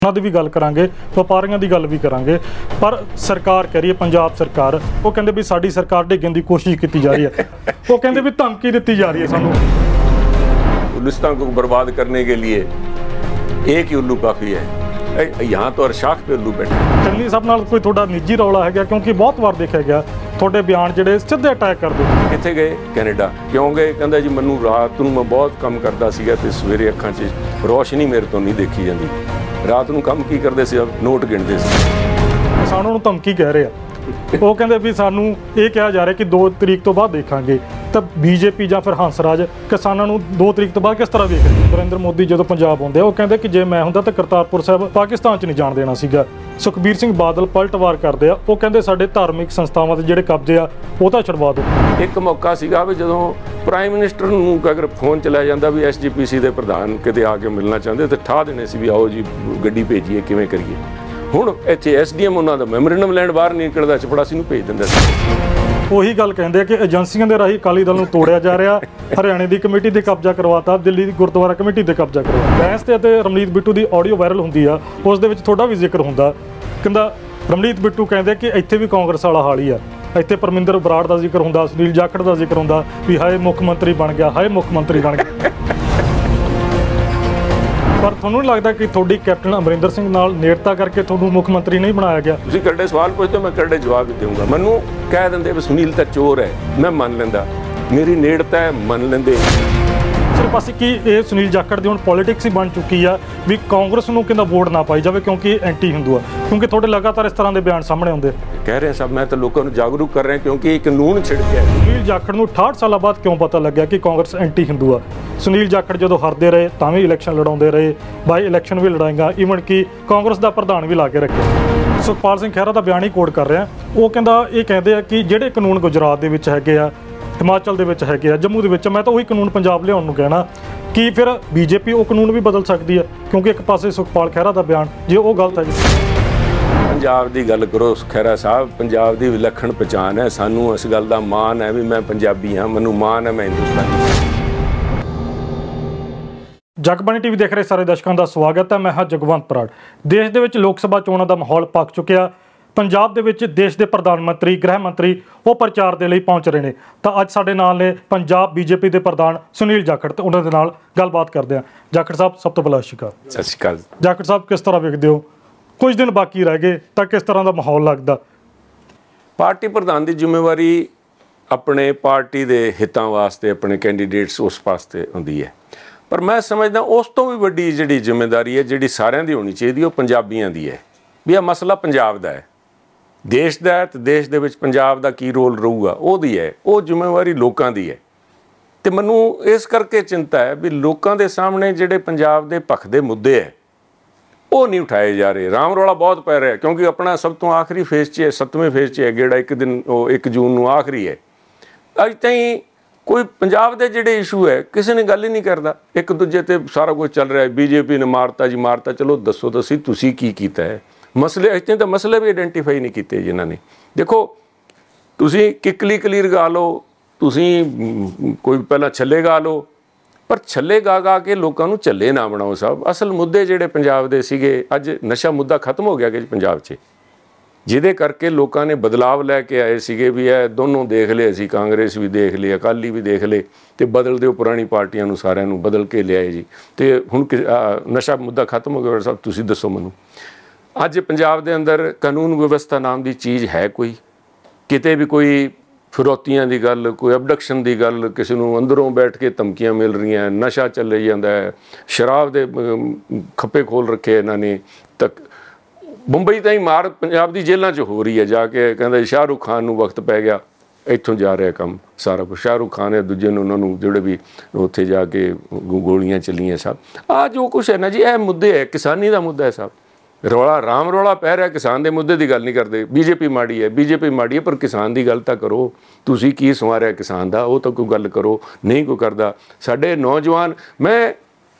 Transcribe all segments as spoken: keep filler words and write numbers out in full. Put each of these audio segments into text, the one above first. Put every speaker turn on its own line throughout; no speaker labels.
ਉਹਨਾਂ ਦੀ ਵੀ ਗੱਲ ਕਰਾਂਗੇ, ਵਪਾਰੀਆਂ ਦੀ ਗੱਲ ਵੀ ਕਰਾਂਗੇ। ਪਰ ਸਰਕਾਰ ਕਹਿ ਰਹੀ ਹੈ, ਪੰਜਾਬ ਸਰਕਾਰ, ਉਹ ਕਹਿੰਦੇ ਵੀ ਸਾਡੀ ਸਰਕਾਰ ਡਿੱਗਣ ਦੀ ਕੋਸ਼ਿਸ਼ ਕੀਤੀ ਜਾ ਰਹੀ ਹੈ। ਉਹ ਕਹਿੰਦੇ ਵੀ ਧਮਕੀ ਦਿੱਤੀ ਜਾ ਰਹੀ है सानू।
गुलिस्तान को बर्बाद करने के लिए एक ही उल्लू काफ़ी है। यहाँ तो हर शाख पे उल्लू बैठे।
ਚੰਨੀ ਸਾਹਿਬ ਨਾਲ ਕੋਈ ਤੁਹਾਡਾ ਨਿੱਜੀ ਰੌਲਾ ਹੈਗਾ? ਕਿਉਂਕਿ ਬਹੁਤ ਵਾਰ ਦੇਖਿਆ ਗਿਆ ਤੁਹਾਡੇ ਬਿਆਨ ਜਿਹੜੇ ਸਿੱਧੇ ਅਟੈਕ ਕਰਦੇ।
ਕਿੱਥੇ ਗਏ? ਕੈਨੇਡਾ। ਕਿਉਂ ਗਏ? ਕਹਿੰਦਾ ਜੀ ਮੈਨੂੰ ਰਾਤ ਨੂੰ ਮੈਂ ਬਹੁਤ ਕੰਮ ਕਰਦਾ ਸੀਗਾ ਤੇ ਸਵੇਰੇ ਅੱਖਾਂ 'ਚ ਰੋਸ਼ਨੀ ਮੇਰੇ ਤੋਂ ਨਹੀਂ ਦੇਖੀ ਜਾਂਦੀ। ਰਾਤ ਨੂੰ ਕੰਮ ਕੀ ਕਰਦੇ ਸੀ? ਨੋਟ ਗਿਣਦੇ ਸੀ।
ਕਿਸਾਨਾਂ ਨੂੰ ਧਮਕੀ ਕਹਿ ਰਹੇ ਆ। ਉਹ ਕਹਿੰਦੇ ਵੀ ਸਾਨੂੰ ਇਹ ਕਿਹਾ ਜਾ ਰਿਹਾ ਕਿ ਦੋ ਤਰੀਕ ਤੋਂ ਬਾਅਦ ਦੇਖਾਂਗੇ। ਤਾਂ ਬੀਜੇਪੀ ਜਾਂ ਫਿਰ ਹੰਸਰਾਜ ਕਿਸਾਨਾਂ ਨੂੰ ਦੋ ਤਰੀਕ ਤੋਂ ਬਾਅਦ ਕਿਸ ਤਰ੍ਹਾਂ ਵੇਖ ਰਹੇ? ਨਰਿੰਦਰ ਮੋਦੀ ਜਦੋਂ ਪੰਜਾਬ ਆਉਂਦੇ ਆ, ਉਹ ਕਹਿੰਦੇ ਕਿ ਜੇ ਮੈਂ ਹੁੰਦਾ ਤਾਂ ਕਰਤਾਰਪੁਰ ਸਾਹਿਬ ਪਾਕਿਸਤਾਨ 'ਚ ਨਹੀਂ ਜਾਣ ਦੇਣਾ ਸੀਗਾ। ਸੁਖਬੀਰ ਸਿੰਘ ਬਾਦਲ ਪਲਟਵਾਰ ਕਰਦੇ ਆ। ਉਹ ਕਹਿੰਦੇ ਸਾਡੇ ਧਾਰਮਿਕ ਸੰਸਥਾਵਾਂ ਦੇ ਜਿਹੜੇ ਕਬਜ਼ੇ ਆ ਉਹ ਤਾਂ ਛੁਡਵਾ ਦਿਓ।
ਇੱਕ ਮੌਕਾ ਸੀਗਾ ਵੀ ਜਦੋਂ ਪ੍ਰਾਈਮ ਮਿਨਿਸਟਰ ਨੂੰ ਅਗਰ ਫੋਨ ਚਲਾਇਆ ਜਾਂਦਾ ਵੀ ਐਸ ਜੀ ਪੀ ਸੀ ਦੇ ਪ੍ਰਧਾਨ ਕਿਤੇ ਆ ਕੇ ਮਿਲਣਾ ਚਾਹੁੰਦੇ ਤਾਂ ਠਾ ਦੇਣੇ ਸੀ ਵੀ ਆਓ ਜੀ ਗੱਡੀ ਭੇਜੀਏ, ਕਿਵੇਂ ਕਰੀਏ। ਹੁਣ ਇੱਥੇ ਐਸ ਡੀ ਐਮ ਉਹਨਾਂ ਦਾ ਮੈਮੋਰੈਂਡਮ ਲੈਣ ਬਾਹਰ ਨਹੀਂ ਨਿਕਲਦਾ, ਚਪੜਾਸੀ ਨੂੰ ਭੇਜ ਦਿੰਦਾ ਸੀ।
ਉਹੀ ਗੱਲ ਕਹਿੰਦੇ ਆ ਕਿ ਏਜੰਸੀਆਂ ਦੇ ਰਾਹੀਂ ਅਕਾਲੀ ਦਲ ਨੂੰ ਤੋੜਿਆ ਜਾ ਰਿਹਾ। ਹਰਿਆਣੇ ਦੀ ਕਮੇਟੀ ਤੇ ਕਬਜ਼ਾ ਕਰਵਾਤਾ, ਦਿੱਲੀ ਦੀ ਗੁਰਦੁਆਰਾ ਕਮੇਟੀ ਤੇ ਕਬਜ਼ਾ ਕਰਵਾਤਾ। ਬੈਂਸ ਤੇ ਅਤੇ ਰਮਨੀਤ ਬਿੱਟੂ ਦੀ ਆਡੀਓ ਵਾਇਰਲ ਹੁੰਦੀ ਆ, ਉਸ ਦੇ ਵਿੱਚ ਤੁਹਾਡਾ ਵੀ ਜ਼ਿਕਰ ਹੁੰਦਾ। ਕਹਿੰਦਾ ਰਮਨੀਤ ਬਿੱਟੂ ਕਹਿੰਦੇ ਕਿ ਇੱਥੇ ਵੀ ਕਾਂਗਰਸ ਵਾਲਾ ਹਾਲ ਹੀ ਆ। ਇੱਥੇ ਪਰਮਿੰਦਰ ਬਰਾੜ ਦਾ ਜ਼ਿਕਰ ਹੁੰਦਾ, ਸੁਨੀਲ ਜਾਖੜ ਦਾ ਜ਼ਿਕਰ ਹੁੰਦਾ ਵੀ ਹਾਏ ਮੁੱਖ ਮੰਤਰੀ ਬਣ ਗਿਆ, ਹਾਏ ਮੁੱਖ ਮੰਤਰੀ ਬਣ ਗਿਆ। ਪਰ ਤੁਹਾਨੂੰ ਨਹੀਂ ਲੱਗਦਾ ਕਿ ਤੁਹਾਡੀ ਕੈਪਟਨ ਅਮਰਿੰਦਰ ਸਿੰਘ ਨਾਲ ਨੇੜਤਾ ਕਰਕੇ ਤੁਹਾਨੂੰ ਮੁੱਖ ਮੰਤਰੀ ਨਹੀਂ ਬਣਾਇਆ ਗਿਆ?
ਤੁਸੀਂ ਕਰੜੇ ਸਵਾਲ ਪੁੱਛਦੇ ਹੋ, ਮੈਂ ਕਰੜੇ ਜਵਾਬ ਵੀ ਦੇਵਾਂਗਾ। ਮੈਨੂੰ ਕਹਿ ਦਿੰਦੇ ਵੀ ਸੁਨੀਲ ਤਾਂ ਚੋਰ ਹੈ, ਮੈਂ ਮੰਨ ਲੈਂਦਾ। ਮੇਰੀ ਨੇੜਤਾ ਹੈ, ਮੰਨ ਲੈਂਦੇ।
ਸਿਰਫ ਅਸੀਂ ਕਿ ਇਹ ਸੁਨੀਲ ਜਾਖੜ ਦੀ ਹੁਣ ਪੋਲੀਟਿਕਸ ਹੀ ਬਣ ਚੁੱਕੀ ਆ ਵੀ ਕਾਂਗਰਸ ਨੂੰ ਕਹਿੰਦਾ ਵੋਟ ਨਾ ਪਾਈ ਜਾਵੇ ਕਿਉਂਕਿ ਇਹ ਐਂਟੀ ਹਿੰਦੂ ਆ। ਕਿਉਂਕਿ ਤੁਹਾਡੇ ਲਗਾਤਾਰ ਇਸ ਤਰ੍ਹਾਂ ਦੇ ਬਿਆਨ ਸਾਹਮਣੇ ਆਉਂਦੇ।
ਕਹਿ ਰਹੇ ਸਭ, ਮੈਂ ਤਾਂ ਲੋਕਾਂ ਨੂੰ ਜਾਗਰੂਕ ਕਰ ਰਿਹਾ ਕਿਉਂਕਿ ਇਹ ਕਾਨੂੰਨ ਛਿੜ ਗਿਆ।
ਸੁਨੀਲ ਜਾਖੜ ਨੂੰ ਅਠਾਹਠ ਸਾਲਾਂ ਬਾਅਦ ਕਿਉਂ ਪਤਾ ਲੱਗਿਆ ਕਿ ਕਾਂਗਰਸ ਐਂਟੀ ਹਿੰਦੂ ਆ? ਸੁਨੀਲ ਜਾਖੜ ਜਦੋਂ ਹਾਰਦੇ ਰਹੇ ਤਾਂ ਵੀ ਇਲੈਕਸ਼ਨ ਲੜਾਉਂਦੇ ਰਹੇ, ਬਾਈ ਇਲੈਕਸ਼ਨ ਵੀ ਲੜਾਏਗਾ, ਈਵਨ ਕਿ ਕਾਂਗਰਸ ਦਾ ਪ੍ਰਧਾਨ ਵੀ ਲਾ ਕੇ ਰੱਖਿਆ। ਸੁਖਪਾਲ ਸਿੰਘ ਖਹਿਰਾ ਦਾ ਬਿਆਨ ਹੀ ਕੋਟ ਕਰ ਰਿਹਾ। ਉਹ ਕਹਿੰਦਾ ਇਹ ਕਹਿੰਦੇ ਆ ਕਿ ਜਿਹੜੇ ਕਾਨੂੰਨ ਗੁਜਰਾਤ ਦੇ ਵਿੱਚ ਹੈਗੇ ਆ, ਹਿਮਾਚਲ ਦੇ ਵਿੱਚ ਹੈਗੇ ਆ, ਜੰਮੂ ਦੇ ਵਿੱਚ, ਮੈਂ ਤਾਂ ਉਹੀ ਕਾਨੂੰਨ ਪੰਜਾਬ ਲਿਆਉਣ ਨੂੰ ਕਹਿਣਾ। ਕਿ ਫਿਰ ਬੀਜੇਪੀ ਉਹ ਕਾਨੂੰਨ ਵੀ ਬਦਲ ਸਕਦੀ ਹੈ? ਕਿਉਂਕਿ ਇੱਕ ਪਾਸੇ ਸੁਖਪਾਲ ਖਹਿਰਾ ਦਾ ਬਿਆਨ ਜੇ ਉਹ ਗਲਤ ਹੈ।
ਪੰਜਾਬ ਦੀ ਗੱਲ ਕਰੋ ਖਹਿਰਾ ਸਾਹਿਬ, ਪੰਜਾਬ ਦੀ ਵਿਲੱਖਣ ਪਛਾਣ ਹੈ। ਸਾਨੂੰ ਇਸ ਗੱਲ ਦਾ ਮਾਣ ਹੈ ਵੀ ਮੈਂ ਪੰਜਾਬੀ ਹਾਂ, ਮੈਨੂੰ ਮਾਣ ਹੈ ਮੈਂ ਹਿੰਦੁਸਤਾਨੀ।
ਜਗਬਾਣੀ ਟੀਵੀ ਦੇਖ ਰਹੇ ਸਾਰੇ ਦਰਸ਼ਕਾਂ ਦਾ ਸਵਾਗਤ ਹੈ। ਮੈਂ ਹਾਂ ਜਗਵੰਤ ਬਰਾੜ। ਦੇਸ਼ ਦੇ ਵਿੱਚ ਲੋਕ ਸਭਾ ਚੋਣਾਂ ਦਾ ਮਾਹੌਲ ਪੱਕ ਚੁੱਕਿਆ। ਪੰਜਾਬ ਦੇ ਵਿੱਚ ਦੇਸ਼ ਦੇ ਪ੍ਰਧਾਨ ਮੰਤਰੀ, ਗ੍ਰਹਿ ਮੰਤਰੀ ਉਹ ਪ੍ਰਚਾਰ ਦੇ ਲਈ ਪਹੁੰਚ ਰਹੇ ਨੇ। ਤਾਂ ਅੱਜ ਸਾਡੇ ਨਾਲ ਨੇ ਪੰਜਾਬ ਬੀਜੇਪੀ ਦੇ ਪ੍ਰਧਾਨ ਸੁਨੀਲ ਜਾਖੜ, ਤੇ ਉਹਨਾਂ ਦੇ ਨਾਲ ਗੱਲਬਾਤ ਕਰਦੇ ਹਾਂ। ਜਾਖੜ ਸਾਹਿਬ, ਸਭ ਤੋਂ ਪਹਿਲਾਂ ਸਤਿ ਸ਼੍ਰੀ ਅਕਾਲ।
ਸਤਿ ਸ਼੍ਰੀ ਅਕਾਲ।
ਜਾਖੜ ਸਾਹਿਬ, ਕਿਸ ਤਰ੍ਹਾਂ ਵੇਖਦੇ ਹੋ? ਕੁਝ ਦਿਨ ਬਾਕੀ ਰਹਿ ਗਏ ਤਾਂ ਕਿਸ ਤਰ੍ਹਾਂ ਦਾ ਮਾਹੌਲ ਲੱਗਦਾ?
ਪਾਰਟੀ ਪ੍ਰਧਾਨ ਦੀ ਜ਼ਿੰਮੇਵਾਰੀ ਆਪਣੇ ਪਾਰਟੀ ਦੇ ਹਿੱਤਾਂ ਵਾਸਤੇ, ਆਪਣੇ ਕੈਂਡੀਡੇਟਸ ਉਸ ਵਾਸਤੇ ਹੁੰਦੀ ਹੈ। ਪਰ ਮੈਂ ਸਮਝਦਾ ਉਸ ਤੋਂ ਵੀ ਵੱਡੀ ਜਿਹੜੀ ਜ਼ਿੰਮੇਵਾਰੀ ਹੈ, ਜਿਹੜੀ ਸਾਰਿਆਂ ਦੀ ਹੋਣੀ ਚਾਹੀਦੀ, ਉਹ ਪੰਜਾਬੀਆਂ ਦੀ ਹੈ। ਵੀ ਇਹ ਮਸਲਾ ਪੰਜਾਬ ਦਾ ਹੈ, ਦੇਸ਼ ਦਾ ਹੈ, ਤੇ ਦੇਸ਼ ਦੇ ਵਿੱਚ ਪੰਜਾਬ ਦਾ ਕੀ ਰੋਲ ਰਹੂਗਾ ਉਹਦੀ ਹੈ। ਉਹ ਜ਼ਿੰਮੇਵਾਰੀ ਲੋਕਾਂ ਦੀ ਹੈ। ਅਤੇ ਮੈਨੂੰ ਇਸ ਕਰਕੇ ਚਿੰਤਾ ਹੈ ਵੀ ਲੋਕਾਂ ਦੇ ਸਾਹਮਣੇ ਜਿਹੜੇ ਪੰਜਾਬ ਦੇ ਭਖ ਦੇ ਮੁੱਦੇ ਹੈ ਉਹ ਨਹੀਂ ਉਠਾਏ ਜਾ ਰਹੇ। ਰਾਮ ਰੌਲਾ ਬਹੁਤ ਪੈ ਰਿਹਾ ਕਿਉਂਕਿ ਆਪਣਾ ਸਭ ਤੋਂ ਆਖਰੀ ਫੇਜ਼ 'ਚ ਹੈ, ਸੱਤਵੇਂ ਫੇਜ਼ 'ਚ ਹੈ, ਜਿਹੜਾ ਇੱਕ ਦਿਨ ਉਹ ਇੱਕ ਜੂਨ ਨੂੰ ਆਖਰੀ ਹੈ। ਅੱਜ ਤਾਈਂ ਕੋਈ ਪੰਜਾਬ ਦੇ ਜਿਹੜੇ ਇਸ਼ੂ ਹੈ ਕਿਸੇ ਨੇ ਗੱਲ ਹੀ ਨਹੀਂ ਕਰਦਾ। ਇੱਕ ਦੂਜੇ 'ਤੇ ਸਾਰਾ ਕੁਝ ਚੱਲ ਰਿਹਾ। ਬੀਜੇਪੀ ਨੇ ਮਾਰਤਾ ਜੀ ਮਾਰਤਾ। ਚਲੋ ਦੱਸੋ ਤੁਸੀਂ ਤੁਸੀਂ ਕੀ ਕੀਤਾ ਹੈ? ਮਸਲੇ ਇੱਥੇ ਤਾਂ ਮਸਲੇ ਵੀ ਆਈਡੈਂਟੀਫਾਈ ਨਹੀਂ ਕੀਤੇ ਜਿਨ੍ਹਾਂ ਨੇ। ਦੇਖੋ, ਤੁਸੀਂ ਕਿੱਕਲੀ ਕਲੀਰ ਗਾ ਲਓ, ਤੁਸੀਂ ਕੋਈ ਪਹਿਲਾਂ ਛੱਲੇ ਗਾ ਲਓ, ਪਰ ਛੱਲੇ ਗਾ ਗਾ ਕੇ ਲੋਕਾਂ ਨੂੰ ਝੱਲੇ ਨਾ ਬਣਾਓ ਸਾਹਿਬ। ਅਸਲ ਮੁੱਦੇ ਜਿਹੜੇ ਪੰਜਾਬ ਦੇ ਸੀਗੇ, ਅੱਜ ਨਸ਼ਾ ਮੁੱਦਾ ਖਤਮ ਹੋ ਗਿਆ ਕਿ ਪੰਜਾਬ 'ਚ, ਜਿਹਦੇ ਕਰਕੇ ਲੋਕਾਂ ਨੇ ਬਦਲਾਵ ਲੈ ਕੇ ਆਏ ਸੀਗੇ ਵੀ ਇਹ ਦੋਨੋਂ ਦੇਖ ਲਏ ਅਸੀਂ, ਕਾਂਗਰਸ ਵੀ ਦੇਖ ਲਈ, ਅਕਾਲੀ ਵੀ ਦੇਖ ਲਏ, ਅਤੇ ਬਦਲ ਦਿਓ ਪੁਰਾਣੀ ਪਾਰਟੀਆਂ ਨੂੰ, ਸਾਰਿਆਂ ਨੂੰ ਬਦਲ ਕੇ ਲਿਆਏ ਜੀ। ਅਤੇ ਹੁਣ ਨਸ਼ਾ ਮੁੱਦਾ ਖਤਮ ਹੋ ਗਿਆ। ਸਾਹਿਬ ਤੁਸੀਂ ਦੱਸੋ ਮੈਨੂੰ, ਅੱਜ ਪੰਜਾਬ ਦੇ ਅੰਦਰ ਕਾਨੂੰਨ ਵਿਵਸਥਾ ਨਾਮ ਦੀ ਚੀਜ਼ ਹੈ ਕੋਈ? ਕਿਤੇ ਵੀ ਕੋਈ ਫਿਰੌਤੀਆਂ ਦੀ ਗੱਲ, ਕੋਈ ਅਬਡਕਸ਼ਨ ਦੀ ਗੱਲ, ਕਿਸੇ ਨੂੰ ਅੰਦਰੋਂ ਬੈਠ ਕੇ ਧਮਕੀਆਂ ਮਿਲ ਰਹੀਆਂ, ਨਸ਼ਾ ਚੱਲੇ ਜਾਂਦਾ ਹੈ, ਸ਼ਰਾਬ ਦੇ ਖੱਪੇ ਖੋਲ ਰੱਖੇ ਇਹਨਾਂ ਨੇ। ਤੱਕ ਮੁੰਬਈ ਤਾਂ ਹੀ ਮਾਰ ਪੰਜਾਬ ਦੀ ਜੇਲ੍ਹਾਂ 'ਚ ਹੋ ਰਹੀ ਹੈ। ਜਾ ਕੇ ਕਹਿੰਦਾ ਸ਼ਾਹਰੁਖ ਖਾਨ ਨੂੰ ਵਕਤ ਪੈ ਗਿਆ, ਇੱਥੋਂ ਜਾ ਰਿਹਾ ਕੰਮ ਸਾਰਾ ਕੁਛ। ਸ਼ਾਹਰੁਖ ਖਾਨ ਹੈ, ਦੂਜੇ ਨੂੰ ਉਹਨਾਂ ਨੂੰ ਜਿਹੜੇ ਵੀ ਉੱਥੇ ਜਾ ਕੇ ਗੋਲੀਆਂ ਚੱਲੀਆਂ ਸਭ। ਆਹ ਜੋ ਕੁਛ ਹੈ ਨਾ ਜੀ, ਇਹ ਮੁੱਦੇ ਹੈ, ਕਿਸਾਨੀ ਦਾ ਮੁੱਦਾ ਹੈ ਸਭ। ਰੌਲਾ ਰਾਮ ਰੌਲਾ ਪੈ ਰਿਹਾ, ਕਿਸਾਨ ਦੇ ਮੁੱਦੇ ਦੀ ਗੱਲ ਨਹੀਂ ਕਰਦੇ। ਬੀਜੇਪੀ ਮਾੜੀ ਹੈ, ਬੀਜੇਪੀ ਮਾੜੀ ਹੈ, ਪਰ ਕਿਸਾਨ ਦੀ ਗੱਲ ਤਾਂ ਕਰੋ। ਤੁਸੀਂ ਕੀ ਸੰਵਾਰਿਆ ਕਿਸਾਨ ਦਾ, ਉਹ ਤਾਂ ਕੋਈ ਗੱਲ ਕਰੋ। ਨਹੀਂ ਕੋਈ ਕਰਦਾ। ਸਾਡੇ ਨੌਜਵਾਨ, ਮੈਂ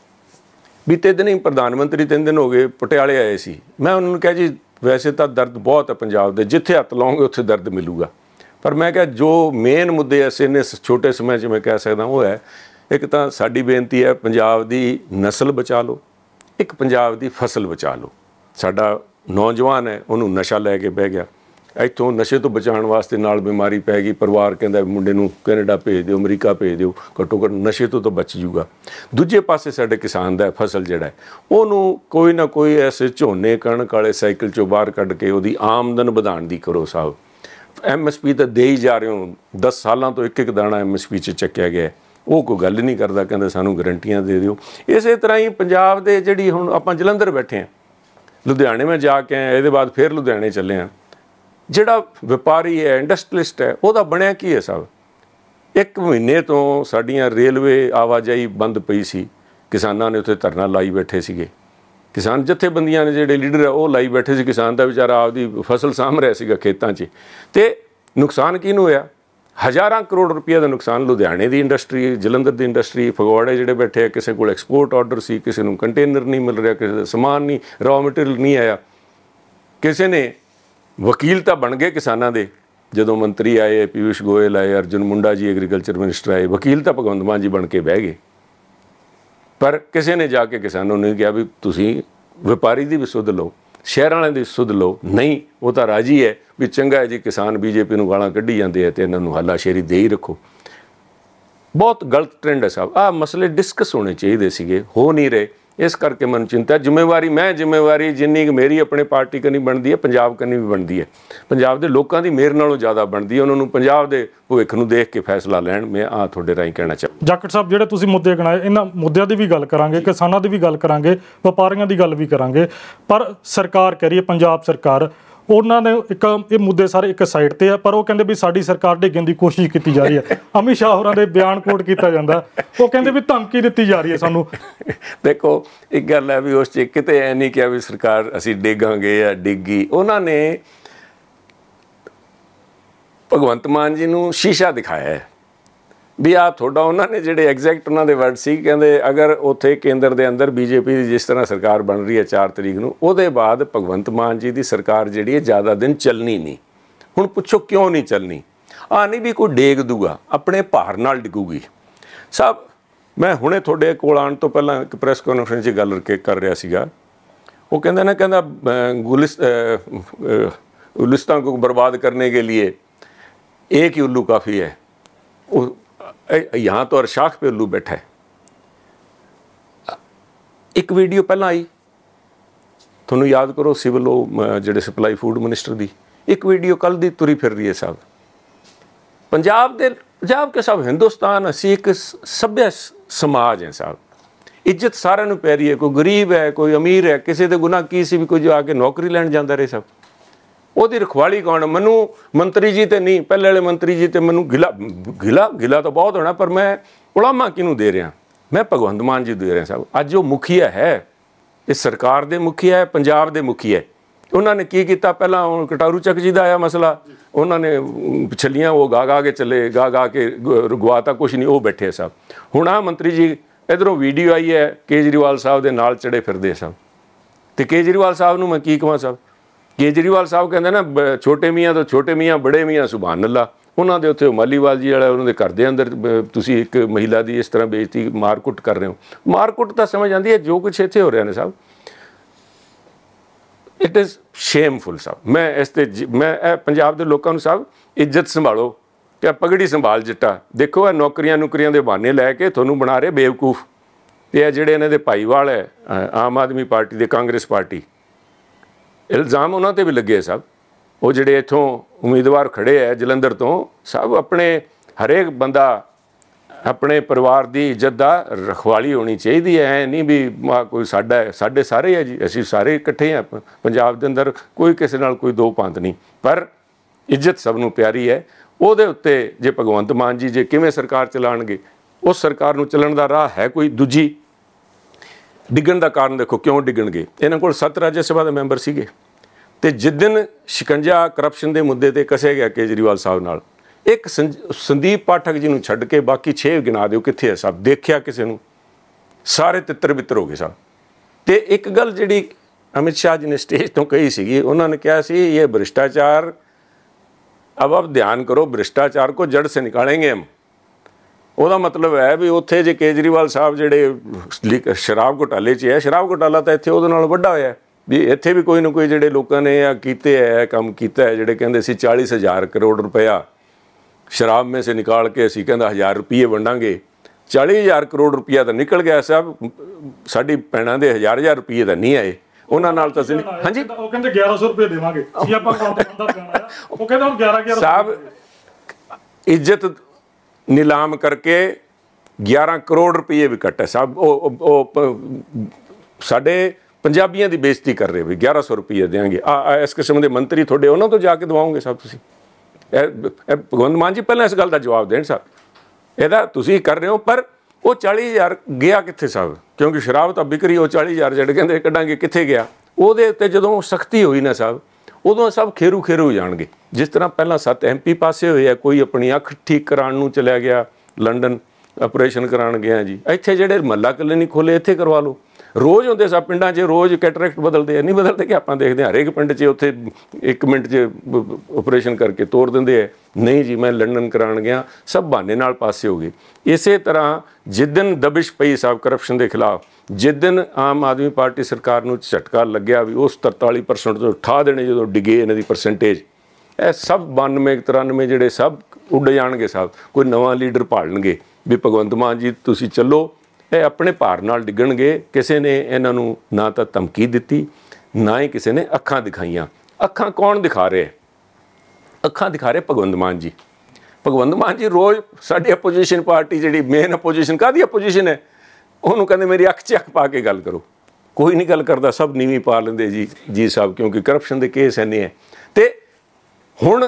ਬੀਤੇ ਦਿਨ ਹੀ ਪ੍ਰਧਾਨ ਮੰਤਰੀ ਤਿੰਨ ਦਿਨ ਹੋ ਗਏ ਪਟਿਆਲੇ ਆਏ ਸੀ। ਮੈਂ ਉਹਨਾਂ ਨੂੰ ਕਿਹਾ ਜੀ ਵੈਸੇ ਤਾਂ ਦਰਦ ਬਹੁਤ ਹੈ ਪੰਜਾਬ ਦੇ, ਜਿੱਥੇ ਹੱਥ ਲਾਓਗੇ ਉੱਥੇ ਦਰਦ ਮਿਲੂਗਾ। ਪਰ ਮੈਂ ਕਿਹਾ ਜੋ ਮੇਨ ਮੁੱਦੇ ਐਸੇ ਨੇ ਛੋਟੇ ਸਮੇਂ 'ਚ ਮੈਂ ਕਹਿ ਸਕਦਾ ਉਹ ਹੈ, ਇੱਕ ਤਾਂ ਸਾਡੀ ਬੇਨਤੀ ਹੈ ਪੰਜਾਬ ਦੀ ਨਸਲ ਬਚਾ ਲਓ, ਇੱਕ ਪੰਜਾਬ ਦੀ ਫਸਲ ਬਚਾ ਲਓ। ਸਾਡਾ ਨੌਜਵਾਨ ਹੈ ਉਹਨੂੰ ਨਸ਼ਾ ਲੈ ਕੇ ਬਹਿ ਗਿਆ, ਇੱਥੋਂ ਨਸ਼ੇ ਤੋਂ ਬਚਾਉਣ ਵਾਸਤੇ ਨਾਲ ਬਿਮਾਰੀ ਪੈ ਗਈ, ਪਰਿਵਾਰ ਕਹਿੰਦਾ ਮੁੰਡੇ ਨੂੰ ਕੈਨੇਡਾ ਭੇਜ ਦਿਓ, ਅਮਰੀਕਾ ਭੇਜ ਦਿਓ, ਘੱਟੋ ਘੱਟ ਨਸ਼ੇ ਤੋਂ ਤਾਂ ਬਚ ਜੂਗਾ। ਦੂਜੇ ਪਾਸੇ ਸਾਡੇ ਕਿਸਾਨ ਦਾ ਫਸਲ ਜਿਹੜਾ ਹੈ ਉਹਨੂੰ ਕੋਈ ਨਾ ਕੋਈ ਐਸੇ ਝੋਨੇ ਕਣਕ ਵਾਲੇ ਸਾਈਕਲ 'ਚੋਂ ਬਾਹਰ ਕੱਢ ਕੇ ਉਹਦੀ ਆਮਦਨ ਵਧਾਉਣ ਦੀ ਕਰੋ ਸਾਹਿਬ। ਐਮ ਐਸ ਪੀ ਤਾਂ ਦੇ ਹੀ ਜਾ ਰਹੇ ਹੋ, ਦਸ ਸਾਲਾਂ ਤੋਂ ਇੱਕ ਇੱਕ ਦਾਣਾ ਐਮ ਐਸ ਪੀ 'ਚ ਚੱਕਿਆ ਗਿਆ, ਉਹ ਕੋਈ ਗੱਲ ਨਹੀਂ ਕਰਦਾ, ਕਹਿੰਦਾ ਸਾਨੂੰ ਗਰੰਟੀਆਂ ਦੇ ਦਿਓ। ਇਸੇ ਤਰ੍ਹਾਂ ਹੀ ਪੰਜਾਬ ਦੇ ਜਿਹੜੀ ਹੁਣ ਆਪਾਂ ਜਲੰਧਰ ਬੈਠੇ ਹਾਂ, ਲੁਧਿਆਣੇ ਮੈਂ ਜਾ ਕੇ ਆਇਆ, ਇਹਦੇ ਬਾਅਦ ਫਿਰ ਲੁਧਿਆਣੇ ਚੱਲੇ ਹਾਂ, ਜਿਹੜਾ ਵਪਾਰੀ ਹੈ ਇੰਡਸਟਰੀਲਿਸਟ ਹੈ ਉਹਦਾ ਬਣਿਆ ਕੀ ਹੈ ਸਾਹਿਬ? ਇੱਕ ਮਹੀਨੇ ਤੋਂ ਸਾਡੀਆਂ ਰੇਲਵੇ ਆਵਾਜਾਈ ਬੰਦ ਪਈ ਸੀ, ਕਿਸਾਨਾਂ ਨੇ ਉੱਥੇ ਧਰਨਾ ਲਾਈ ਬੈਠੇ ਸੀਗੇ, ਕਿਸਾਨ ਜਥੇਬੰਦੀਆਂ ਨੇ ਜਿਹੜੇ ਲੀਡਰ ਆ ਉਹ ਲਾਈ ਬੈਠੇ ਸੀ, ਕਿਸਾਨ ਦਾ ਵਿਚਾਰਾ ਆਪਦੀ ਫਸਲ ਸਾਂਭ ਰਿਹਾ ਸੀਗਾ ਖੇਤਾਂ 'ਚ, ਅਤੇ ਨੁਕਸਾਨ ਕਿਹਨੂੰ ਹੋਇਆ? ਹਜ਼ਾਰਾਂ ਕਰੋੜ ਰੁਪਈਆ ਦਾ ਨੁਕਸਾਨ ਲੁਧਿਆਣੇ ਦੀ ਇੰਡਸਟਰੀ, ਜਲੰਧਰ ਦੀ ਇੰਡਸਟਰੀ, ਫਗਵਾੜੇ ਜਿਹੜੇ ਬੈਠੇ ਆ, ਕਿਸੇ ਕੋਲ ਐਕਸਪੋਰਟ ਆਰਡਰ ਸੀ, ਕਿਸੇ ਨੂੰ ਕੰਟੇਨਰ ਨਹੀਂ ਮਿਲ ਰਿਹਾ, ਕਿਸੇ ਦਾ ਸਮਾਨ ਨਹੀਂ, ਰॉ ਮਟੀਰੀਅਲ ਨਹੀਂ ਆਇਆ, ਕਿਸੇ ਨੇ ਵਕੀਲ ਤਾਂ ਬਣ ਗਏ ਕਿਸਾਨਾਂ ਦੇ, ਜਦੋਂ ਮੰਤਰੀ ਆਏ, ਪੀਯੂਸ਼ ਗੋਇਲ ਆਏ, ਅਰਜੁਨ ਮੁੰਡਾ ਜੀ ਐਗਰੀਕਲਚਰ ਮਿਨਿਸਟਰ ਆਏ, ਵਕੀਲ ਤਾਂ ਭਗਵੰਤ ਮਾਨ ਜੀ ਬਣ ਕੇ ਬਹਿ ਗਏ, ਪਰ ਕਿਸੇ ਨੇ ਜਾ ਕੇ ਕਿਸਾਨਾਂ ਨੂੰ ਕਿਹਾ ਵੀ ਤੁਸੀਂ ਵਪਾਰੀ ਦੀ ਵੀ ਸੁੱਧ ਲਓ, ਸ਼ਹਿਰਾਂ ਵਾਲਿਆਂ ਦੀ ਸੁੱਧ ਲਓ। ਨਹੀਂ, ਉਹ ਤਾਂ ਰਾਜੀ ਹੈ ਵੀ ਚੰਗਾ ਹੈ ਜੀ, ਕਿਸਾਨ ਬੀਜੇਪੀ ਨੂੰ ਗਾਲਾਂ ਕੱਢੀ ਜਾਂਦੇ ਆ ਤੇ ਇਹਨਾਂ ਨੂੰ ਹੱਲਾਸ਼ੇਰੀ ਦੇ ਹੀ ਰੱਖੋ। ਬਹੁਤ ਗਲਤ ਟ੍ਰੈਂਡ ਹੈ ਸਾਹਿਬ। ਆਹ ਮਸਲੇ ਡਿਸਕਸ ਹੋਣੇ ਚਾਹੀਦੇ ਸੀਗੇ, ਹੋ ਨਹੀਂ ਰਹੇ, ਇਸ ਕਰਕੇ ਮੈਨੂੰ ਚਿੰਤਾ। ਜ਼ਿੰਮੇਵਾਰੀ ਮੈਂ ਜ਼ਿੰਮੇਵਾਰੀ ਜਿੰਨੀ ਕੁ ਮੇਰੀ ਆਪਣੇ ਪਾਰਟੀ ਕਰਨੀ ਬਣਦੀ ਹੈ, ਪੰਜਾਬ ਕਰਨੀ ਵੀ ਬਣਦੀ ਹੈ, ਪੰਜਾਬ ਦੇ ਲੋਕਾਂ ਦੀ ਮੇਰੇ ਨਾਲੋਂ ਜ਼ਿਆਦਾ ਬਣਦੀ ਹੈ। ਉਹਨਾਂ ਨੂੰ ਪੰਜਾਬ ਦੇ ਭਵਿੱਖ ਨੂੰ ਦੇਖ ਕੇ ਫੈਸਲਾ ਲੈਣ। ਮੈਂ ਆਹ ਤੁਹਾਡੇ ਰਾਹੀਂ ਕਹਿਣਾ ਚਾਹੁੰਦਾ।
ਜਾਖੜ ਸਾਹਿਬ, ਜਿਹੜੇ ਤੁਸੀਂ ਮੁੱਦੇ ਗਿਣਾਏ, ਇਹਨਾਂ ਮੁੱਦਿਆਂ ਦੀ ਵੀ ਗੱਲ ਕਰਾਂਗੇ, ਕਿਸਾਨਾਂ ਦੀ ਵੀ ਗੱਲ ਕਰਾਂਗੇ, ਵਪਾਰੀਆਂ ਦੀ ਗੱਲ ਵੀ ਕਰਾਂਗੇ, ਪਰ ਸਰਕਾਰ ਕਹਿ ਰਹੀ ਹੈ, ਪੰਜਾਬ ਸਰਕਾਰ, ਉਹਨਾਂ ਨੇ ਇੱਕ ਇਹ ਮੁੱਦੇ ਸਾਰੇ ਇੱਕ ਸਾਈਡ ਤੇ ਆ, ਪਰ ਉਹ ਕਹਿੰਦੇ ਵੀ ਸਾਡੀ ਸਰਕਾਰ ਡਿੱਗਣ ਦੀ ਕੋਸ਼ਿਸ਼ ਕੀਤੀ ਜਾ ਰਹੀ ਹੈ। ਅਮਿਤ ਸ਼ਾਹ ਹੋਰਾਂ ਦੇ ਬਿਆਨ ਕੋਟ ਕੀਤਾ ਜਾਂਦਾ, ਉਹ ਕਹਿੰਦੇ ਵੀ ਧਮਕੀ ਦਿੱਤੀ ਜਾ ਰਹੀ ਹੈ ਸਾਨੂੰ।
ਦੇਖੋ, ਇੱਕ ਗੱਲ ਹੈ ਵੀ ਉਸ 'ਚ ਕਿਤੇ ਐ ਨਹੀਂ ਕਿਹਾ ਵੀ ਸਰਕਾਰ ਅਸੀਂ ਡਿੱਗਾਂਗੇ ਜਾਂ ਡਿੱਗੀ। ਉਹਨਾਂ ਨੇ ਭਗਵੰਤ ਮਾਨ ਜੀ ਨੂੰ ਸ਼ੀਸ਼ਾ ਦਿਖਾਇਆ ਹੈ ਵੀ ਆਹ ਤੁਹਾਡਾ, ਉਹਨਾਂ ਨੇ ਜਿਹੜੇ ਐਗਜ਼ੈਕਟ ਉਹਨਾਂ ਦੇ ਵਰਡ ਸੀ, ਕਹਿੰਦੇ ਅਗਰ ਉੱਥੇ ਕੇਂਦਰ ਦੇ ਅੰਦਰ ਬੀਜੇਪੀ ਦੀ ਜਿਸ ਤਰ੍ਹਾਂ ਸਰਕਾਰ ਬਣ ਰਹੀ ਹੈ ਚਾਰ ਤਰੀਕ ਨੂੰ, ਉਹਦੇ ਬਾਅਦ ਭਗਵੰਤ ਮਾਨ ਜੀ ਦੀ ਸਰਕਾਰ ਜਿਹੜੀ ਹੈ ਜ਼ਿਆਦਾ ਦਿਨ ਚੱਲਣੀ ਨਹੀਂ। ਹੁਣ ਪੁੱਛੋ ਕਿਉਂ ਨਹੀਂ ਚੱਲਣੀ? ਆਹ ਨਹੀਂ ਵੀ ਕੋਈ ਡੇਗ ਦੂਗਾ, ਆਪਣੇ ਭਾਰ ਨਾਲ ਡਿੱਗੂਗੀ। ਸਾਹਿਬ, ਮੈਂ ਹੁਣੇ ਤੁਹਾਡੇ ਕੋਲ ਆਉਣ ਤੋਂ ਪਹਿਲਾਂ ਇੱਕ ਪ੍ਰੈਸ ਕਾਨਫਰੰਸ 'ਚ ਗੱਲ ਕਰ ਰਿਹਾ ਸੀਗਾ, ਉਹ ਕਹਿੰਦਾ ਨਾ, ਕਹਿੰਦਾ ਗੁਲਿਸ ਗੁਲਿਸਤਾਨ को बर्बाद करने के लिए एक ही उल्लू काफ़ी है। यहाँ तो अरशाख पे उल्लू बैठा है। एक वीडियो पहला आई, ਤੁਹਾਨੂੰ याद करो, सिविल ਜਿਹੜੇ सप्लाई फूड मिनिस्टर ਦੀ एक वीडियो कल ਦੀ तुरी फिर रही है साहब। पंजाब ਦੇ पंजाब के साहब हिंदुस्तान ਅਸੀਂ एक सभ्य समाज है साहब। ਇੱਜ਼ਤ ਸਾਰਿਆਂ ਨੂੰ ਪੈ ਰਹੀ ਹੈ, ਕੋਈ ਗਰੀਬ ਹੈ, ਕੋਈ ਅਮੀਰ ਹੈ, ਕਿਸੇ ਦੇ ਗੁਨਾਹ ਕੀ ਸੀ ਵੀ ਕੋਈ ਜਾ ਕੇ ਨੌਕਰੀ ਲੈਣ ਜਾਂਦਾ ਰਹੇ ਸਾਹਿਬ, ਉਹਦੀ ਰਖਵਾਲੀ ਕੌਣ? ਮੈਨੂੰ ਮੰਤਰੀ ਜੀ ਤੇ ਨਹੀਂ, ਪਹਿਲੇ ਵਾਲੇ ਮੰਤਰੀ ਜੀ ਤੇ ਮੈਨੂੰ ਗਿਲਾ ਗਿਲਾ ਗਿਲਾ ਤਾਂ ਬਹੁਤ ਹੋਣਾ, ਪਰ ਮੈਂ ਉਲਾਮਾ ਕਿਹਨੂੰ ਦੇ ਰਿਹਾ? ਮੈਂ ਭਗਵੰਤ ਮਾਨ ਜੀ ਦੇ ਰਿਹਾ ਸਾਹਿਬ। ਅੱਜ ਉਹ ਮੁਖੀਆ ਹੈ, ਇਹ ਸਰਕਾਰ ਦੇ ਮੁਖੀਆ ਹੈ, ਪੰਜਾਬ ਦੇ ਮੁਖੀਆ ਹੈ। ਉਹਨਾਂ ਨੇ ਕੀ ਕੀਤਾ? ਪਹਿਲਾਂ ਹੁਣ ਕਟਾਰੂ ਚੱਕ ਜੀ ਦਾ ਆਇਆ ਮਸਲਾ, ਉਹਨਾਂ ਨੇ ਪਿਛਲੀਆਂ ਉਹ ਗਾ ਗਾ ਕੇ ਚੱਲੇ, ਗਾ ਗਾ ਕੇ ਰੁਗਵਾਤਾ, ਕੁਛ ਨਹੀਂ, ਉਹ ਬੈਠੇ ਸਾਹਿਬ। ਹੁਣ ਆਹ ਮੰਤਰੀ ਜੀ ਇੱਧਰੋਂ ਵੀਡੀਓ ਆਈ ਹੈ, ਕੇਜਰੀਵਾਲ ਸਾਹਿਬ ਦੇ ਨਾਲ ਚੜੇ ਫਿਰਦੇ ਸਾਹਿਬ। ਅਤੇ ਕੇਜਰੀਵਾਲ ਸਾਹਿਬ ਨੂੰ ਮੈਂ ਕੀ ਕਹਾਂ ਸਾਹਿਬ? ਕੇਜਰੀਵਾਲ ਸਾਹਿਬ ਕਹਿੰਦੇ ਨਾ, ਛੋਟੇ ਮੀਆਂ ਤੋਂ ਛੋਟੇ ਮੀਆਂ, ਬੜੇ ਮੀਆਂ ਸੁਭਾਨ ਅੱਲਾ। ਉਹਨਾਂ ਦੇ ਉੱਥੇ ਮਾਲੀਵਾਲ ਜੀ ਵਾਲਾ, ਉਹਨਾਂ ਦੇ ਘਰ ਦੇ ਅੰਦਰ ਤੁਸੀਂ ਇੱਕ ਮਹਿਲਾ ਦੀ ਇਸ ਤਰ੍ਹਾਂ ਬੇਇੱਜ਼ਤੀ, ਮਾਰਕੁੱਟ ਕਰ ਰਹੇ ਹੋ। ਮਾਰਕੁੱਟ ਤਾਂ ਸਮਝ ਆਉਂਦੀ ਹੈ ਜੋ ਕੁਛ ਇੱਥੇ ਹੋ ਰਿਹਾ ਨੇ sahib, it is shameful sahib. ਮੈਂ ਇਸ 'ਤੇ ਮੈਂ ਇਹ ਪੰਜਾਬ ਦੇ ਲੋਕਾਂ ਨੂੰ ਸਾਹਿਬ, ਇੱਜ਼ਤ ਸੰਭਾਲੋ ਅਤੇ ਪਗੜੀ ਸੰਭਾਲ ਜੱਟਾ। ਦੇਖੋ, ਇਹ ਨੌਕਰੀਆਂ ਨੌਕਰੀਆਂ ਦੇ ਬਹਾਨੇ ਲੈ ਕੇ ਤੁਹਾਨੂੰ ਬਣਾ ਰਹੇ ਬੇਵਕੂਫ। ਅਤੇ ਇਹ ਜਿਹੜੇ ਇਹਨਾਂ ਦੇ ਭਾਈਵਾਲ ਹੈ, ਆਮ ਆਦਮੀ ਪਾਰਟੀ ਦੇ, ਕਾਂਗਰਸ ਪਾਰਟੀ, ਇਲਜ਼ਾਮ ਉਹਨਾਂ 'ਤੇ ਵੀ ਲੱਗੇ ਸਾਹਿਬ। ਉਹ ਜਿਹੜੇ ਇੱਥੋਂ ਉਮੀਦਵਾਰ ਖੜ੍ਹੇ ਹੈ ਜਲੰਧਰ ਤੋਂ ਸਭ, ਆਪਣੇ ਹਰੇਕ ਬੰਦਾ ਆਪਣੇ ਪਰਿਵਾਰ ਦੀ ਇੱਜ਼ਤ ਦਾ ਰਖਵਾਲੀ ਹੋਣੀ ਚਾਹੀਦੀ ਹੈ। ਐ ਨਹੀਂ ਵੀ ਕੋਈ ਸਾਡਾ ਹੈ, ਸਾਡੇ ਸਾਰੇ ਹੈ ਜੀ, ਅਸੀਂ ਸਾਰੇ ਇਕੱਠੇ ਹਾਂ ਪੰਜਾਬ ਦੇ ਅੰਦਰ, ਕੋਈ ਕਿਸੇ ਨਾਲ ਕੋਈ ਦੋ ਪੰਥ ਨਹੀਂ, ਪਰ ਇੱਜ਼ਤ ਸਭ ਨੂੰ ਪਿਆਰੀ ਹੈ। ਉਹਦੇ ਉੱਤੇ ਜੇ ਭਗਵੰਤ ਮਾਨ ਜੀ ਜੇ ਕਿਵੇਂ ਸਰਕਾਰ ਚਲਾਉਣਗੇ, ਉਸ ਸਰਕਾਰ ਨੂੰ ਚੱਲਣ ਦਾ ਰਾਹ ਹੈ ਕੋਈ ਦੂਜੀ? ਡਿੱਗਣ ਦਾ ਕਾਰਨ ਦੇਖੋ, ਕਿਉਂ ਡਿੱਗਣਗੇ? ਇਹਨਾਂ ਕੋਲ ਸੱਤ ਰਾਜ ਸਭਾ ਦੇ ਮੈਂਬਰ ਸੀਗੇ, ਅਤੇ ਜਿਸ ਦਿਨ ਸ਼ਿਕੰਜਾ ਕਰਪਸ਼ਨ ਦੇ ਮੁੱਦੇ 'ਤੇ ਕੱਸਿਆ ਗਿਆ ਕੇਜਰੀਵਾਲ ਸਾਹਿਬ ਨਾਲ, ਇੱਕ ਸੰਦੀਪ ਪਾਠਕ ਜੀ ਨੂੰ ਛੱਡ ਕੇ ਬਾਕੀ ਛੇ ਗਿਣਾ ਦਿਓ ਕਿੱਥੇ ਹੈ ਸਾਹਿਬ? ਦੇਖਿਆ ਕਿਸੇ ਨੂੰ? ਸਾਰੇ ਤਿੱਤਰ ਬਿੱਤਰ ਹੋ ਗਏ ਸਾਹਿਬ। ਅਤੇ ਇੱਕ ਗੱਲ ਜਿਹੜੀ ਅਮਿਤ ਸ਼ਾਹ ਜੀ ਨੇ ਸਟੇਜ ਤੋਂ ਕਹੀ ਸੀਗੀ, ਉਹਨਾਂ ਨੇ ਕਿਹਾ ਸੀ, ਇਹ ਭ੍ਰਿਸ਼ਟਾਚਾਰ, अब आप ध्यान करो, भ्रष्टाचार को जड़ से निकालेंगे हम। ਉਹਦਾ ਮਤਲਬ ਹੈ ਵੀ ਉੱਥੇ ਜੇ ਕੇਜਰੀਵਾਲ ਸਾਹਿਬ ਜਿਹੜੇ ਸ਼ਰਾਬ ਘੁਟਾਲੇ 'ਚ ਹੈ, ਸ਼ਰਾਬ ਘੁਟਾਲਾ ਤਾਂ ਇੱਥੇ ਉਹਦੇ ਨਾਲ ਵੱਡਾ ਹੋਇਆ, ਵੀ ਇੱਥੇ ਵੀ ਕੋਈ ਨਾ ਕੋਈ ਜਿਹੜੇ ਲੋਕਾਂ ਨੇ ਆ ਕੀਤੇ ਹੈ ਕੰਮ ਕੀਤਾ ਹੈ ਜਿਹੜੇ ਕਹਿੰਦੇ ਸੀ ਚਾਲੀਸ ਹਜ਼ਾਰ ਕਰੋੜ ਰੁਪਇਆ ਸ਼ਰਾਬ में से निकाल के ਅਸੀਂ ਕਹਿੰਦਾ ਹਜ਼ਾਰ ਰੁਪਏ ਵੰਡਾਂਗੇ ਚਾਲੀ ਹਜ਼ਾਰ ਕਰੋੜ ਰੁਪਇਆ ਤਾਂ ਨਿਕਲ ਗਿਆ ਸਾਹਿਬ ਸਾਡੀ ਭੈਣਾਂ ਦੇ ਹਜ਼ਾਰ ਹਜ਼ਾਰ ਰੁਪਏ ਤਾਂ ਨਹੀਂ ਆਏ ਉਹਨਾਂ ਨਾਲ ਤਾਂ ਅਸੀਂ ਹਾਂਜੀ
ਉਹ ਕਹਿੰਦੇ ਗਿਆਰਾਂ ਸੌ ਰੁਪਏ ਦੇਵਾਂਗੇ ਜੀ ਆਪਾਂ ਕੰਮ ਤੇ ਬੰਦਾ ਪਿਆਣਾ ਆ ਉਹ ਕਹਿੰਦਾ ਹੁਣ ਗਿਆਰਾਂ ਗਿਆਰਾਂ
ਸਾਹਿਬ ਇੱਜ਼ਤ ਨੀਲਾਮ ਕਰਕੇ ਗਿਆਰਾਂ ਕਰੋੜ ਰੁਪਏ ਵੀ ਕੱਟੇ ਸਾਹਿਬ ਉਹ ਉਹ ਸਾਡੇ ਪੰਜਾਬੀਆਂ ਦੀ ਬੇਇੱਜ਼ਤੀ ਕਰ ਰਹੇ ਵੀ ਗਿਆਰਾਂ ਸੌ ਰੁਪਏ ਦੇਵਾਂਗੇ ਆ ਇਸ ਕਿਸਮ ਦੇ ਮੰਤਰੀ ਤੁਹਾਡੇ ਉਹਨਾਂ ਤੋਂ ਜਾ ਕੇ ਦਵਾਓਗੇ ਸਾਹਿਬ ਤੁਸੀਂ ਇਹ ਭਗਵੰਤ ਮਾਨ ਜੀ ਪਹਿਲਾਂ ਇਸ ਗੱਲ ਦਾ ਜਵਾਬ ਦੇਣ ਸਾਹਿਬ ਇਹਦਾ ਤੁਸੀਂ ਕਰ ਰਹੇ ਹੋ ਪਰ ਉਹ ਚਾਲੀ ਹਜ਼ਾਰ ਗਿਆ ਕਿੱਥੇ ਸਾਹਿਬ ਕਿਉਂਕਿ ਸ਼ਰਾਬ ਤਾਂ ਵਿਕਰੀ ਉਹ ਚਾਲੀ ਹਜ਼ਾਰ ਜਿਹੜੇ ਕਹਿੰਦੇ ਕੱਢਾਂਗੇ ਕਿੱਥੇ ਗਿਆ ਉਹਦੇ ਉੱਤੇ ਜਦੋਂ ਸਖਤੀ ਹੋਈ ਨਾ ਸਾਹਿਬ ਉਦੋਂ ਸਭ ਖੇਰੂ ਖੇਰੂ ਹੋ ਜਾਣਗੇ ਜਿਸ ਤਰ੍ਹਾਂ ਪਹਿਲਾਂ ਸੱਤ ਐਮ ਪੀ ਪਾਸੇ ਹੋਏ ਆ ਕੋਈ ਆਪਣੀ ਅੱਖ ਠੀਕ ਕਰਾਉਣ ਨੂੰ ਚਲਿਆ ਗਿਆ ਲੰਡਨ ਆਪਰੇਸ਼ਨ ਕਰਾਉਣ ਗਿਆ ਜੀ ਇੱਥੇ ਜਿਹੜੇ ਮਹੱਲਾ ਕਲੀਨਿਕ ਖੋਲੇ ਇੱਥੇ ਕਰਵਾ ਲਓ ਰੋਜ਼ ਹੁੰਦੇ ਸਭ ਪਿੰਡਾਂ 'ਚ ਰੋਜ਼ ਕੈਟਰੈਕਟ ਬਦਲਦੇ ਆ ਨਹੀਂ ਬਦਲਦੇ ਕਿ ਆਪਾਂ ਦੇਖਦੇ ਹਾਂ ਹਰੇਕ ਪਿੰਡ 'ਚ ਉੱਥੇ ਇੱਕ ਮਿੰਟ 'ਚ ਆਪਰੇਸ਼ਨ ਕਰਕੇ ਤੋੜ ਦਿੰਦੇ ਆ ਨਹੀਂ ਜੀ ਮੈਂ ਲੰਡਨ ਕਰਾਉਣ ਗਿਆ ਸਭ ਬਹਾਨੇ ਨਾਲ ਪਾਸੇ ਹੋ ਗਏ ਇਸੇ ਤਰ੍ਹਾਂ ਜਿਸ ਦਿਨ ਦਬਿਸ਼ ਪਈ ਸਾਹਿਬ ਕਰਪਸ਼ਨ ਦੇ ਖਿਲਾਫ ਜਿਸ ਦਿਨ ਆਮ ਆਦਮੀ ਪਾਰਟੀ ਸਰਕਾਰ ਨੂੰ ਝਟਕਾ ਲੱਗਿਆ ਵੀ ਉਸ ਤਰਤਾਲੀ ਪਰਸੈਂਟ ਤੋਂ ਉਠਾ ਦੇਣੇ ਜਦੋਂ ਡਿੱਗੇ ਇਹਨਾਂ ਦੀ ਪਰਸੈਂਟੇਜ ਇਹ ਸਭ ਬਾਨਵੇਂ ਤਰਾਨਵੇਂ ਜਿਹੜੇ ਸਭ ਉੱਡ ਜਾਣਗੇ ਸਾਹਿਬ ਕੋਈ ਨਵਾਂ ਲੀਡਰ ਭਾਲਣਗੇ ਵੀ ਭਗਵੰਤ ਮਾਨ ਜੀ ਤੁਸੀਂ ਚੱਲੋ ਇਹ ਆਪਣੇ ਭਾਰ ਨਾਲ ਡਿੱਗਣਗੇ ਕਿਸੇ ਨੇ ਇਹਨਾਂ ਨੂੰ ਨਾ ਤਾਂ ਧਮਕੀ ਦਿੱਤੀ ਨਾ ਹੀ ਕਿਸੇ ਨੇ ਅੱਖਾਂ ਦਿਖਾਈਆਂ ਅੱਖਾਂ ਕੌਣ ਦਿਖਾ ਰਿਹਾ ਅੱਖਾਂ ਦਿਖਾ ਰਹੇ ਭਗਵੰਤ ਮਾਨ ਜੀ ਭਗਵੰਤ ਮਾਨ ਜੀ ਰੋਜ਼ ਸਾਡੀ ਆਪੋਜੀਸ਼ਨ ਪਾਰਟੀ ਜਿਹੜੀ ਮੇਨ ਆਪੋਜੀਸ਼ਨ ਕਾਹਦੀ ਆਪੋਜੀਸ਼ਨ ਹੈ ਉਹਨੂੰ ਕਹਿੰਦੇ ਮੇਰੀ ਅੱਖ 'ਚ ਅੱਖ ਪਾ ਕੇ ਗੱਲ ਕਰੋ ਕੋਈ ਨਹੀਂ ਗੱਲ ਕਰਦਾ ਸਭ ਨੀਵੀਂ ਪਾ ਲੈਂਦੇ ਜੀ ਜੀ ਸਾਹਿਬ ਕਿਉਂਕਿ ਕਰਪਸ਼ਨ ਦੇ ਕੇਸ ਇੰਨੇ ਹੈ ਅਤੇ ਹੁਣ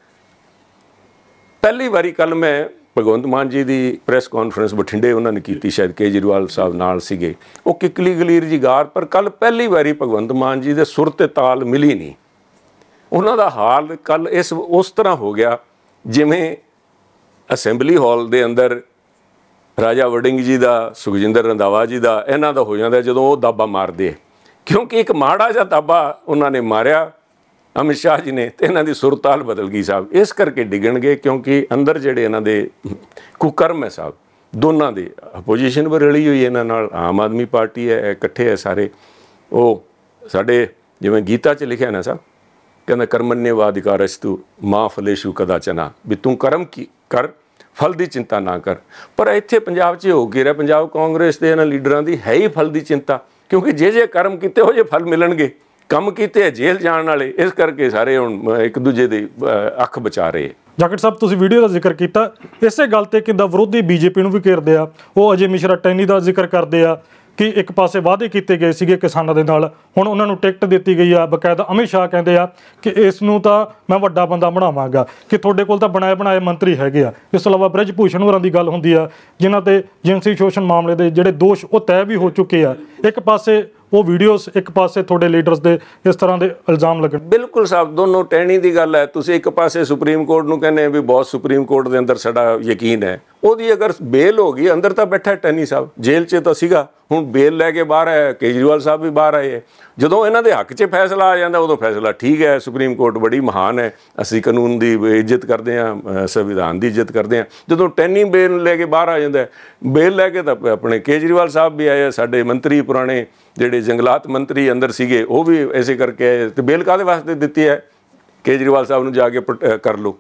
ਪਹਿਲੀ ਵਾਰੀ ਕੱਲ੍ਹ ਮੈਂ ਭਗਵੰਤ ਮਾਨ ਜੀ ਦੀ ਪ੍ਰੈਸ ਕਾਨਫਰੰਸ ਬਠਿੰਡੇ ਉਹਨਾਂ ਨੇ ਕੀਤੀ ਸ਼ਾਇਦ ਕੇਜਰੀਵਾਲ ਸਾਹਿਬ ਨਾਲ ਸੀਗੇ ਉਹ ਕਿੱਕਲੀ ਗਲੀਰ ਜੀ ਗਾਰ ਪਰ ਕੱਲ੍ਹ ਪਹਿਲੀ ਵਾਰੀ ਭਗਵੰਤ ਮਾਨ ਜੀ ਦੇ ਸੁਰ ਤੇ ਤਾਲ ਮਿਲੀ ਨਹੀਂ ਉਹਨਾਂ ਦਾ ਹਾਲ ਕੱਲ੍ਹ ਇਸ ਉਸ ਤਰ੍ਹਾਂ ਹੋ ਗਿਆ ਜਿਵੇਂ ਅਸੈਂਬਲੀ ਹਾਲ ਦੇ ਅੰਦਰ ਰਾਜਾ ਵੜਿੰਗ ਜੀ ਦਾ ਸੁਖਜਿੰਦਰ ਰੰਧਾਵਾ ਜੀ ਦਾ ਇਹਨਾਂ ਦਾ ਹੋ ਜਾਂਦਾ ਜਦੋਂ ਉਹ ਦਾਬਾ ਮਾਰਦੇ ਕਿਉਂਕਿ ਇੱਕ ਮਾੜਾ ਜਿਹਾ ਦਾਬਾ ਉਹਨਾਂ ਨੇ ਮਾਰਿਆ ਅਮਿਤ ਸ਼ਾਹ ਜੀ ਨੇ ਤੇ ਇਹਨਾਂ ਦੀ ਸੁਰਤਾਲ ਬਦਲ ਗਈ ਸਾਹਿਬ ਇਸ ਕਰਕੇ ਡਿੱਗਣਗੇ ਕਿਉਂਕਿ ਅੰਦਰ ਜਿਹੜੇ ਇਹਨਾਂ ਦੇ ਕੁਕਰਮ ਹੈ ਸਾਹਿਬ ਦੋਨਾਂ ਦੇ ਆਪੋਜੀਸ਼ਨ ਵੀ ਰਲੀ ਹੋਈ ਇਹਨਾਂ ਨਾਲ ਆਮ ਆਦਮੀ ਪਾਰਟੀ ਹੈ ਇਕੱਠੇ ਹੈ ਸਾਰੇ ਉਹ ਸਾਡੇ ਜਿਵੇਂ ਗੀਤਾ 'ਚ ਲਿਖਿਆ ਨਾ ਸਾਹਿਬ ਕਹਿੰਦਾ ਕਰਮਨਿਵਾਧਿਕਾਰਸਤੁ ਮਾ ਫਲੇਸ਼ੂ ਕਦਾਚਨਾ ਵੀ ਤੂੰ ਕਰਮ ਕੀ ਕਰ ਫਲ ਦੀ ਚਿੰਤਾ ਨਾ ਕਰ ਪਰ ਇੱਥੇ ਪੰਜਾਬ 'ਚ ਹੋ ਗਿਆ ਰਿਹਾ ਪੰਜਾਬ ਕਾਂਗਰਸ ਦੇ ਇਹਨਾਂ ਲੀਡਰਾਂ ਦੀ ਹੈ ਹੀ ਫਲ ਦੀ ਚਿੰਤਾ ਕਿਉਂਕਿ ਜੇ ਜੇ ਕਰਮ ਕੀਤੇ ਹੋ ਜੇ ਫਲ ਮਿਲਣਗੇ ਕੰਮ ਕੀਤੇ ਹੈ ਜੇਲ੍ਹ ਜਾਣ ਵਾਲੇ ਇਸ ਕਰਕੇ ਸਾਰੇ ਹੁਣ ਇੱਕ ਦੂਜੇ ਦੀ ਅੱਖ ਬਚਾ ਰਹੇ
ਜਾਕਟ ਸਾਹਿਬ ਤੁਸੀਂ ਵੀਡੀਓ ਦਾ ਜ਼ਿਕਰ ਕੀਤਾ ਇਸੇ ਗੱਲ ਤੇ ਕਿੱਦਾਂ ਵਿਰੋਧੀ ਬੀਜੇਪੀ ਨੂੰ ਵੀ ਘੇਰਦੇ ਆ ਉਹ ਅਜੇ ਮਿਸ਼ਰਾ ਟੈਨੀ ਦਾ ਜ਼ਿਕਰ ਕਰਦੇ ਆ ਕਿ ਇੱਕ ਪਾਸੇ ਵਾਅਦੇ ਕੀਤੇ ਗਏ ਸੀਗੇ ਕਿਸਾਨਾਂ ਦੇ ਨਾਲ ਹੁਣ ਉਹਨਾਂ ਨੂੰ ਟਿਕਟ ਦਿੱਤੀ ਗਈ ਆ ਬਕਾਇਦਾ ਅਮਿਤ ਸ਼ਾਹ ਕਹਿੰਦੇ ਆ ਕਿ ਇਸ ਨੂੰ ਤਾਂ ਮੈਂ ਵੱਡਾ ਬੰਦਾ ਬਣਾਵਾਂਗਾ ਕਿ ਤੁਹਾਡੇ ਕੋਲ ਤਾਂ ਬਣਾਏ ਬਣਾਏ ਮੰਤਰੀ ਹੈਗੇ ਆ ਇਸ ਤੋਂ ਇਲਾਵਾ ਬ੍ਰਿਜ ਭੂਸ਼ਣ ਹੋਰਾਂ ਦੀ ਗੱਲ ਹੁੰਦੀ ਆ ਜਿਨ੍ਹਾਂ ਤੇ ਜਿਨਸੀ ਸ਼ੋਸ਼ਣ ਮਾਮਲੇ ਦੇ ਜਿਹੜੇ ਦੋਸ਼ ਉਹ ਤੈਅ ਵੀ ਹੋ ਚੁੱਕੇ ਆ ਇੱਕ ਪਾਸੇ ਉਹ ਵੀਡੀਓਜ਼ ਇੱਕ ਪਾਸੇ ਤੁਹਾਡੇ ਲੀਡਰਸ ਦੇ ਇਸ ਤਰ੍ਹਾਂ ਦੇ ਇਲਜ਼ਾਮ ਲੱਗਣ
ਬਿਲਕੁਲ ਸਾਹਿਬ ਦੋਨੋਂ ਟਹਿਣੀ ਦੀ ਗੱਲ ਹੈ ਤੁਸੀਂ ਇੱਕ ਪਾਸੇ ਸੁਪਰੀਮ ਕੋਰਟ ਨੂੰ ਕਹਿੰਦੇ ਵੀ ਬਹੁਤ ਸੁਪਰੀਮ ਕੋਰਟ ਦੇ ਅੰਦਰ ਸਾਡਾ ਯਕੀਨ ਹੈ ਉਹਦੀ ਅਗਰ ਬੇਲ ਹੋ ਗਈ ਅੰਦਰ ਤਾਂ ਬੈਠਾ ਟੈਨੀ ਸਾਹਿਬ ਜੇਲ੍ਹ 'ਚ ਤਾਂ ਸੀਗਾ ਹੁਣ ਬੇਲ ਲੈ ਕੇ ਬਾਹਰ ਹੈ ਕੇਜਰੀਵਾਲ ਸਾਹਿਬ ਵੀ ਬਾਹਰ ਆਏ ਹੈ ਜਦੋਂ ਇਹਨਾਂ ਦੇ ਹੱਕ 'ਚ ਫੈਸਲਾ ਆ ਜਾਂਦਾ ਉਦੋਂ ਫੈਸਲਾ ਠੀਕ ਹੈ ਸੁਪਰੀਮ ਕੋਰਟ ਬੜੀ ਮਹਾਨ ਹੈ ਅਸੀਂ ਕਾਨੂੰਨ ਦੀ ਇੱਜ਼ਤ ਕਰਦੇ ਹਾਂ ਸੰਵਿਧਾਨ ਦੀ ਇੱਜ਼ਤ ਕਰਦੇ ਹਾਂ ਜਦੋਂ ਟੈਨੀ ਬੇਲ ਲੈ ਕੇ ਬਾਹਰ ਆ ਜਾਂਦਾ ਬੇਲ ਲੈ ਕੇ ਤਾਂ ਆਪਣੇ ਕੇਜਰੀਵਾਲ ਸਾਹਿਬ ਵੀ ਆਏ ਸਾਡੇ ਮੰਤਰੀ ਪੁਰਾਣੇ ਜਿਹੜੇ ਜੰਗਲਾਤ ਮੰਤਰੀ ਅੰਦਰ ਸੀਗੇ ਉਹ ਵੀ ਐਸੇ ਕਰਕੇ ਆਏ ਅਤੇ ਬੇਲ ਕਾਹਦੇ ਵਾਸਤੇ ਦਿੱਤੀ ਹੈ ਕੇਜਰੀਵਾਲ ਸਾਹਿਬ ਨੂੰ ਜਾ ਕੇ ਕਰ ਲਓ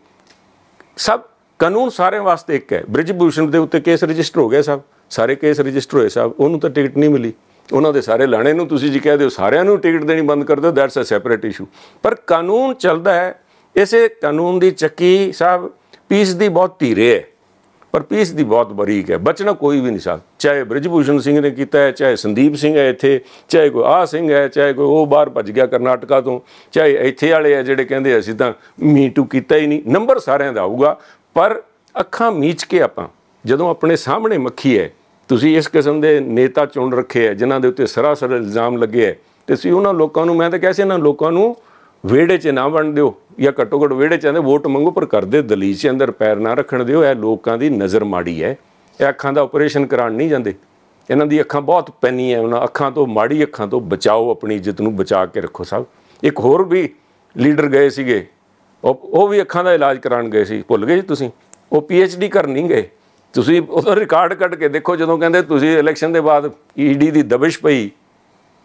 ਸਭ ਕਾਨੂੰਨ ਸਾਰਿਆਂ ਵਾਸਤੇ ਇੱਕ ਹੈ ਬ੍ਰਿਜ ਭੂਸ਼ਣ ਦੇ ਉੱਤੇ ਕੇਸ ਰਜਿਸਟਰ ਹੋ ਗਿਆ ਸਾਹਿਬ ਸਾਰੇ ਕੇਸ ਰਜਿਸਟਰ ਹੋਏ ਸਾਹਿਬ ਉਹਨੂੰ ਤਾਂ ਟਿਕਟ ਨਹੀਂ ਮਿਲੀ ਉਹਨਾਂ ਦੇ ਸਾਰੇ ਲਾਣੇ ਨੂੰ ਤੁਸੀਂ ਜੀ ਕਹਿ ਦਿਓ ਸਾਰਿਆਂ ਨੂੰ ਟਿਕਟ ਦੇਣੀ ਬੰਦ ਕਰ ਦਿਓ ਦੈਟਸ ਅ ਸੈਪਰੇਟ ਇਸ਼ੂ ਪਰ ਕਾਨੂੰਨ ਚੱਲਦਾ ਹੈ ਇਸੇ ਕਾਨੂੰਨ ਦੀ ਚੱਕੀ ਸਾਹਿਬ ਪੀਸ ਦੀ ਬਹੁਤ ਧੀਰੇ ਹੈ ਪਰ ਪੀਸ ਦੀ ਬਹੁਤ ਬਰੀਕ ਹੈ ਬਚਣਾ ਕੋਈ ਵੀ ਨਹੀਂ ਸਾਹਿਬ ਚਾਹੇ ਬ੍ਰਿਜ ਭੂਸ਼ਣ ਸਿੰਘ ਨੇ ਕੀਤਾ ਹੈ ਚਾਹੇ ਸੰਦੀਪ ਸਿੰਘ ਹੈ ਇੱਥੇ ਚਾਹੇ ਕੋਈ ਆਹ ਸਿੰਘ ਹੈ ਚਾਹੇ ਕੋਈ ਉਹ ਬਾਹਰ ਭੱਜ ਗਿਆ ਕਰਨਾਟਕਾ ਤੋਂ ਚਾਹੇ ਇੱਥੇ ਵਾਲੇ ਹੈ ਜਿਹੜੇ ਕਹਿੰਦੇ ਅਸੀਂ ਤਾਂ ਮੀਟੂ ਕੀਤਾ ਹੀ ਨਹੀਂ ਨੰਬਰ ਸਾਰਿਆਂ ਦਾ ਆਊਗਾ ਪਰ ਅੱਖਾਂ ਮੀਚ ਕੇ ਆਪਾਂ ਜਦੋਂ ਆਪਣੇ ਸਾਹਮਣੇ ਮੱਖੀ ਹੈ ਤੁਸੀਂ ਇਸ ਕਿਸਮ ਦੇ ਨੇਤਾ ਚੁਣ ਰੱਖੇ ਹੈ ਜਿਨ੍ਹਾਂ ਦੇ ਉੱਤੇ ਸਰਾਸਰ ਇਲਜ਼ਾਮ ਲੱਗੇ ਹੈ ਅਤੇ ਤੁਸੀਂ ਉਹਨਾਂ ਲੋਕਾਂ ਨੂੰ ਮੈਂ ਤਾਂ ਕਹਿ ਇਹਨਾਂ ਲੋਕਾਂ ਨੂੰ ਵਿਹੜੇ 'ਚ ਨਾ ਵੰਡ ਦਿਓ ਜਾਂ ਘੱਟੋ ਘੱਟ ਵਿਹੜੇ 'ਚ ਆਉਂਦੇ ਵੋਟ ਮੰਗੋ ਪਰ ਕਰਦੇ ਦਲੀਲ 'ਚ ਅੰਦਰ ਪੈਰ ਨਾ ਰੱਖਣ ਦਿਓ ਇਹ ਲੋਕਾਂ ਦੀ ਨਜ਼ਰ ਮਾੜੀ ਹੈ ਇਹ ਅੱਖਾਂ ਦਾ ਆਪਰੇਸ਼ਨ ਕਰਾਉਣ ਨਹੀਂ ਜਾਂਦੇ ਇਹਨਾਂ ਦੀ ਅੱਖਾਂ ਬਹੁਤ ਪੈਣੀ ਹੈ ਉਹਨਾਂ ਅੱਖਾਂ ਤੋਂ ਮਾੜੀ ਅੱਖਾਂ ਤੋਂ ਬਚਾਓ ਆਪਣੀ ਇੱਜ਼ਤ ਨੂੰ ਬਚਾ ਕੇ ਰੱਖੋ ਸਾਹਿਬ ਇੱਕ ਹੋਰ ਵੀ ਲੀਡਰ ਗਏ ਸੀਗੇ ਉਹ ਉਹ ਵੀ ਅੱਖਾਂ ਦਾ ਇਲਾਜ ਕਰਾਉਣ ਗਏ ਸੀ ਭੁੱਲ ਗਏ ਜੀ ਤੁਸੀਂ ਉਹ ਪੀ ਐਚ ਡੀ ਕਰਨ ਨਹੀਂ ਗਏ ਤੁਸੀਂ ਉਹਦਾ ਰਿਕਾਰਡ ਕੱਢ ਕੇ ਦੇਖੋ ਜਦੋਂ ਕਹਿੰਦੇ ਤੁਸੀਂ ਇਲੈਕਸ਼ਨ ਦੇ ਬਾਅਦ ਈ ਡੀ ਦੀ ਦਬਿਸ਼ ਪਈ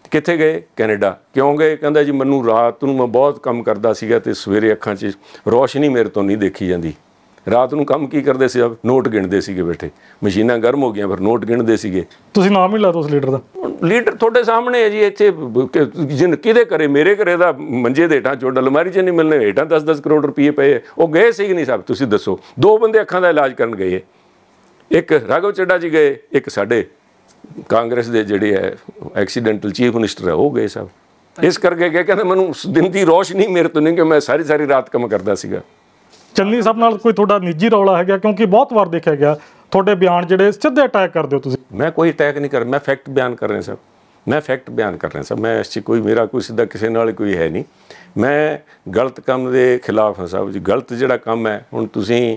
ਕਿੱਥੇ ਗਏ? ਕੈਨੇਡਾ। ਕਿਉਂ ਗਏ? ਕਹਿੰਦਾ ਜੀ ਮੈਨੂੰ ਰਾਤ ਨੂੰ ਮੈਂ ਬਹੁਤ ਕੰਮ ਕਰਦਾ ਸੀਗਾ ਅਤੇ ਸਵੇਰੇ ਅੱਖਾਂ 'ਚ ਰੋਸ਼ਨੀ ਮੇਰੇ ਤੋਂ ਨਹੀਂ ਦੇਖੀ ਜਾਂਦੀ। ਰਾਤ ਨੂੰ ਕੰਮ ਕੀ ਕਰਦੇ ਸੀ? ਨੋਟ ਗਿਣਦੇ ਸੀਗੇ ਬੈਠੇ। ਮਸ਼ੀਨਾਂ ਗਰਮ ਹੋ ਗਈਆਂ, ਫਿਰ ਨੋਟ ਗਿਣਦੇ ਸੀਗੇ।
ਤੁਸੀਂ ਨਾਮ ਹੀ ਲਾ ਦਿਓ ਉਸ ਲੀਡਰ ਦਾ।
ਲੀਡਰ ਤੁਹਾਡੇ ਸਾਹਮਣੇ ਹੈ ਜੀ। ਇੱਥੇ ਜਿਨ ਕਿਹਦੇ ਘਰੇ? ਮੇਰੇ ਘਰੇ ਦਾ ਮੰਜੇ ਦੇ ਹੇਠਾਂ ਚੋਂ ਅਲਮਾਰੀ 'ਚ ਨਹੀਂ ਮਿਲਣੇ, ਹੇਠਾਂ ਦਸ ਦਸ ਕਰੋੜ ਰੁਪਏ ਪਏ। ਉਹ ਗਏ ਸੀ ਕਿ ਨਹੀਂ ਸਾਹਿਬ? ਤੁਸੀਂ ਦੱਸੋ। ਦੋ ਬੰਦੇ ਅੱਖਾਂ ਦਾ ਇਲਾਜ ਕਰਨ ਗਏ, ਇੱਕ ਰਾਘਵ ਚੱਡਾ ਜੀ ਗਏ, ਇੱਕ ਸਾਡੇ ਕਾਂਗਰਸ ਦੇ ਜਿਹੜੇ ਹੈ ਐਕਸੀਡੈਂਟਲ ਚੀਫ ਮਿਨਿਸਟਰ ਹੈ ਉਹ ਗਏ ਸਾਹਿਬ। ਇਸ ਕਰਕੇ ਗਏ, ਕਹਿੰਦੇ ਮੈਨੂੰ ਦਿਨ ਦੀ ਰੋਸ਼ਨੀ ਮੇਰੇ ਤੋਂ ਨਹੀਂ, ਕਿ ਮੈਂ ਸਾਰੀ ਸਾਰੀ ਰਾਤ ਕੰਮ ਕਰਦਾ ਸੀਗਾ।
ਚੰਨੀ ਸਾਹਿਬ ਨਾਲ ਕੋਈ ਤੁਹਾਡਾ ਨਿੱਜੀ ਰੌਲਾ ਹੈਗਾ? ਕਿਉਂਕਿ ਬਹੁਤ ਵਾਰ ਦੇਖਿਆ ਗਿਆ ਤੁਹਾਡੇ ਬਿਆਨ ਜਿਹੜੇ ਸਿੱਧੇ ਅਟੈਕ ਕਰਦੇ ਹੋ ਤੁਸੀਂ।
ਮੈਂ ਕੋਈ ਅਟੈਕ ਨਹੀਂ ਕਰ, ਮੈਂ ਫੈਕਟ ਬਿਆਨ ਕਰ ਰਿਹਾ ਸਰ। ਮੈਂ ਫੈਕਟ ਬਿਆਨ ਕਰ ਰਿਹਾ ਸਰ। ਮੈਂ ਇਸ 'ਚ ਕੋਈ, ਮੇਰਾ ਕੋਈ ਸਿੱਧਾ ਕਿਸੇ ਨਾਲ ਕੋਈ ਹੈ ਨਹੀਂ। ਮੈਂ ਗਲਤ ਕੰਮ ਦੇ ਖਿਲਾਫ ਹਾਂ ਸਾਹਿਬ ਜੀ। ਗਲਤ ਜਿਹੜਾ ਕੰਮ ਹੈ, ਹੁਣ ਤੁਸੀਂ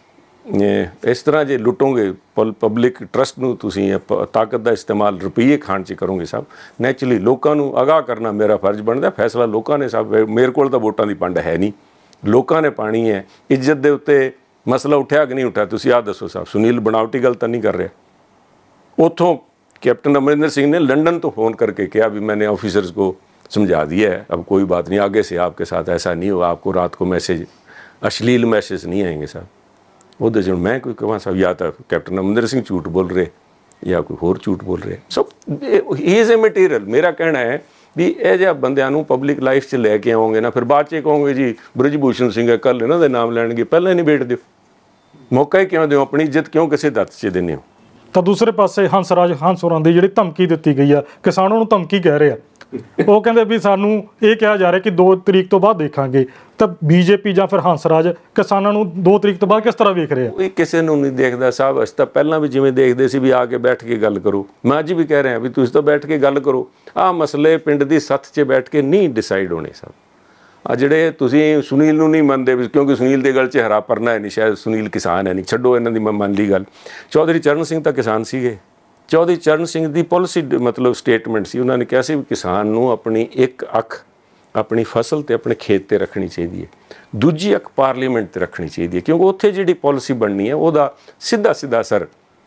ਇਸ ਤਰ੍ਹਾਂ ਜੇ ਲੁੱਟੋਗੇ ਪਬਲਿਕ ਟਰਸਟ ਨੂੰ, ਤੁਸੀਂ ਤਾਕਤ ਦਾ ਇਸਤੇਮਾਲ ਰੁਪਈਏ ਖਾਣ 'ਚ ਕਰੋਗੇ ਸਾਹਿਬ। ਨੈਚੁਰਲੀ ਲੋਕਾਂ ਨੂੰ ਆਗਾਹ ਕਰਨਾ ਮੇਰਾ ਫਰਜ਼ ਬਣਦਾ। ਫੈਸਲਾ ਲੋਕਾਂ ਨੇ ਸਾਹਿਬ, ਮੇਰੇ ਕੋਲ ਤਾਂ ਵੋਟਾਂ ਦੀ ਪੰਡ ਹੈ ਨਹੀਂ, ਲੋਕਾਂ ਨੇ ਪਾਣੀ ਹੈ। ਇੱਜ਼ਤ ਦੇ ਉੱਤੇ ਮਸਲਾ ਉੱਠਿਆ ਕਿ ਨਹੀਂ ਉੱਠਿਆ? ਤੁਸੀਂ ਆਹ ਦੱਸੋ ਸਾਹਿਬ। ਸੁਨੀਲ ਬਣਾਵਟੀ ਗੱਲ ਤਾਂ ਨਹੀਂ ਕਰ ਰਿਹਾ? ਉੱਥੋਂ कैप्टन अमरिंदर सिंह ने लंदन तो फ़ोन करके कहा भी मैंने ऑफिसर्स को समझा दिया है, अब कोई बात नहीं, आगे से आपके साथ ऐसा नहीं होगा, आपको रात को मैसेज अश्लील मैसेज नहीं आएंगे साहब। वो जो मैं कोई कहाँ साहब, या तो कैप्टन अमरिंदर सिंह झूठ बोल रहे या कोई होर झूठ बोल रहे। सब ही इज़ ए मटीरियल। मेरा कहना है भी ਇਹ ਜਿਹਾ ਬੰਦਿਆਂ ਨੂੰ ਪਬਲਿਕ ਲਾਈਫ 'ਚ ਲੈ ਕੇ ਆਓਗੇ ਨਾ, ਫਿਰ ਬਾਅਦ 'ਚ ਕਹੋਗੇ ਜੀ ਬ੍ਰਿਜਭੂਸ਼ਣ ਸਿੰਘ ਹੈ, ਕੱਲ੍ਹ ਇਹਨਾਂ ਦੇ ਨਾਮ ਲੈਣਗੇ। ਪਹਿਲਾਂ ਹੀ ਨਹੀਂ ਵੇਟ ਦਿਓ, ਮੌਕਾ ਹੀ ਕਿਉਂ ਦਿਓ? ਆਪਣੀ ਇੱਜ਼ਤ ਕਿਉਂ ਕਿਸੇ ਦੱਤ 'ਚ ਦਿੰਦੇ ਹੋ? ਤਾਂ
ਦੂਸਰੇ ਪਾਸੇ ਹੰਸਰਾਜ ਹੰਸ ਹੋਰਾਂ ਦੀ ਜਿਹੜੀ ਧਮਕੀ ਦਿੱਤੀ ਗਈ ਆ, ਕਿਸਾਨਾਂ ਨੂੰ ਧਮਕੀ ਕਹਿ ਰਹੇ ਆ। ਉਹ ਕਹਿੰਦੇ ਵੀ ਸਾਨੂੰ ਇਹ ਕਿਹਾ ਜਾ ਰਿਹਾ ਕਿ ਦੋ ਤਰੀਕ ਤੋਂ ਬਾਅਦ ਦੇਖਾਂਗੇ। ਤਾਂ ਬੀਜੇਪੀ ਜਾਂ ਫਿਰ ਹੰਸਰਾਜ ਕਿਸਾਨਾਂ ਨੂੰ ਦੋ ਤਰੀਕ ਤੋਂ ਬਾਅਦ ਕਿਸ ਤਰ੍ਹਾਂ ਵੇਖ ਰਹੇ ਆ?
ਕੋਈ ਕਿਸੇ ਨੂੰ ਨਹੀਂ ਦੇਖਦਾ ਸਾਹਿਬ। ਅਸੀਂ ਤਾਂ ਪਹਿਲਾਂ ਵੀ ਜਿਵੇਂ ਦੇਖਦੇ ਸੀ ਵੀ ਆ ਕੇ ਬੈਠ ਕੇ ਗੱਲ ਕਰੋ। ਮੈਂ ਅੱਜ ਵੀ ਕਹਿ ਰਿਹਾ ਵੀ ਤੁਸੀਂ ਤਾਂ ਬੈਠ ਕੇ ਗੱਲ ਕਰੋ। ਆਹ ਮਸਲੇ ਪਿੰਡ ਦੀ ਸੱਥ 'ਚ ਬੈਠ ਕੇ ਨਹੀਂ ਡਿਸਾਈਡ ਹੋਣੇ ਸਾਹਿਬ। ਆ ਜਿਹੜੇ ਤੁਸੀਂ ਸੁਨੀਲ ਨੂੰ ਨਹੀਂ ਮੰਨਦੇ ਵੀ ਕਿਉਂਕਿ ਸੁਨੀਲ ਦੇ ਗਲ 'ਚ ਹਰਾ ਪਰਨਾ ਹੈ ਨਹੀਂ, ਸ਼ਾਇਦ ਸੁਨੀਲ ਕਿਸਾਨ ਹੈ ਨਹੀਂ, ਛੱਡੋ ਇਹਨਾਂ ਦੀ, ਮੈਂ ਮੰਨ ਲਈ ਗੱਲ। ਚੌਧਰੀ ਚਰਨ ਸਿੰਘ ਤਾਂ ਕਿਸਾਨ ਸੀਗੇ। ਚੌਧਰੀ ਚਰਨ ਸਿੰਘ ਦੀ ਪਾਲਿਸੀ ਮਤਲਬ ਸਟੇਟਮੈਂਟ ਸੀ, ਉਹਨਾਂ ਨੇ ਕਿਹਾ ਸੀ ਵੀ ਕਿਸਾਨ ਨੂੰ ਆਪਣੀ ਇੱਕ ਅੱਖ ਆਪਣੀ ਫਸਲ ਤੇ ਆਪਣੇ ਖੇਤ ਤੇ ਰੱਖਣੀ ਚਾਹੀਦੀ ਹੈ, ਦੂਜੀ ਅੱਖ ਪਾਰਲੀਮੈਂਟ ਤੇ ਰੱਖਣੀ ਚਾਹੀਦੀ ਹੈ, ਕਿਉਂਕਿ ਉੱਥੇ ਜਿਹੜੀ ਪਾਲਿਸੀ ਬਣਨੀ ਹੈ ਉਹਦਾ ਸਿੱਧਾ ਸਿੱਧਾ ਅਸਰ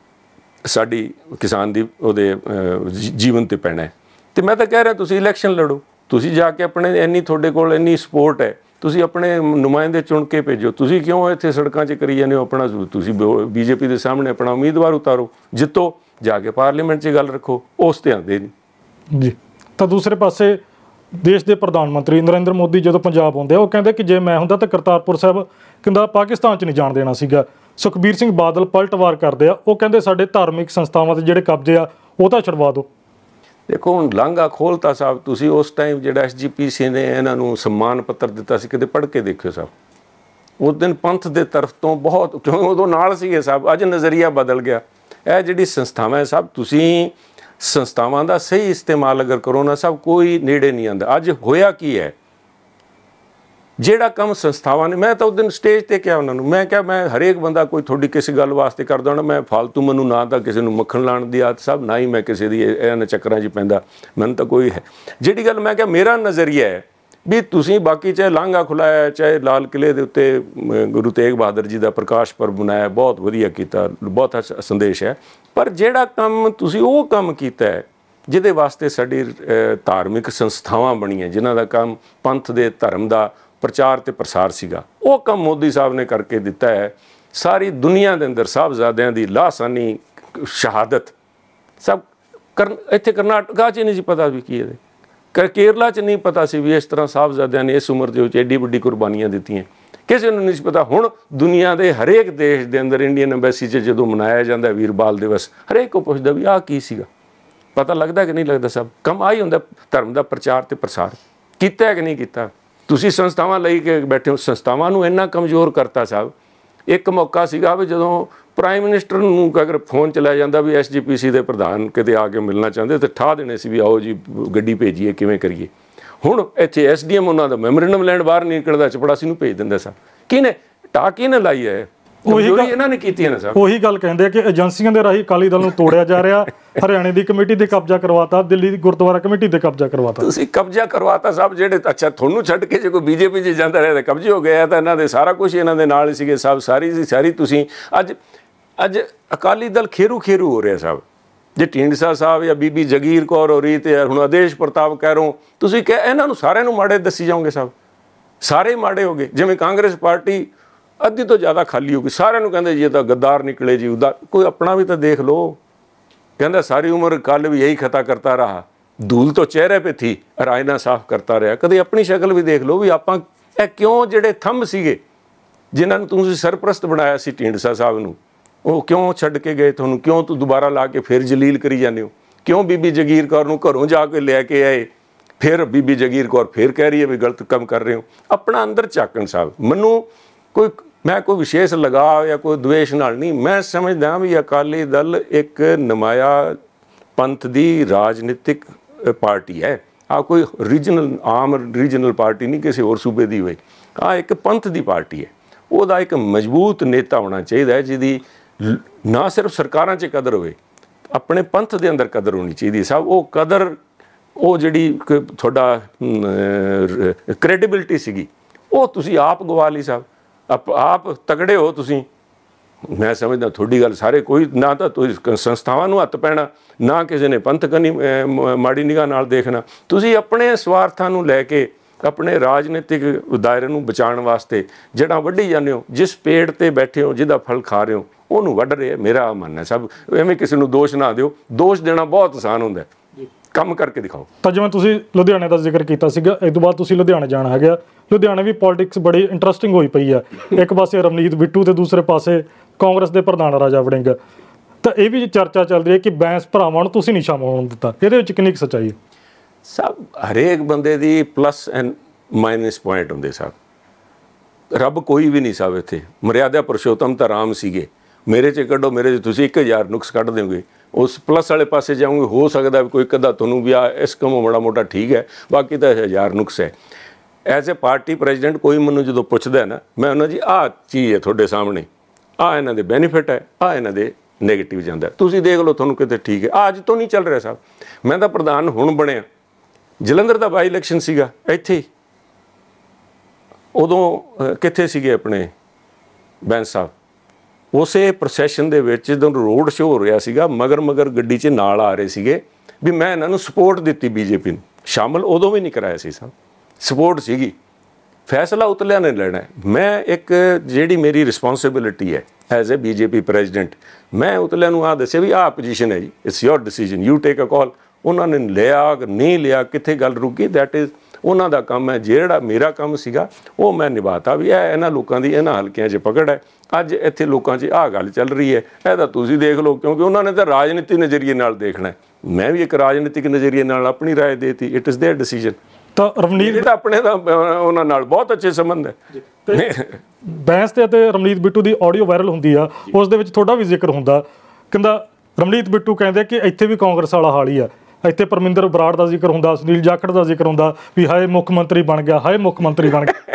ਸਾਡੀ ਕਿਸਾਨ ਦੀ ਉਹਦੇ ਜੀਵਨ ਤੇ ਪੈਣਾ ਹੈ। ਤੇ ਮੈਂ ਤਾਂ ਕਹਿ ਰਿਹਾ ਤੁਸੀਂ ਇਲੈਕਸ਼ਨ ਲੜੋ। ਤੁਸੀਂ ਜਾ ਕੇ ਆਪਣੇ ਇੰਨੀ ਤੁਹਾਡੇ ਕੋਲ ਇੰਨੀ ਸਪੋਰਟ ਹੈ, ਤੁਸੀਂ ਆਪਣੇ ਨੁਮਾਇੰਦੇ ਚੁਣ ਕੇ ਭੇਜੋ। ਤੁਸੀਂ ਕਿਉਂ ਇੱਥੇ ਸੜਕਾਂ 'ਚ ਕਰੀ ਜਾਂਦੇ ਹੋ? ਆਪਣਾ ਤੁਸੀਂ ਬੀਜੇਪੀ ਦੇ ਸਾਹਮਣੇ ਆਪਣਾ ਉਮੀਦਵਾਰ ਉਤਾਰੋ, ਜਿੱਤੋ, ਜਾ ਕੇ ਪਾਰਲੀਮੈਂਟ 'ਚ ਗੱਲ ਰੱਖੋ। ਉਸ ਤੇ ਆਉਂਦੇ ਨਹੀਂ
ਜੀ। ਤਾਂ ਦੂਸਰੇ ਪਾਸੇ ਦੇਸ਼ ਦੇ ਪ੍ਰਧਾਨ ਮੰਤਰੀ ਨਰਿੰਦਰ ਮੋਦੀ ਜਦੋਂ ਪੰਜਾਬ ਆਉਂਦੇ ਆ, ਉਹ ਕਹਿੰਦੇ ਕਿ ਜੇ ਮੈਂ ਹੁੰਦਾ ਤਾਂ ਕਰਤਾਰਪੁਰ ਸਾਹਿਬ ਕਹਿੰਦਾ ਪਾਕਿਸਤਾਨ 'ਚ ਨਹੀਂ ਜਾਣ ਦੇਣਾ ਸੀਗਾ। ਸੁਖਬੀਰ ਸਿੰਘ ਬਾਦਲ ਪਲਟਵਾਰ ਕਰਦੇ ਆ, ਉਹ ਕਹਿੰਦੇ ਸਾਡੇ ਧਾਰਮਿਕ ਸੰਸਥਾਵਾਂ ਦੇ ਜਿਹੜੇ ਕਬਜ਼ੇ ਆ ਉਹ ਤਾਂ ਛੁਡਵਾ ਦਿਓ।
ਦੇਖੋ ਹੁਣ ਲਾਂਘਾ ਖੋਲ੍ਹਤਾ ਸਾਹਿਬ ਤੁਸੀਂ। ਉਸ ਟਾਈਮ ਜਿਹੜਾ ਐਸ ਜੀ ਪੀ ਸੀ ਨੇ ਇਹਨਾਂ ਨੂੰ ਸਨਮਾਨ ਪੱਤਰ ਦਿੱਤਾ ਸੀ, ਕਿਤੇ ਪੜ੍ਹ ਕੇ ਦੇਖਿਓ ਸਾਹਿਬ। ਉਸ ਦਿਨ ਪੰਥ ਦੇ ਤਰਫ ਤੋਂ ਬਹੁਤ, ਕਿਉਂ ਉਦੋਂ ਨਾਲ ਸੀਗੇ ਸਾਹਿਬ। ਅੱਜ ਨਜ਼ਰੀਆ ਬਦਲ ਗਿਆ। ਇਹ ਜਿਹੜੀ ਸੰਸਥਾਵਾਂ ਹੈ ਸਾਹਿਬ, ਤੁਸੀਂ ਸੰਸਥਾਵਾਂ ਦਾ ਸਹੀ ਇਸਤੇਮਾਲ ਅਗਰ ਕਰੋ ਨਾ ਸਾਹਿਬ, ਕੋਈ ਨੇੜੇ ਨਹੀਂ ਆਉਂਦਾ। ਅੱਜ ਹੋਇਆ ਕੀ ਹੈ, ਜਿਹੜਾ ਕੰਮ ਸੰਸਥਾਵਾਂ ਨੇ, ਮੈਂ ਤਾਂ ਉਸ ਦਿਨ ਸਟੇਜ 'ਤੇ ਕਿਹਾ ਉਹਨਾਂ ਨੂੰ, ਮੈਂ ਕਿਹਾ ਮੈਂ ਹਰੇਕ ਬੰਦਾ ਕੋਈ ਤੁਹਾਡੀ ਕਿਸੇ ਗੱਲ ਵਾਸਤੇ ਕਰਦਾ ਹੋਣਾ, ਮੈਂ ਫਾਲਤੂ, ਮੈਨੂੰ ਨਾ ਤਾਂ ਕਿਸੇ ਨੂੰ ਮੱਖਣ ਲਾਉਣ ਦੀ ਆਦਤ ਸਾਹਿਬ, ਨਾ ਹੀ ਮੈਂ ਕਿਸੇ ਦੀ ਇਹਨਾਂ ਚੱਕਰਾਂ 'ਚ ਪੈਂਦਾ, ਮੈਨੂੰ ਤਾਂ ਕੋਈ ਹੈ। ਜਿਹੜੀ ਗੱਲ ਮੈਂ ਕਿਹਾ ਮੇਰਾ ਨਜ਼ਰੀਆ ਹੈ ਵੀ ਤੁਸੀਂ ਬਾਕੀ ਚਾਹੇ ਲਾਂਘਾ ਖੁਲਾਇਆ, ਚਾਹੇ ਲਾਲ ਕਿਲ੍ਹੇ ਦੇ ਉੱਤੇ ਗੁਰੂ ਤੇਗ ਬਹਾਦਰ ਜੀ ਦਾ ਪ੍ਰਕਾਸ਼ ਪਰਬ ਮਨਾਇਆ, ਬਹੁਤ ਵਧੀਆ ਕੀਤਾ, ਬਹੁਤ ਅੱਛਾ ਸੰਦੇਸ਼ ਹੈ। ਪਰ ਜਿਹੜਾ ਕੰਮ ਤੁਸੀਂ ਉਹ ਕੰਮ ਕੀਤਾ ਹੈ ਜਿਹਦੇ ਵਾਸਤੇ ਸਾਡੀ ਧਾਰਮਿਕ ਸੰਸਥਾਵਾਂ ਬਣੀਆਂ, ਜਿਨ੍ਹਾਂ ਦਾ ਕੰਮ ਪੰਥ ਦੇ ਧਰਮ ਦਾ ਪ੍ਰਚਾਰ ਤੇ ਪ੍ਰਸਾਰ ਸੀਗਾ, ਉਹ ਕੰਮ ਮੋਦੀ ਸਾਹਿਬ ਨੇ ਕਰਕੇ ਦਿੱਤਾ ਹੈ। ਸਾਰੀ ਦੁਨੀਆ ਦੇ ਅੰਦਰ ਸਾਹਿਬਜ਼ਾਦਿਆਂ ਦੀ ਲਾਸਾਨੀ ਸ਼ਹਾਦਤ ਸਭ ਕਰ ਇੱਥੇ ਕਰਨਾਟਕਾ 'ਚ ਨਹੀਂ ਸੀ ਪਤਾ ਵੀ ਕੀ ਇਹਦੇ, ਕੇਰਲਾ 'ਚ ਨਹੀਂ ਪਤਾ ਸੀ ਵੀ ਇਸ ਤਰ੍ਹਾਂ ਸਾਹਿਬਜ਼ਾਦਿਆਂ ਨੇ ਇਸ ਉਮਰ ਦੇ ਵਿੱਚ ਐਡੀ ਵੱਡੀ ਕੁਰਬਾਨੀਆਂ ਦਿੱਤੀਆਂ, ਕਿਸੇ ਨੂੰ ਨਹੀਂ ਸੀ ਪਤਾ। ਹੁਣ ਦੁਨੀਆ ਦੇ ਹਰੇਕ ਦੇਸ਼ ਦੇ ਅੰਦਰ ਇੰਡੀਅਨ ਐਮਬੈਸੀ 'ਚ ਜਦੋਂ ਮਨਾਇਆ ਜਾਂਦਾ ਵੀਰ ਬਾਲ ਦਿਵਸ, ਹਰੇਕ ਕੋ ਪੁੱਛਦਾ ਵੀ ਆਹ ਕੀ ਸੀਗਾ, ਪਤਾ ਲੱਗਦਾ ਕਿ ਨਹੀਂ ਲੱਗਦਾ? ਸਭ ਕੰਮ ਆਹ ਹੀ ਹੁੰਦਾ, ਧਰਮ ਦਾ ਪ੍ਰਚਾਰ ਤੇ ਪ੍ਰਸਾਰ ਕੀਤਾ ਕਿ ਨਹੀਂ ਕੀਤਾ? ਤੁਸੀਂ ਸੰਸਥਾਵਾਂ ਲਈ ਕੇ ਬੈਠੇ ਹੋ, ਸੰਸਥਾਵਾਂ ਨੂੰ ਇੰਨਾ ਕਮਜ਼ੋਰ ਕਰਤਾ ਸਾਹਿਬ। ਇੱਕ ਮੌਕਾ ਸੀਗਾ ਵੀ ਜਦੋਂ ਪ੍ਰਾਈਮ ਮਿਨਿਸਟਰ ਨੂੰ ਅਗਰ ਫੋਨ ਚਲਾਇਆ ਜਾਂਦਾ ਵੀ ਐਸ ਜੀ ਪੀ ਸੀ ਦੇ ਪ੍ਰਧਾਨ ਕਿਤੇ ਆ ਕੇ ਮਿਲਣਾ ਚਾਹੁੰਦੇ ਤਾਂ ਠਾਹ ਦੇਣੇ ਸੀ ਵੀ ਆਓ ਜੀ ਗੱਡੀ ਭੇਜੀਏ, ਕਿਵੇਂ ਕਰੀਏ। ਹੁਣ ਇੱਥੇ ਐਸ ਡੀ ਐਮ ਉਹਨਾਂ ਦਾ ਮੈਮੋਰੈਂਡਮ ਲੈਣ ਬਾਹਰ ਨਹੀਂ ਨਿਕਲਦਾ, ਚਪੜਾਸੀ ਨੂੰ ਭੇਜ ਦਿੰਦਾ ਸਰ। ਕਿਹਨੇ ਟਾਹ ਕਿਹਨੇ ਲਾਈ ਹੈ? ਉਹੀ ਇਹਨਾਂ ਨੇ ਕੀਤੀ ਹੈ ਨਾ ਸਰ। ਉਹੀ
ਗੱਲ ਕਹਿੰਦੇ ਆ ਕਿ ਏਜੰਸੀਆਂ ਦੇ ਰਾਹੀਂ ਅਕਾਲੀ ਦਲ ਨੂੰ ਤੋੜਿਆ ਜਾ ਰਿਹਾ। ਹਰਿਆਣੇ ਦੀ ਕਮੇਟੀ ਤੇ ਕਬਜ਼ਾ ਕਰਵਾਤਾ, ਦਿੱਲੀ ਦੀ ਗੁਰਦੁਆਰਾ ਕਮੇਟੀ ਤੇ ਕਬਜ਼ਾ ਕਰਵਾਤਾ।
ਤੁਸੀਂ ਕਬਜ਼ਾ ਕਰਵਾਤਾ ਸਾਹਿਬ ਜਿਹੜੇ, ਅੱਛਾ ਤੁਹਾਨੂੰ ਛੱਡ ਕੇ ਜੇ ਕੋਈ ਬੀਜੇਪੀ 'ਚ ਜਾਂਦਾ ਰਿਹਾ ਤਾਂ ਕਬਜ਼ੇ ਹੋ ਗਿਆ, ਤਾਂ ਇਹਨਾਂ ਦੇ ਸਾਰਾ ਕੁਝ ਇਹਨਾਂ ਦੇ ਨਾਲ ਹੀ ਸੀਗੇ ਸਾਹਿਬ, ਸਾਰੀ ਸੀ ਸਾਰੀ। ਤੁਸੀਂ ਅੱਜ ਅੱਜ ਅਕਾਲੀ ਦਲ ਖੇਰੂ ਖੇਰੂ ਹੋ ਰਿਹਾ ਸਾਹਿਬ। ਜੇ ਢੀਂਡਸਾ ਸਾਹਿਬ ਜਾਂ ਬੀਬੀ ਜਗੀਰ ਕੌਰ ਹੋਰੀ ਤੇ ਹੁਣ ਆਦੇਸ਼ ਪ੍ਰਤਾਪ ਕਹਿਰੋਂ, ਤੁਸੀਂ ਕਹਿ ਇਹਨਾਂ ਨੂੰ ਸਾਰਿਆਂ ਨੂੰ ਮਾੜੇ ਦੱਸੀ ਜਾਓਗੇ ਸਾਹਿਬ, ਸਾਰੇ ਮਾੜੇ ਹੋ ਗਏ। ਜਿਵੇਂ ਕਾਂਗਰਸ ਪਾਰਟੀ ਅੱਧੀ ਤੋਂ ਜ਼ਿਆਦਾ ਖਾਲੀ ਹੋ ਗਈ, ਸਾਰਿਆਂ ਨੂੰ ਕਹਿੰਦੇ ਜੀ ਇਹ ਤਾਂ ਗੱਦਾਰ ਨਿਕਲੇ ਜੀ, ਉਹਦਾ ਕੋਈ ਆਪਣਾ ਵੀ ਤਾਂ ਦੇਖ ਲਓ। ਕਹਿੰਦਾ ਸਾਰੀ ਉਮਰ ਕੱਲ ਵੀ ਇਹੀ ਖਤਾ ਕਰਤਾ ਰਹਾ, ਧੂਲ ਤੋਂ ਚਿਹਰੇ ਪੇ ਥੀ ਰਾਇਨਾ ਸਾਫ਼ ਕਰਤਾ ਰਿਹਾ। ਕਦੇ ਆਪਣੀ ਸ਼ਕਲ ਵੀ ਦੇਖ ਲਓ ਵੀ ਆਪਾਂ ਇਹ ਕਿਉਂ ਜਿਹੜੇ ਥੰਮ ਸੀਗੇ ਜਿਨ੍ਹਾਂ ਨੂੰ ਤੁਸੀਂ ਸਰਪ੍ਰਸਤ ਬਣਾਇਆ ਸੀ ਢੀਂਡਸਾ ਸਾਹਿਬ ਨੂੰ, ਉਹ ਕਿਉਂ ਛੱਡ ਕੇ ਗਏ ਤੁਹਾਨੂੰ? ਕਿਉਂ ਤੂੰ ਦੁਬਾਰਾ ਲਾ ਕੇ ਫਿਰ ਜਲੀਲ ਕਰੀ ਜਾਂਦੇ ਹੋ? ਕਿਉਂ ਬੀਬੀ ਜਗੀਰ ਕੌਰ ਨੂੰ ਘਰੋਂ ਜਾ ਕੇ ਲੈ ਕੇ ਆਏ, ਫਿਰ ਬੀਬੀ ਜਗੀਰ ਕੌਰ ਫਿਰ ਕਹਿ ਰਹੀ ਹੈ ਵੀ ਗਲਤ ਕੰਮ ਕਰ ਰਹੇ ਹੋ? ਆਪਣਾ ਅੰਦਰ ਝਾਕਣ ਸਾਹਿਬ। ਮੈਨੂੰ ਕੋਈ ਮੈਂ ਕੋਈ ਵਿਸ਼ੇਸ਼ ਲਗਾਅ ਜਾਂ ਕੋਈ ਦਵੇਸ਼ ਨਾਲ ਨਹੀਂ, ਮੈਂ ਸਮਝਦਾ ਵੀ ਅਕਾਲੀ ਦਲ ਇੱਕ ਨਮਾਇਆ ਪੰਥ ਦੀ ਰਾਜਨੀਤਿਕ ਪਾਰਟੀ ਹੈ। ਆ ਕੋਈ ਰੀਜਨਲ ਆਮ ਰੀਜਨਲ ਪਾਰਟੀ ਨਹੀਂ ਕਿਸੇ ਹੋਰ ਸੂਬੇ ਦੀ ਹੋਈ, ਆ ਇੱਕ ਪੰਥ ਦੀ ਪਾਰਟੀ ਹੈ। ਉਹਦਾ ਇੱਕ ਮਜ਼ਬੂਤ ਨੇਤਾ ਹੋਣਾ ਚਾਹੀਦਾ ਹੈ ਜਿਹਦੀ ਨਾ ਸਿਰਫ ਸਰਕਾਰਾਂ 'ਚ ਕਦਰ ਹੋਵੇ, ਆਪਣੇ ਪੰਥ ਦੇ ਅੰਦਰ ਕਦਰ ਹੋਣੀ ਚਾਹੀਦੀ ਸਾਹਿਬ। ਉਹ ਕਦਰ, ਉਹ ਜਿਹੜੀ ਤੁਹਾਡਾ ਕ੍ਰੈਡੀਬਿਲਿਟੀ ਸੀਗੀ, ਉਹ ਤੁਸੀਂ ਆਪ ਗਵਾ ਲਈ ਸਾਹਿਬ। ਆਪ ਆਪ ਤਕੜੇ ਹੋ ਤੁਸੀਂ, ਮੈਂ ਸਮਝਦਾ ਤੁਹਾਡੀ ਗੱਲ ਸਾਰੇ, ਕੋਈ ਨਾ ਤਾਂ ਤੁਸੀਂ ਸੰਸਥਾਵਾਂ ਨੂੰ ਹੱਥ ਪੈਣਾ, ਨਾ ਕਿਸੇ ਨੇ ਪੰਥ ਕੰਨੀ ਮਾੜੀ ਨਿਗਾਹ ਨਾਲ ਦੇਖਣਾ। ਤੁਸੀਂ ਆਪਣੇ ਸਵਾਰਥਾਂ ਨੂੰ ਲੈ ਕੇ ਆਪਣੇ ਰਾਜਨੀਤਿਕ ਦਾਇਰੇ ਨੂੰ ਬਚਾਉਣ ਵਾਸਤੇ ਜਿਹੜਾ ਵੱਢੀ ਜਾਂਦੇ ਹੋ, ਜਿਸ ਪੇੜ ਤੇ ਬੈਠੇ ਹੋ, ਜਿਹਦਾ ਫਲ ਖਾ ਰਹੇ ਹੋ, ਉਹਨੂੰ ਵੱਢ ਰਹੇ। ਮੇਰਾ ਮੰਨਣਾ ਸਭ, ਐਵੇਂ ਕਿਸੇ ਨੂੰ ਦੋਸ਼ ਨਾ ਦਿਓ, ਦੋਸ਼ ਦੇਣਾ ਬਹੁਤ ਆਸਾਨ ਹੁੰਦਾ, ਕੰਮ ਕਰਕੇ ਦਿਖਾਓ।
ਤਾਂ ਜਿਵੇਂ ਤੁਸੀਂ ਲੁਧਿਆਣੇ ਦਾ ਜ਼ਿਕਰ ਕੀਤਾ ਸੀਗਾ, ਇਸ ਤੋਂ ਬਾਅਦ ਤੁਸੀਂ ਲੁਧਿਆਣੇ ਜਾਣਾ ਹੈਗਾ। ਲੁਧਿਆਣੇ ਵੀ ਪੋਲਿਟਿਕਸ ਬੜੀ ਇੰਟਰਸਟਿੰਗ ਹੋਈ ਪਈ ਆ, ਇੱਕ ਪਾਸੇ ਰਵਨੀਤ ਬਿੱਟੂ ਤੇ ਦੂਸਰੇ ਪਾਸੇ ਕਾਂਗਰਸ ਦੇ ਪ੍ਰਧਾਨ ਰਾਜਾ ਵੜਿੰਗ। ਤਾਂ ਇਹ ਵੀ ਚਰਚਾ ਚੱਲ ਰਹੀ ਹੈ ਕਿ ਬੈਂਸ ਭਰਾਵਾਂ ਨੂੰ ਤੁਸੀਂ ਨਹੀਂ ਸ਼ਾਮਲ ਹੋਣ ਦਿੱਤਾ, ਇਹਦੇ ਵਿੱਚ ਕਿੰਨੀ ਕੁ ਸੱਚਾਈ ਹੈ?
ਸਭ ਹਰੇਕ ਬੰਦੇ ਦੀ ਪਲੱਸ ਐਂਡ ਮਾਈਨਸ ਪੁਆਇੰਟ ਹੁੰਦੇ ਸਾਹਿਬ। ਰੱਬ ਕੋਈ ਵੀ ਨਹੀਂ ਸਾਹਿਬ ਇੱਥੇ, ਮਰਿਆਦਾ ਪੁਰਸ਼ੋਤਮ ਤਾਂ ਰਾਮ ਸੀਗੇ। ਮੇਰੇ 'ਚ ਕੱਢੋ, ਮੇਰੇ 'ਚ ਤੁਸੀਂ ਇੱਕ ਹਜ਼ਾਰ ਨੁਕਸ ਕੱਢ ਦਿਓਗੇ, ਉਸ ਪਲੱਸ ਵਾਲੇ ਪਾਸੇ ਜਾਓਗੇ, ਹੋ ਸਕਦਾ ਕੋਈ ਕਦਾ ਤੁਹਾਨੂੰ ਵੀ ਆ ਇਸ ਕੰਮ ਬੜਾ ਮੋਟਾ ਠੀਕ ਹੈ, ਬਾਕੀ ਤਾਂ ਹਜ਼ਾਰ ਨੁਕਸ ਹੈ। ਐਜ਼ ਏ ਪਾਰਟੀ ਪ੍ਰੈਜ਼ੀਡੈਂਟ ਕੋਈ ਮੈਨੂੰ ਜਦੋਂ ਪੁੱਛਦਾ ਨਾ, ਮੈਂ ਉਹਨਾਂ ਜੀ ਆਹ ਚੀਜ਼ ਹੈ ਤੁਹਾਡੇ ਸਾਹਮਣੇ, ਆਹ ਇਹਨਾਂ ਦੇ ਬੈਨੀਫਿਟ ਹੈ, ਆਹ ਇਹਨਾਂ ਦੇ ਨੈਗੇਟਿਵ ਜਾਂਦਾ, ਤੁਸੀਂ ਦੇਖ ਲਓ ਤੁਹਾਨੂੰ ਕਿਤੇ ਠੀਕ ਹੈ। ਅੱਜ ਤੋਂ ਨਹੀਂ ਚੱਲ ਰਿਹਾ ਸਾਹਿਬ, ਮੈਂ ਤਾਂ ਪ੍ਰਧਾਨ ਹੁਣ ਬਣਿਆ, ਜਲੰਧਰ ਦਾ ਬਾਈ ਇਲੈਕਸ਼ਨ ਸੀਗਾ ਇੱਥੇ, ਉਦੋਂ ਕਿੱਥੇ ਸੀਗੇ ਆਪਣੇ ਬੈਂਸ ਸਾਹਿਬ? ਉਸੇ ਪ੍ਰੋਸੈਸ਼ਨ ਦੇ ਵਿੱਚ ਜਦੋਂ ਰੋਡ ਸ਼ੋਅ ਹੋ ਰਿਹਾ ਸੀਗਾ, ਮਗਰ ਮਗਰ ਗੱਡੀ 'ਚ ਨਾਲ ਆ ਰਹੇ ਸੀਗੇ ਵੀ ਮੈਂ ਇਹਨਾਂ ਨੂੰ ਸਪੋਰਟ ਦਿੱਤੀ, ਬੀਜੇਪੀ ਨੂੰ ਸ਼ਾਮਲ ਉਦੋਂ ਵੀ ਨਹੀਂ ਕਰਾਇਆ ਸੀ ਸਾਹਿਬ, ਸਪੋਰਟ ਸੀਗੀ। ਫੈਸਲਾ ਉਤਲਿਆਂ ਨੇ ਲੈਣਾ। ਮੈਂ ਇੱਕ ਜਿਹੜੀ ਮੇਰੀ ਰਿਸਪੌਂਸਿਬਿਲਿਟੀ ਹੈ ਐਜ਼ ਏ ਬੀਜੇਪੀ ਪ੍ਰੈਜ਼ੀਡੈਂਟ, ਮੈਂ ਉਤਲਿਆਂ ਨੂੰ ਆਹ ਦੱਸਿਆ ਵੀ ਆਹ ਪੋਜੀਸ਼ਨ ਹੈ ਜੀ, it's your decision, you take a call. ਉਹਨਾਂ ਨੇ ਲਿਆ ਨਹੀਂ ਲਿਆ, ਕਿੱਥੇ ਗੱਲ ਰੁਕੀ, ਦੈਟ ਇਜ਼ ਉਹਨਾਂ ਦਾ ਕੰਮ ਹੈ। ਜਿਹੜਾ ਮੇਰਾ ਕੰਮ ਸੀਗਾ ਉਹ ਮੈਂ ਨਿਭਾਤਾ ਵੀ ਇਹ ਇਹਨਾਂ ਲੋਕਾਂ ਦੀ ਇਹਨਾਂ ਹਲਕਿਆਂ 'ਚ ਪਕੜ ਹੈ। ਅੱਜ ਇੱਥੇ ਲੋਕਾਂ 'ਚ ਆਹ ਗੱਲ ਚੱਲ ਰਹੀ ਹੈ, ਇਹਦਾ ਤੁਸੀਂ ਦੇਖ ਲਓ, ਕਿਉਂਕਿ ਉਹਨਾਂ ਨੇ ਤਾਂ ਰਾਜਨੀਤੀ ਨਜ਼ਰੀਏ ਨਾਲ ਦੇਖਣਾ, ਮੈਂ ਵੀ ਇੱਕ ਰਾਜਨੀਤਿਕ ਨਜ਼ਰੀਏ ਨਾਲ ਆਪਣੀ ਰਾਏ ਦੇਤੀ। It is their decision.
ਤਾਂ ਰਵਨੀਤ
ਤਾਂ ਆਪਣੇ ਦਾ ਉਹਨਾਂ ਨਾਲ ਬਹੁਤ ਅੱਛੇ ਸੰਬੰਧ ਹੈ।
ਬੈਂਸ ਤੇ ਅਤੇ ਰਵਨੀਤ ਬਿੱਟੂ ਦੀ ਆਡੀਓ ਵਾਇਰਲ ਹੁੰਦੀ ਆ, ਉਸ ਦੇ ਵਿੱਚ ਤੁਹਾਡਾ ਵੀ ਜ਼ਿਕਰ ਹੁੰਦਾ, ਕਹਿੰਦਾ ਰਵਨੀਤ ਬਿੱਟੂ ਕਹਿੰਦੇ ਕਿ ਇੱਥੇ ਵੀ ਕਾਂਗਰਸ ਵਾਲਾ ਹਾਲ ਹੀ ਆ। ਇੱਥੇ ਪਰਮਿੰਦਰ ਬਰਾੜ ਦਾ ਜ਼ਿਕਰ ਹੁੰਦਾ, ਸੁਨੀਲ ਜਾਖੜ ਦਾ ਜ਼ਿਕਰ ਹੁੰਦਾ ਵੀ ਹਾਏ ਮੁੱਖ ਮੰਤਰੀ ਬਣ ਗਿਆ, ਹਾਏ ਮੁੱਖ ਮੰਤਰੀ ਬਣ ਗਿਆ।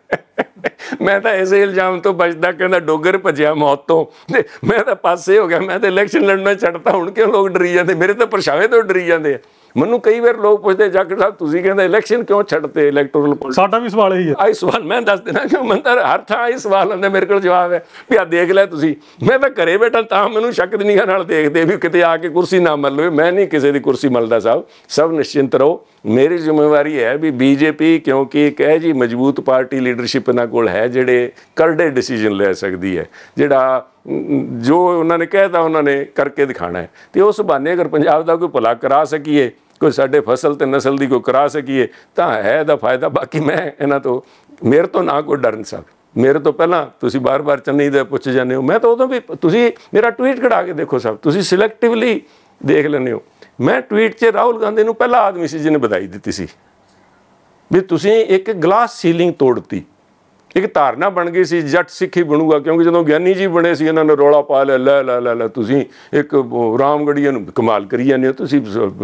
ਮੈਂ ਤਾਂ ਇਸੇ ਇਲਜ਼ਾਮ ਤੋਂ ਬਚਦਾ, ਕਹਿੰਦਾ ਡੋਗਰ ਭੱਜਿਆ ਮੌਤ ਤੋਂ, ਤੇ ਮੈਂ ਤਾਂ ਪਾਸੇ ਹੋ ਗਿਆ, ਮੈਂ ਤਾਂ ਇਲੈਕਸ਼ਨ ਲੜਨਾ ਛੱਡਤਾ। ਹੁਣ ਕਿਉਂ ਲੋਕ ਡਰੀ ਜਾਂਦੇ? ਮੇਰੇ ਤਾਂ ਪਰਛਾਵੇਂ ਤੋਂ ਡਰੀ ਜਾਂਦੇ ਆ। ਮੈਨੂੰ ਕਈ ਵਾਰ ਲੋਕ ਪੁੱਛਦੇ, ਜਾਖੜ ਸਾਹਿਬ ਤੁਸੀਂ ਕਹਿੰਦੇ ਇਲੈਕਸ਼ਨ ਕਿਉਂ ਛੱਡਤੇ, ਇਲੈਕਟੋਰਲ ਪੋਲਿਟਿਕਸ?
ਸਾਡਾ ਵੀ ਸਵਾਲ ਇਹੀ ਹੈ।
ਆਹੀ ਸਵਾਲ ਮੈਂ ਦੱਸ ਦੇਣਾ, ਕਿ ਮੈਂ ਤਾਂ ਹਰ ਥਾਂ ਇਹ ਸਵਾਲ ਆਉਂਦਾ, ਮੇਰੇ ਕੋਲ ਜਵਾਬ ਹੈ ਵੀ ਆਹ ਦੇਖ ਲੈ ਤੁਸੀਂ। ਮੈਂ ਤਾਂ ਘਰੇ ਬੈਠਾ ਤਾਂ ਮੈਨੂੰ ਸ਼ੱਕ ਦੀ ਨਿਗਾਹ ਨਾਲ ਦੇਖਦੇ ਵੀ ਕਿਤੇ ਆ ਕੇ ਕੁਰਸੀ ਨਾ ਮੱਲ ਲਵੇ। ਮੈਂ ਨਹੀਂ ਕਿਸੇ ਦੀ ਕੁਰਸੀ ਮੱਲਦਾ ਸਾਹਿਬ, ਸਭ ਨਿਸ਼ਚਿੰਤ ਰਹੋ। ਮੇਰੀ ਜ਼ਿੰਮੇਵਾਰੀ ਹੈ ਵੀ ਬੀਜੇਪੀ, ਕਿਉਂਕਿ ਇੱਕ ਇਹ ਜੀ ਮਜ਼ਬੂਤ ਪਾਰਟੀ ਲੀਡਰਸ਼ਿਪ ਇਹਨਾਂ ਕੋਲ ਹੈ ਜਿਹੜੇ ਕਰੜੇ ਡਿਸੀਜਨ ਲੈ ਸਕਦੀ ਹੈ, ਜਿਹੜਾ ਜੋ ਉਹਨਾਂ ਨੇ ਕਹਿਤਾ ਉਹਨਾਂ ਨੇ ਕਰਕੇ ਦਿਖਾਣਾ ਹੈ। ਤੇ ਉਸ ਬਹਾਨੇ ਅਗਰ ਪੰਜਾਬ ਦਾ ਕੋਈ ਭਲਾ ਕਰਾ ਸਕੀਏ, ਕੋਈ ਸਾਡੇ ਫਸਲ ਤੇ ਨਸਲ ਦੀ ਕੋਈ ਕਰਾ ਸਕੀਏ ਤਾਂ ਹੈ ਇਹਦਾ ਫਾਇਦਾ। ਬਾਕੀ ਮੈਂ ਇਹਨਾਂ ਤੋਂ, ਮੇਰੇ ਤੋਂ ਨਾ ਕੋਈ ਡਰਨ ਸਾਹਿਬ। ਮੇਰੇ ਤੋਂ ਪਹਿਲਾਂ ਤੁਸੀਂ ਬਾਰ-ਬਾਰ ਚੰਨੀ ਦਾ ਪੁੱਛ ਜਾਂਦੇ ਹੋ, ਮੈਂ ਤਾਂ ਉਦੋਂ ਵੀ, ਤੁਸੀਂ ਮੇਰਾ ਟਵੀਟ ਕਢਾ ਕੇ ਦੇਖੋ ਸਾਹਿਬ, ਤੁਸੀਂ ਸਿਲੈਕਟਿਵਲੀ ਦੇਖ ਲੈਂਦੇ ਹੋ। ਮੈਂ ਟਵੀਟ 'ਚ ਰਾਹੁਲ ਗਾਂਧੀ ਨੂੰ ਪਹਿਲਾ ਆਦਮੀ ਸੀ ਜਿਹਨੇ ਵਧਾਈ ਦਿੱਤੀ ਸੀ ਵੀ ਤੁਸੀਂ ਇੱਕ ਗਲਾਸ ਸੀਲਿੰਗ ਤੋੜਤੀ। ਇੱਕ ਧਾਰਨਾ ਬਣ ਗਈ ਸੀ ਜੱਟ ਸਿੱਖ ਹੀ ਬਣੂਗਾ, ਕਿਉਂਕਿ ਜਦੋਂ ਗਿਆਨੀ ਜੀ ਬਣੇ ਸੀ ਇਹਨਾਂ ਨੇ ਰੌਲਾ ਪਾ ਲਿਆ, ਲੈ ਲੈ ਲੈ ਲੈ ਤੁਸੀਂ ਇੱਕ ਰਾਮਗੜੀਆ ਨੂੰ ਕਮਾਲ ਕਰੀ ਜਾਂਦੇ ਹੋ, ਤੁਸੀਂ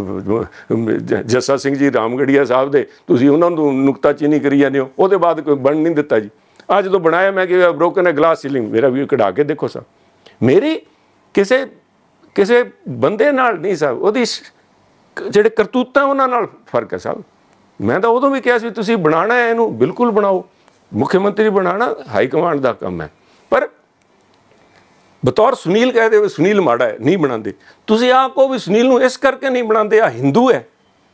ਜੱਸਾ ਸਿੰਘ ਜੀ ਰਾਮਗੜੀਆ ਸਾਹਿਬ ਦੇ, ਤੁਸੀਂ ਉਹਨਾਂ ਨੂੰ ਨੁਕਤਾਚੀਨੀ ਕਰੀ ਜਾਂਦੇ ਹੋ। ਉਹਦੇ ਬਾਅਦ ਕੋਈ ਬਣ ਨਹੀਂ ਦਿੱਤਾ ਜੀ। ਅੱਜ ਜਦੋਂ ਬਣਾਇਆ ਮੈਂ ਕਿ ਬ੍ਰੋਕਨ ਹੈ ਗਲਾਸ ਸੀਲਿੰਗ, ਮੇਰਾ ਵੀ ਕਢਾ ਕੇ ਦੇਖੋ ਸਾਹਿਬ। ਮੇਰੀ ਕਿਸੇ ਕਿਸੇ ਬੰਦੇ ਨਾਲ ਨਹੀਂ ਸਾਹਿਬ, ਉਹਦੀ ਜਿਹੜੇ ਕਰਤੂਤਾਂ ਉਹਨਾਂ ਨਾਲ ਫਰਕ ਹੈ ਸਾਹਿਬ। ਮੈਂ ਤਾਂ ਉਦੋਂ ਵੀ ਕਿਹਾ ਸੀ ਤੁਸੀਂ ਬਣਾਉਣਾ ਹੈ ਇਹਨੂੰ, ਬਿਲਕੁਲ ਬਣਾਓ। ਮੁੱਖ ਮੰਤਰੀ ਬਣਾਉਣਾ ਹਾਈ ਕਮਾਂਡ ਦਾ ਕੰਮ ਹੈ, ਪਰ ਬਤੌਰ ਸੁਨੀਲ ਕਹਿ ਦੇਵੇ ਸੁਨੀਲ ਮਾੜਾ ਹੈ, ਨਹੀਂ ਬਣਾਉਂਦੇ। ਤੁਸੀਂ ਆਹ ਕਹੋ ਵੀ ਸੁਨੀਲ ਨੂੰ ਇਸ ਕਰਕੇ ਨਹੀਂ ਬਣਾਉਂਦੇ, ਆ ਹਿੰਦੂ ਹੈ,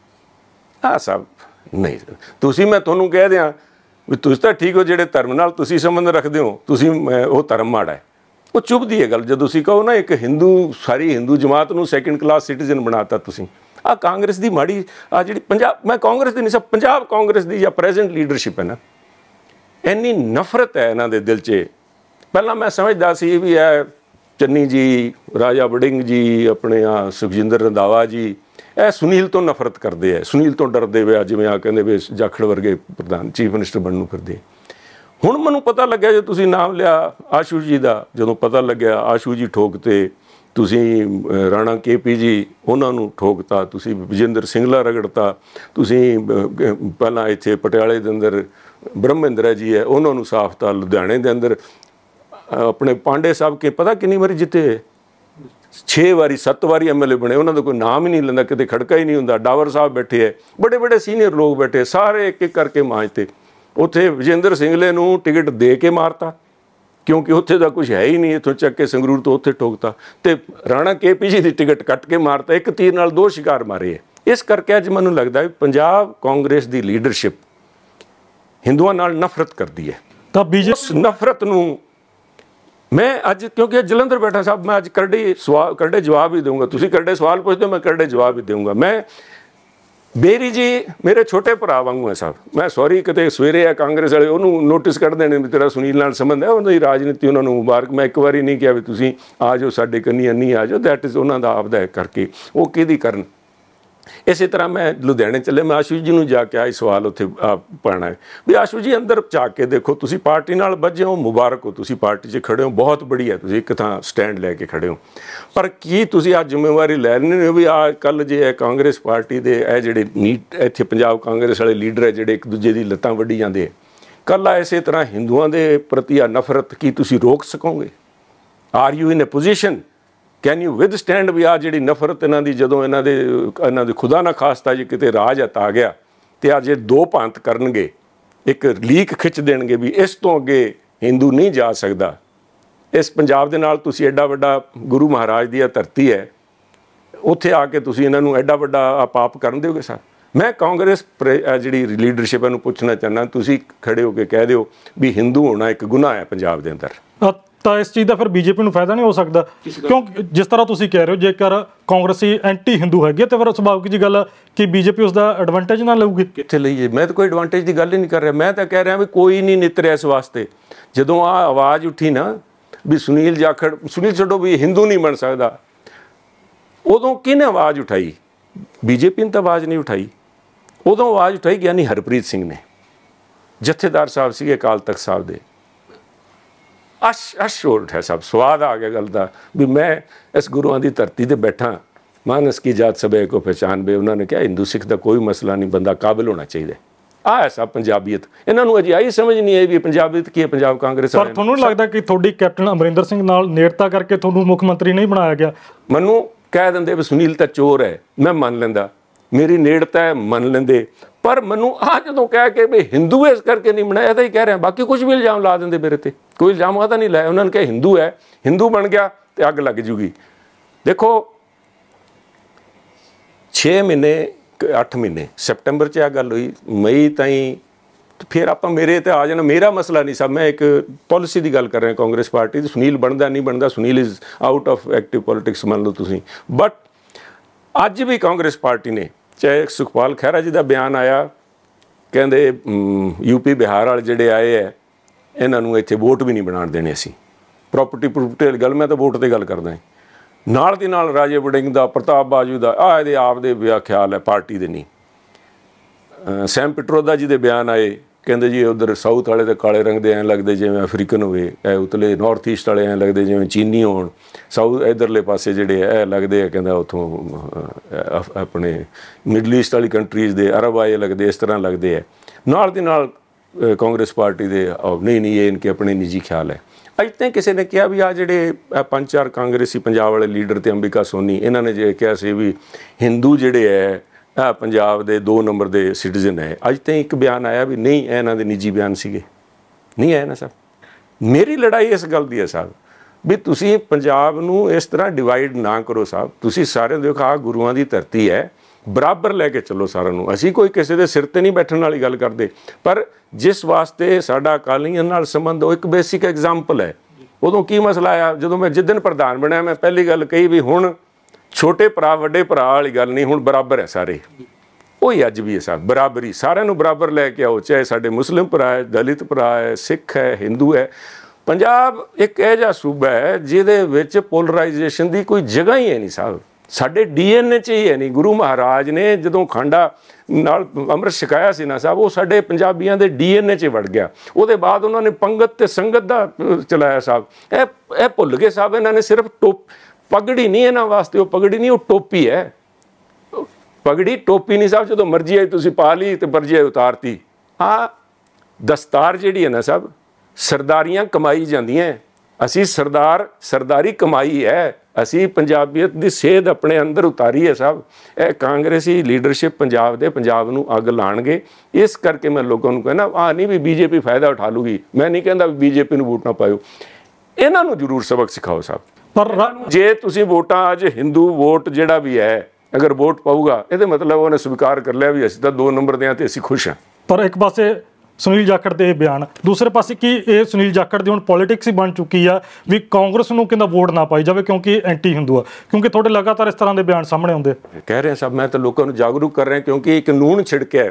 ਆਹ ਸਭ ਨਹੀਂ। ਤੁਸੀਂ ਮੈਂ ਤੁਹਾਨੂੰ ਕਹਿ ਦਿਆਂ ਵੀ ਤੁਸੀਂ ਤਾਂ ਠੀਕ ਹੋ, ਜਿਹੜੇ ਧਰਮ ਨਾਲ ਤੁਸੀਂ ਸੰਬੰਧ ਰੱਖਦੇ ਹੋ, ਤੁਸੀਂ ਉਹ ਧਰਮ ਮਾੜਾ ਹੈ, ਉਹ ਚੁੱਭਦੀ ਹੈ ਗੱਲ। ਜਦੋਂ ਤੁਸੀਂ ਕਹੋ ਨਾ ਇੱਕ ਹਿੰਦੂ, ਸਾਰੀ ਹਿੰਦੂ ਜਮਾਤ ਨੂੰ ਸੈਕਿੰਡ ਕਲਾਸ ਸਿਟੀਜ਼ਨ ਬਣਾਤਾ ਤੁਸੀਂ, ਆਹ ਕਾਂਗਰਸ ਦੀ ਮਾੜੀ, ਆ ਜਿਹੜੀ ਪੰਜਾਬ, ਮੈਂ ਕਾਂਗਰਸ ਦੀ ਨਹੀਂ, ਸਭ ਪੰਜਾਬ ਕਾਂਗਰਸ ਦੀ ਜਾਂ ਪ੍ਰੈਜ਼ੈਂਟ ਲੀਡਰਸ਼ਿਪ ਹੈ ਨਾ, ਇੰਨੀ ਨਫ਼ਰਤ ਹੈ ਇਹਨਾਂ ਦੇ ਦਿਲ 'ਚ। ਪਹਿਲਾਂ ਮੈਂ ਸਮਝਦਾ ਸੀ ਵੀ ਇਹ ਚੰਨੀ ਜੀ, ਰਾਜਾ ਵੜਿੰਗ ਜੀ, ਆਪਣੇ ਆ ਸੁਖਜਿੰਦਰ ਰੰਧਾਵਾ ਜੀ, ਇਹ ਸੁਨੀਲ ਤੋਂ ਨਫ਼ਰਤ ਕਰਦੇ ਹੈ, ਸੁਨੀਲ ਤੋਂ ਡਰਦੇ ਵੇ, ਜਿਵੇਂ ਆ ਕਹਿੰਦੇ ਵੇ ਜਾਖੜ ਵਰਗੇ ਪ੍ਰਧਾਨ ਚੀਫ ਮਿਨਿਸਟਰ ਬਣਨ ਨੂੰ ਫਿਰਦੇ। ਹੁਣ ਮੈਨੂੰ ਪਤਾ ਲੱਗਿਆ, ਜੇ ਤੁਸੀਂ ਨਾਮ ਲਿਆ ਆਸ਼ੂ ਜੀ ਦਾ, ਜਦੋਂ ਪਤਾ ਲੱਗਿਆ ਆਸ਼ੂ ਜੀ ਠੋਕਤੇ, ਤੁਸੀਂ ਰਾਣਾ ਕੇ ਪੀ ਜੀ ਉਹਨਾਂ ਨੂੰ ਠੋਕਤਾ, ਤੁਸੀਂ ਵਿਜੇਂਦਰ ਸਿੰਗਲਾ ਰਗੜਤਾ, ਤੁਸੀਂ ਪਹਿਲਾਂ ਇੱਥੇ ਪਟਿਆਲੇ ਦੇ ਅੰਦਰ ਬ੍ਰਹਮਿੰਦਰਾ ਜੀ ਹੈ ਉਹਨਾਂ ਨੂੰ ਸਾਫ਼ਤਾ, ਲੁਧਿਆਣੇ ਦੇ ਅੰਦਰ ਆਪਣੇ ਪਾਂਡੇ ਸਾਹਿਬ ਕੇ ਪਤਾ ਕਿੰਨੀ ਵਾਰੀ ਜਿੱਤੇ, ਛੇ ਵਾਰੀ ਸੱਤ ਵਾਰੀ ਐਮ ਐਲ ਏ ਬਣੇ, ਉਹਨਾਂ ਦਾ ਕੋਈ ਨਾਮ ਹੀ ਨਹੀਂ ਲੈਂਦਾ, ਕਿਤੇ ਖੜਕਾ ਹੀ ਨਹੀਂ ਹੁੰਦਾ। ਡਾਵਰ ਸਾਹਿਬ ਬੈਠੇ ਹੈ, ਬੜੇ ਬੜੇ ਸੀਨੀਅਰ ਲੋਕ ਬੈਠੇ, ਸਾਰੇ ਇੱਕ ਇੱਕ ਕਰਕੇ ਮਾਂਜਤੇ। ਉੱਥੇ ਵਿਜੇਂਦਰ ਸਿੰਗਲੇ ਨੂੰ ਟਿਕਟ ਦੇ ਕੇ ਮਾਰਤਾ, ਕਿਉਂਕਿ ਉੱਥੇ ਦਾ ਕੁਝ ਹੈ ਹੀ ਨਹੀਂ, ਇੱਥੋਂ ਚੱਕ ਕੇ ਸੰਗਰੂਰ ਤੋਂ ਉੱਥੇ ਠੋਕਤਾ, ਤੇ ਰਾਣਾ ਕੇ ਪੀ ਜੀ ਦੀ ਟਿਕਟ ਕੱਟ ਕੇ ਮਾਰਤਾ। ਇੱਕ ਤੀਰ ਨਾਲ ਦੋ ਸ਼ਿਕਾਰ ਮਾਰੇ ਹੈ। ਇਸ ਕਰਕੇ ਅੱਜ ਮੈਨੂੰ ਲੱਗਦਾ ਵੀ ਪੰਜਾਬ ਕਾਂਗਰਸ ਦੀ ਲੀਡਰਸ਼ਿਪ ਹਿੰਦੂਆਂ ਨਾਲ ਨਫ਼ਰਤ ਕਰਦੀ ਹੈ।
ਤਾਂ ਬੀਜੇਪੀ
ਉਸ ਨਫ਼ਰਤ ਨੂੰ ਮੈਂ ਅੱਜ, ਕਿਉਂਕਿ ਜਲੰਧਰ ਬੈਠਾ ਸਾਹਿਬ, ਮੈਂ ਅੱਜ ਕਰੜੇ ਸਵਾਲ ਕਰੜੇ ਜਵਾਬ ਹੀ ਦਊਂਗਾ। ਤੁਸੀਂ ਕਰੜੇ ਸਵਾਲ ਪੁੱਛਦੇ ਹੋ, ਮੈਂ ਕਰੜੇ ਜਵਾਬ ਹੀ ਦਊਂਗਾ। ਮੈਂ ਬੇਰੀ ਜੀ ਮੇਰੇ ਛੋਟੇ ਭਰਾ ਵਾਂਗੂ ਹੈ ਸਾਹਿਬ। ਮੈਂ ਸੌਰੀ ਕਿਤੇ ਸਵੇਰੇ ਆ ਕਾਂਗਰਸ ਵਾਲੇ ਉਹਨੂੰ ਨੋਟਿਸ ਕੱਢ ਦੇਣੇ ਵੀ ਤੇਰਾ ਸੁਨੀਲ ਨਾਲ ਸੰਬੰਧ ਹੈ, ਉਹਨਾਂ ਦੀ ਰਾਜਨੀਤੀ ਉਹਨਾਂ ਨੂੰ ਮੁਬਾਰਕ। ਮੈਂ ਇੱਕ ਵਾਰੀ ਨਹੀਂ ਕਿਹਾ ਵੀ ਤੁਸੀਂ ਆ ਜਾਓ ਸਾਡੇ ਕੰਨੀ, ਨਹੀਂ ਆ ਜਾਓ, ਦੈਟ ਇਜ਼ ਉਹਨਾਂ ਦਾ ਆਪਦਾ ਕਰਕੇ, ਉਹ ਕਿਹਦੀ ਕਰਨ। ਇਸੇ ਤਰ੍ਹਾਂ ਮੈਂ ਲੁਧਿਆਣੇ ਚੱਲੇ, ਮੈਂ ਆਸ਼ੂ ਜੀ ਨੂੰ ਜਾ ਕੇ ਆਈ ਸਵਾਲ ਉੱਥੇ ਪਾਉਣਾ ਹੈ ਵੀ ਆਸ਼ੂ ਜੀ ਅੰਦਰ ਝਾਕ ਕੇ ਦੇਖੋ, ਤੁਸੀਂ ਪਾਰਟੀ ਨਾਲ ਬੱਝੇ ਹੋ, ਮੁਬਾਰਕ ਹੋ, ਤੁਸੀਂ ਪਾਰਟੀ 'ਚ ਖੜੇ ਹੋ, ਬਹੁਤ ਬੜੀਆ, ਤੁਸੀਂ ਇੱਕ ਥਾਂ ਸਟੈਂਡ ਲੈ ਕੇ ਖੜੇ ਹੋ। ਪਰ ਕੀ ਤੁਸੀਂ ਆਹ ਜ਼ਿੰਮੇਵਾਰੀ ਲੈ ਰਹੇ ਹੋ ਵੀ ਆ ਕੱਲ੍ਹ ਜੇ ਹੈ ਕਾਂਗਰਸ ਪਾਰਟੀ ਦੇ ਇਹ ਜਿਹੜੇ ਨੀਟ ਇੱਥੇ ਪੰਜਾਬ ਕਾਂਗਰਸ ਵਾਲੇ ਲੀਡਰ ਹੈ ਜਿਹੜੇ ਇੱਕ ਦੂਜੇ ਦੀ ਲੱਤਾਂ ਵੱਢੀ ਜਾਂਦੇ, ਕੱਲ੍ਹ ਆ ਇਸੇ ਤਰ੍ਹਾਂ ਹਿੰਦੂਆਂ ਦੇ ਪ੍ਰਤੀ ਆ ਨਫ਼ਰਤ ਕੀ ਤੁਸੀਂ ਰੋਕ ਸਕੋਗੇ? Are you in a position, can you withstand ਵੀ ਆ ਜਿਹੜੀ ਨਫ਼ਰਤ ਇਹਨਾਂ ਦੀ, ਜਦੋਂ ਇਹਨਾਂ ਦੇ ਇਹਨਾਂ ਦੇ ਖੁਦਾ ਨਾ ਖਾਸਤਾ ਜੇ ਕਿਤੇ ਰਾਜ ਹੱਥ ਆ ਗਿਆ ਤੇ ਅੱਜ ਇਹ ਦੋ ਭਾਂਤ ਕਰਨਗੇ, ਇੱਕ ਲੀਕ ਖਿੱਚ ਦੇਣਗੇ ਵੀ ਇਸ ਤੋਂ ਅੱਗੇ ਹਿੰਦੂ ਨਹੀਂ ਜਾ ਸਕਦਾ। ਇਸ ਪੰਜਾਬ ਦੇ ਨਾਲ ਤੁਸੀਂ ਐਡਾ ਵੱਡਾ ਗੁਰੂ ਮਹਾਰਾਜ ਦੀ ਆ ਧਰਤੀ ਹੈ, ਉੱਥੇ ਆ ਕੇ ਤੁਸੀਂ ਇਹਨਾਂ ਨੂੰ ਐਡਾ ਵੱਡਾ ਆ ਪਾਪ ਕਰਨ ਦਿਓਗੇ ਸਰ? ਮੈਂ ਕਾਂਗਰਸ ਜਿਹੜੀ ਲੀਡਰਸ਼ਿਪ ਨੂੰ ਪੁੱਛਣਾ ਚਾਹੁੰਦਾ, ਤੁਸੀਂ ਖੜੇ ਹੋ ਕੇ ਕਹਿ ਦਿਓ ਵੀ ਹਿੰਦੂ ਹੋਣਾ ਇੱਕ ਗੁਨਾਹ ਹੈ ਪੰਜਾਬ ਦੇ ਅੰਦਰ।
ਤਾਂ ਇਸ ਚੀਜ਼ ਦਾ ਫਿਰ ਬੀਜੇਪੀ ਨੂੰ ਫਾਇਦਾ ਨਹੀਂ ਹੋ ਸਕਦਾ, ਕਿਉਂਕਿ ਜਿਸ ਤਰ੍ਹਾਂ ਤੁਸੀਂ ਕਹਿ ਰਹੇ ਹੋ ਜੇਕਰ ਕਾਂਗਰਸੀ ਐਂਟੀ ਹਿੰਦੂ ਹੈਗੀ ਤੇ ਫਿਰ ਸੁਭਾਵਿਕ ਜੀ ਗੱਲ ਕਿ ਬੀਜੇਪੀ ਉਸ ਦਾ ਐਡਵਾਂਟੇਜ ਨਾ ਲਊਗੀ।
ਕਿੱਥੇ ਲਈਏ? ਮੈਂ ਤਾਂ ਕੋਈ ਐਡਵਾਂਟੇਜ ਦੀ ਗੱਲ ਹੀ ਨਹੀਂ ਕਰ ਰਿਹਾ। ਮੈਂ ਤਾਂ ਕਹਿ ਰਿਹਾ ਵੀ ਕੋਈ ਨਹੀਂ ਨਿਤਰਿਆ ਇਸ ਵਾਸਤੇ। ਜਦੋਂ ਆ ਆਵਾਜ਼ ਉੱਠੀ ਨਾ ਵੀ ਸੁਨੀਲ ਜਾਖੜ, ਸੁਨੀਲ ਛੱਡੋ ਵੀ ਹਿੰਦੂ ਨਹੀਂ ਬਣ ਸਕਦਾ, ਉਦੋਂ ਕਿਹਨੇ ਆਵਾਜ਼ ਉਠਾਈ? ਬੀਜੇਪੀ ਨੇ ਤਾਂ ਆਵਾਜ਼ ਨਹੀਂ ਉਠਾਈ। ਉਦੋਂ ਆਵਾਜ਼ ਉਠਾਈ ਗਿਆਨੀ ਹਰਪ੍ਰੀਤ ਸਿੰਘ ਨੇ, ਜਥੇਦਾਰ ਸਾਹਿਬ ਸੀਗੇ ਅਕਾਲ ਤਖਤ ਸਾਹਿਬ ਦੇ। ਅਸ਼ ਅਸ਼ੋਰ ਹੈ ਸਭ, ਸਵਾਦ ਆ ਗਿਆ ਗੱਲ ਦਾ ਵੀ ਮੈਂ ਇਸ ਗੁਰੂਆਂ ਦੀ ਧਰਤੀ 'ਤੇ ਬੈਠਾ। ਮਾਨਸ ਕੀ ਜਾਤ ਸਭੇ ਕੋ ਪਹਿਚਾਨ ਬੇ, ਉਹਨਾਂ ਨੇ ਕਿਹਾ ਹਿੰਦੂ ਸਿੱਖ ਦਾ ਕੋਈ ਮਸਲਾ ਨਹੀਂ, ਬੰਦਾ ਕਾਬਿਲ ਹੋਣਾ ਚਾਹੀਦਾ। ਆਹ ਹੈ ਸਭ ਪੰਜਾਬੀਅਤ। ਇਹਨਾਂ ਨੂੰ ਅਜੇ ਆਈ ਸਮਝ ਨਹੀਂ ਆਈ ਵੀ ਪੰਜਾਬੀਅਤ ਕੀ ਹੈ ਪੰਜਾਬ ਕਾਂਗਰਸ।
ਪਰ ਤੁਹਾਨੂੰ ਨਹੀਂ ਲੱਗਦਾ ਕਿ ਤੁਹਾਡੀ ਕੈਪਟਨ ਅਮਰਿੰਦਰ ਸਿੰਘ ਨਾਲ ਨੇੜਤਾ ਕਰਕੇ ਤੁਹਾਨੂੰ ਮੁੱਖ ਮੰਤਰੀ ਨਹੀਂ ਬਣਾਇਆ ਗਿਆ?
ਮੈਨੂੰ ਕਹਿ ਦਿੰਦੇ ਵੀ ਸੁਨੀਲ ਤਾਂ ਚੋਰ ਹੈ, ਮੈਂ ਮੰਨ ਲੈਂਦਾ, ਮੇਰੀ ਨੇੜਤਾ ਹੈ, ਮੰਨ ਲੈਂਦੇ। ਪਰ ਮੈਨੂੰ ਆਹ ਜਦੋਂ ਕਹਿ ਕੇ ਵੀ ਹਿੰਦੂ ਇਸ ਕਰਕੇ ਨਹੀਂ ਬਣਾਇਆ, ਤਾਂ ਹੀ ਕਹਿ ਰਿਹਾ, ਬਾਕੀ ਕੁਝ ਵੀ ਇਲਜ਼ਾਮ ਲਾ ਦਿੰਦੇ ਮੇਰੇ ਤੇ। ਕੋਈ ਇਲਜ਼ਾਮ ਤਾਂ ਨਹੀਂ ਲਾਇਆ ਉਹਨਾਂ ਨੇ, ਕਿਹਾ ਹਿੰਦੂ ਹੈ, ਹਿੰਦੂ ਬਣ ਗਿਆ ਤੇ ਅੱਗ ਲੱਗ ਜੂਗੀ। ਦੇਖੋ ਛੇ ਮਹੀਨੇ ਅੱਠ ਮਹੀਨੇ ਸੈਪਟੰਬਰ 'ਚ ਇਹ ਗੱਲ ਹੋਈ, ਮਈ ਤਾਈਂ ਫਿਰ ਆਪਾਂ ਮੇਰੇ ਤੇ ਆ ਜਾਣਾ। ਮੇਰਾ ਮਸਲਾ ਨਹੀਂ ਸਭ, ਮੈਂ ਇੱਕ ਪੋਲਿਸੀ ਦੀ ਗੱਲ ਕਰ ਰਿਹਾ ਕਾਂਗਰਸ ਪਾਰਟੀ ਦੀ। ਸੁਨੀਲ ਬਣਦਾ ਨਹੀਂ ਬਣਦਾ, Sunil is out of active politics ਮੰਨ ਲਓ ਤੁਸੀਂ। ਬਟ ਅੱਜ ਵੀ ਕਾਂਗਰਸ ਪਾਰਟੀ ਨੇ, ਚਾਹੇ ਸੁਖਪਾਲ ਖਹਿਰਾ ਜੀ ਦਾ ਬਿਆਨ ਆਇਆ, ਕਹਿੰਦੇ ਯੂਪੀ ਬਿਹਾਰ ਵਾਲੇ ਜਿਹੜੇ ਆਏ ਹੈ ਇਹਨਾਂ ਨੂੰ ਇੱਥੇ ਵੋਟ ਵੀ ਨਹੀਂ ਬਣਾਉਣ ਦੇਣੇ ਅਸੀਂ। ਪ੍ਰੋਪਰਟੀ ਪ੍ਰੋਪਰਟੀ ਵਾਲੀ ਗੱਲ, ਮੈਂ ਤਾਂ ਵੋਟ 'ਤੇ ਗੱਲ ਕਰਦਾ। ਨਾਲ ਦੀ ਨਾਲ ਰਾਜੇ ਵੜਿੰਗ ਦਾ, ਪ੍ਰਤਾਪ ਬਾਜੂ ਦਾ, ਆਹ ਇਹਦੇ ਆਪ ਦੇ ਖਿਆਲ ਹੈ, ਪਾਰਟੀ ਦੇ ਨਹੀਂ। ਸੈਮ ਪਿਟਰੋਦਾ ਜੀ ਦੇ ਬਿਆਨ ਆਏ, ਕਹਿੰਦੇ ਜੀ ਉੱਧਰ ਸਾਊਥ ਵਾਲੇ ਤਾਂ ਕਾਲੇ ਰੰਗ ਦੇ ਐਂ ਲੱਗਦੇ ਜਿਵੇਂ ਅਫਰੀਕਨ ਹੋਵੇ, ਇਹ ਉਤਲੇ ਨਾਰਥ ਈਸਟ ਵਾਲੇ ਐਂ ਲੱਗਦੇ ਜਿਵੇਂ ਚੀਨੀ ਹੋਣ, ਸਾਊਥ ਇੱਧਰਲੇ ਪਾਸੇ ਜਿਹੜੇ ਇਹ ਲੱਗਦੇ ਆ ਕਹਿੰਦਾ ਉੱਥੋਂ ਆਪਣੇ ਮਿਡਲ ਈਸਟ ਵਾਲੀ ਕੰਟਰੀਜ਼ ਦੇ ਅਰਬ ਆਏ ਲੱਗਦੇ, ਇਸ ਤਰ੍ਹਾਂ ਲੱਗਦੇ ਹੈ। ਨਾਲ ਦੀ ਨਾਲ ਕਾਂਗਰਸ ਪਾਰਟੀ ਦੇ ਨਹੀਂ ਨਹੀਂ ਇਹ ਇਨਕੇ ਆਪਣੇ ਨਿੱਜੀ ਖਿਆਲ ਹੈ। ਅੱਜ ਤਾਂ ਕਿਸੇ ਨੇ ਕਿਹਾ ਵੀ ਆ ਜਿਹੜੇ ਪੰਜ ਚਾਰ ਕਾਂਗਰਸੀ ਪੰਜਾਬ ਵਾਲੇ ਲੀਡਰ ਤੇ ਅੰਬਿਕਾ ਸੋਨੀ, ਇਹਨਾਂ ਨੇ ਜੇ ਕਿਹਾ ਸੀ ਵੀ ਹਿੰਦੂ ਜਿਹੜੇ ਹੈ ਆ ਪੰਜਾਬ ਦੇ ਦੋ ਨੰਬਰ ਦੇ ਸਿਟੀਜ਼ਨ ਹੈ। ਅੱਜ ਤਾਂ ਇੱਕ ਬਿਆਨ ਆਇਆ ਵੀ ਨਹੀਂ, ਇਹ ਇਹਨਾਂ ਦੇ ਨਿੱਜੀ ਬਿਆਨ ਸੀਗੇ, ਨਹੀਂ ਆਇਆ ਨਾ ਸਾਹਿਬ। ਮੇਰੀ ਲੜਾਈ ਇਸ ਗੱਲ ਦੀ ਹੈ ਸਾਹਿਬ, ਵੀ ਤੁਸੀਂ ਪੰਜਾਬ ਨੂੰ ਇਸ ਤਰ੍ਹਾਂ ਡਿਵਾਈਡ ਨਾ ਕਰੋ ਸਾਹਿਬ। ਤੁਸੀਂ ਸਾਰੇ ਦੇਖੋ ਆਹ ਗੁਰੂਆਂ ਦੀ ਧਰਤੀ ਹੈ, ਬਰਾਬਰ ਲੈ ਕੇ ਚੱਲੋ ਸਾਰਿਆਂ ਨੂੰ। ਅਸੀਂ ਕੋਈ ਕਿਸੇ ਦੇ ਸਿਰ ਤੇ ਨਹੀਂ ਬੈਠਣ ਵਾਲੀ ਗੱਲ ਕਰਦੇ, ਪਰ ਜਿਸ ਵਾਸਤੇ ਸਾਡਾ ਅਕਾਲੀਆਂ ਨਾਲ ਸੰਬੰਧ, ਉਹ ਇੱਕ ਬੇਸਿਕ ਐਗਜ਼ਾਮਪਲ ਹੈ। ਉਦੋਂ ਕੀ ਮਸਲਾ ਆਇਆ, ਜਦੋਂ ਮੈਂ ਜਿੱਦਣ ਪ੍ਰਧਾਨ ਬਣਿਆ, ਮੈਂ ਪਹਿਲੀ ਗੱਲ ਕਹੀ ਵੀ ਹੁਣ ਛੋਟੇ ਭਰਾ ਵੱਡੇ ਭਰਾ ਵਾਲੀ ਗੱਲ ਨਹੀਂ, ਹੁਣ ਬਰਾਬਰ ਹੈ ਸਾਰੇ। ਉਹੀ ਅੱਜ ਵੀ ਹੈ ਸਾਹਿਬ, ਬਰਾਬਰੀ, ਸਾਰਿਆਂ ਨੂੰ ਬਰਾਬਰ ਲੈ ਕੇ ਆਓ, ਚਾਹੇ ਸਾਡੇ ਮੁਸਲਿਮ ਭਰਾ ਹੈ, ਦਲਿਤ ਭਰਾ ਹੈ, ਸਿੱਖ ਹੈ, ਹਿੰਦੂ ਹੈ। ਪੰਜਾਬ ਇੱਕ ਇਹੋ ਜਿਹਾ ਸੂਬਾ ਹੈ ਜਿਹਦੇ ਵਿੱਚ ਪੋਲਰਾਈਜੇਸ਼ਨ ਦੀ ਕੋਈ ਜਗ੍ਹਾ ਹੀ ਹੈ ਨਹੀਂ ਸਾਹਿਬ। ਸਾਡੇ ਡੀ ਐਨ ਏ 'ਚ ਹੀ ਹੈ ਨਹੀਂ। ਗੁਰੂ ਮਹਾਰਾਜ ਨੇ ਜਦੋਂ ਖਾਂਡਾ ਨਾਲ ਅੰਮ੍ਰਿਤ ਛਕਾਇਆ ਸੀ ਨਾ ਸਾਹਿਬ, ਉਹ ਸਾਡੇ ਪੰਜਾਬੀਆਂ ਦੇ ਡੀ ਐਨ ਏ 'ਚ ਵੜ ਗਿਆ। ਉਹਦੇ ਬਾਅਦ ਉਹਨਾਂ ਨੇ ਪੰਗਤ ਤੇ ਸੰਗਤ ਦਾ ਚਲਾਇਆ ਸਾਹਿਬ। ਇਹ ਇਹ ਭੁੱਲ ਗਏ ਸਾਹਿਬ। ਇਹਨਾਂ ਨੇ ਸਿਰਫ ਟੋਪ ਪਗੜੀ ਨਹੀਂ, ਇਹਨਾਂ ਵਾਸਤੇ ਉਹ ਪਗੜੀ ਨਹੀਂ, ਉਹ ਟੋਪੀ ਹੈ। ਪਗੜੀ ਟੋਪੀ ਨਹੀਂ ਸਾਹਿਬ, ਜਦੋਂ ਮਰਜ਼ੀ ਆਈ ਤੁਸੀਂ ਪਾ ਲਈ ਤੇ ਮਰਜ਼ੀ ਆਈ ਉਤਾਰਤੀ। ਆਹ ਦਸਤਾਰ ਜਿਹੜੀ ਹੈ ਨਾ ਸਾਹਿਬ, ਸਰਦਾਰੀਆਂ ਕਮਾਈ ਜਾਂਦੀਆਂ। ਅਸੀਂ ਸਰਦਾਰ, ਸਰਦਾਰੀ ਕਮਾਈ ਹੈ। ਅਸੀਂ ਪੰਜਾਬੀਅਤ ਦੀ ਸੇਧ ਆਪਣੇ ਅੰਦਰ ਉਤਾਰੀ ਹੈ ਸਾਹਿਬ। ਇਹ ਕਾਂਗਰਸੀ ਲੀਡਰਸ਼ਿਪ ਪੰਜਾਬ ਦੇ ਪੰਜਾਬ ਨੂੰ ਅੱਗ ਲਾਣਗੇ। ਇਸ ਕਰਕੇ ਮੈਂ ਲੋਕਾਂ ਨੂੰ ਕਹਿੰਦਾ, ਆਹ ਨਹੀਂ ਵੀ ਬੀਜੇਪੀ ਫਾਇਦਾ ਉਠਾ ਲੂਗੀ। ਮੈਂ ਨਹੀਂ ਕਹਿੰਦਾ ਵੀ ਬੀਜੇਪੀ ਨੂੰ ਵੋਟ ਨਾ ਪਾਇਓ, ਇਹਨਾਂ ਨੂੰ ਜ਼ਰੂਰ ਸਬਕ ਸਿਖਾਓ ਸਾਹਿਬ।
ਪਰ
ਜੇ ਤੁਸੀਂ ਵੋਟਾਂ ਅੱਜ ਹਿੰਦੂ ਵੋਟ ਜਿਹੜਾ ਵੀ ਹੈ ਅਗਰ ਵੋਟ ਪਾਊਗਾ, ਇਹਦੇ ਮਤਲਬ ਉਹਨੇ ਸਵੀਕਾਰ ਕਰ ਲਿਆ ਵੀ ਅਸੀਂ ਤਾਂ ਦੋ ਨੰਬਰ ਦੇ ਹਾਂ ਤੇ ਅਸੀਂ ਖੁਸ਼ ਹਾਂ।
ਪਰ ਇੱਕ ਪਾਸੇ ਸੁਨੀਲ ਜਾਖੜ ਦੇ ਇਹ ਬਿਆਨ, ਦੂਸਰੇ ਪਾਸੇ ਕੀ ਇਹ ਸੁਨੀਲ ਜਾਖੜ ਦੀ ਹੁਣ ਪੋਲੀਟਿਕਸ ਹੀ ਬਣ ਚੁੱਕੀ ਆ ਵੀ ਕਾਂਗਰਸ ਨੂੰ ਕਹਿੰਦਾ ਵੋਟ ਨਾ ਪਾਈ ਜਾਵੇ ਕਿਉਂਕਿ ਐਂਟੀ ਹਿੰਦੂ ਆ? ਕਿਉਂਕਿ ਤੁਹਾਡੇ ਲਗਾਤਾਰ ਇਸ ਤਰ੍ਹਾਂ ਦੇ ਬਿਆਨ ਸਾਹਮਣੇ ਆਉਂਦੇ।
ਕਹਿ ਰਹੇ ਸਾਹਿਬ, ਮੈਂ ਤਾਂ ਲੋਕਾਂ ਨੂੰ ਜਾਗਰੂਕ ਕਰ ਰਿਹਾ, ਕਿਉਂਕਿ ਇੱਕ ਨੂਣ ਛਿੜਕਿਆ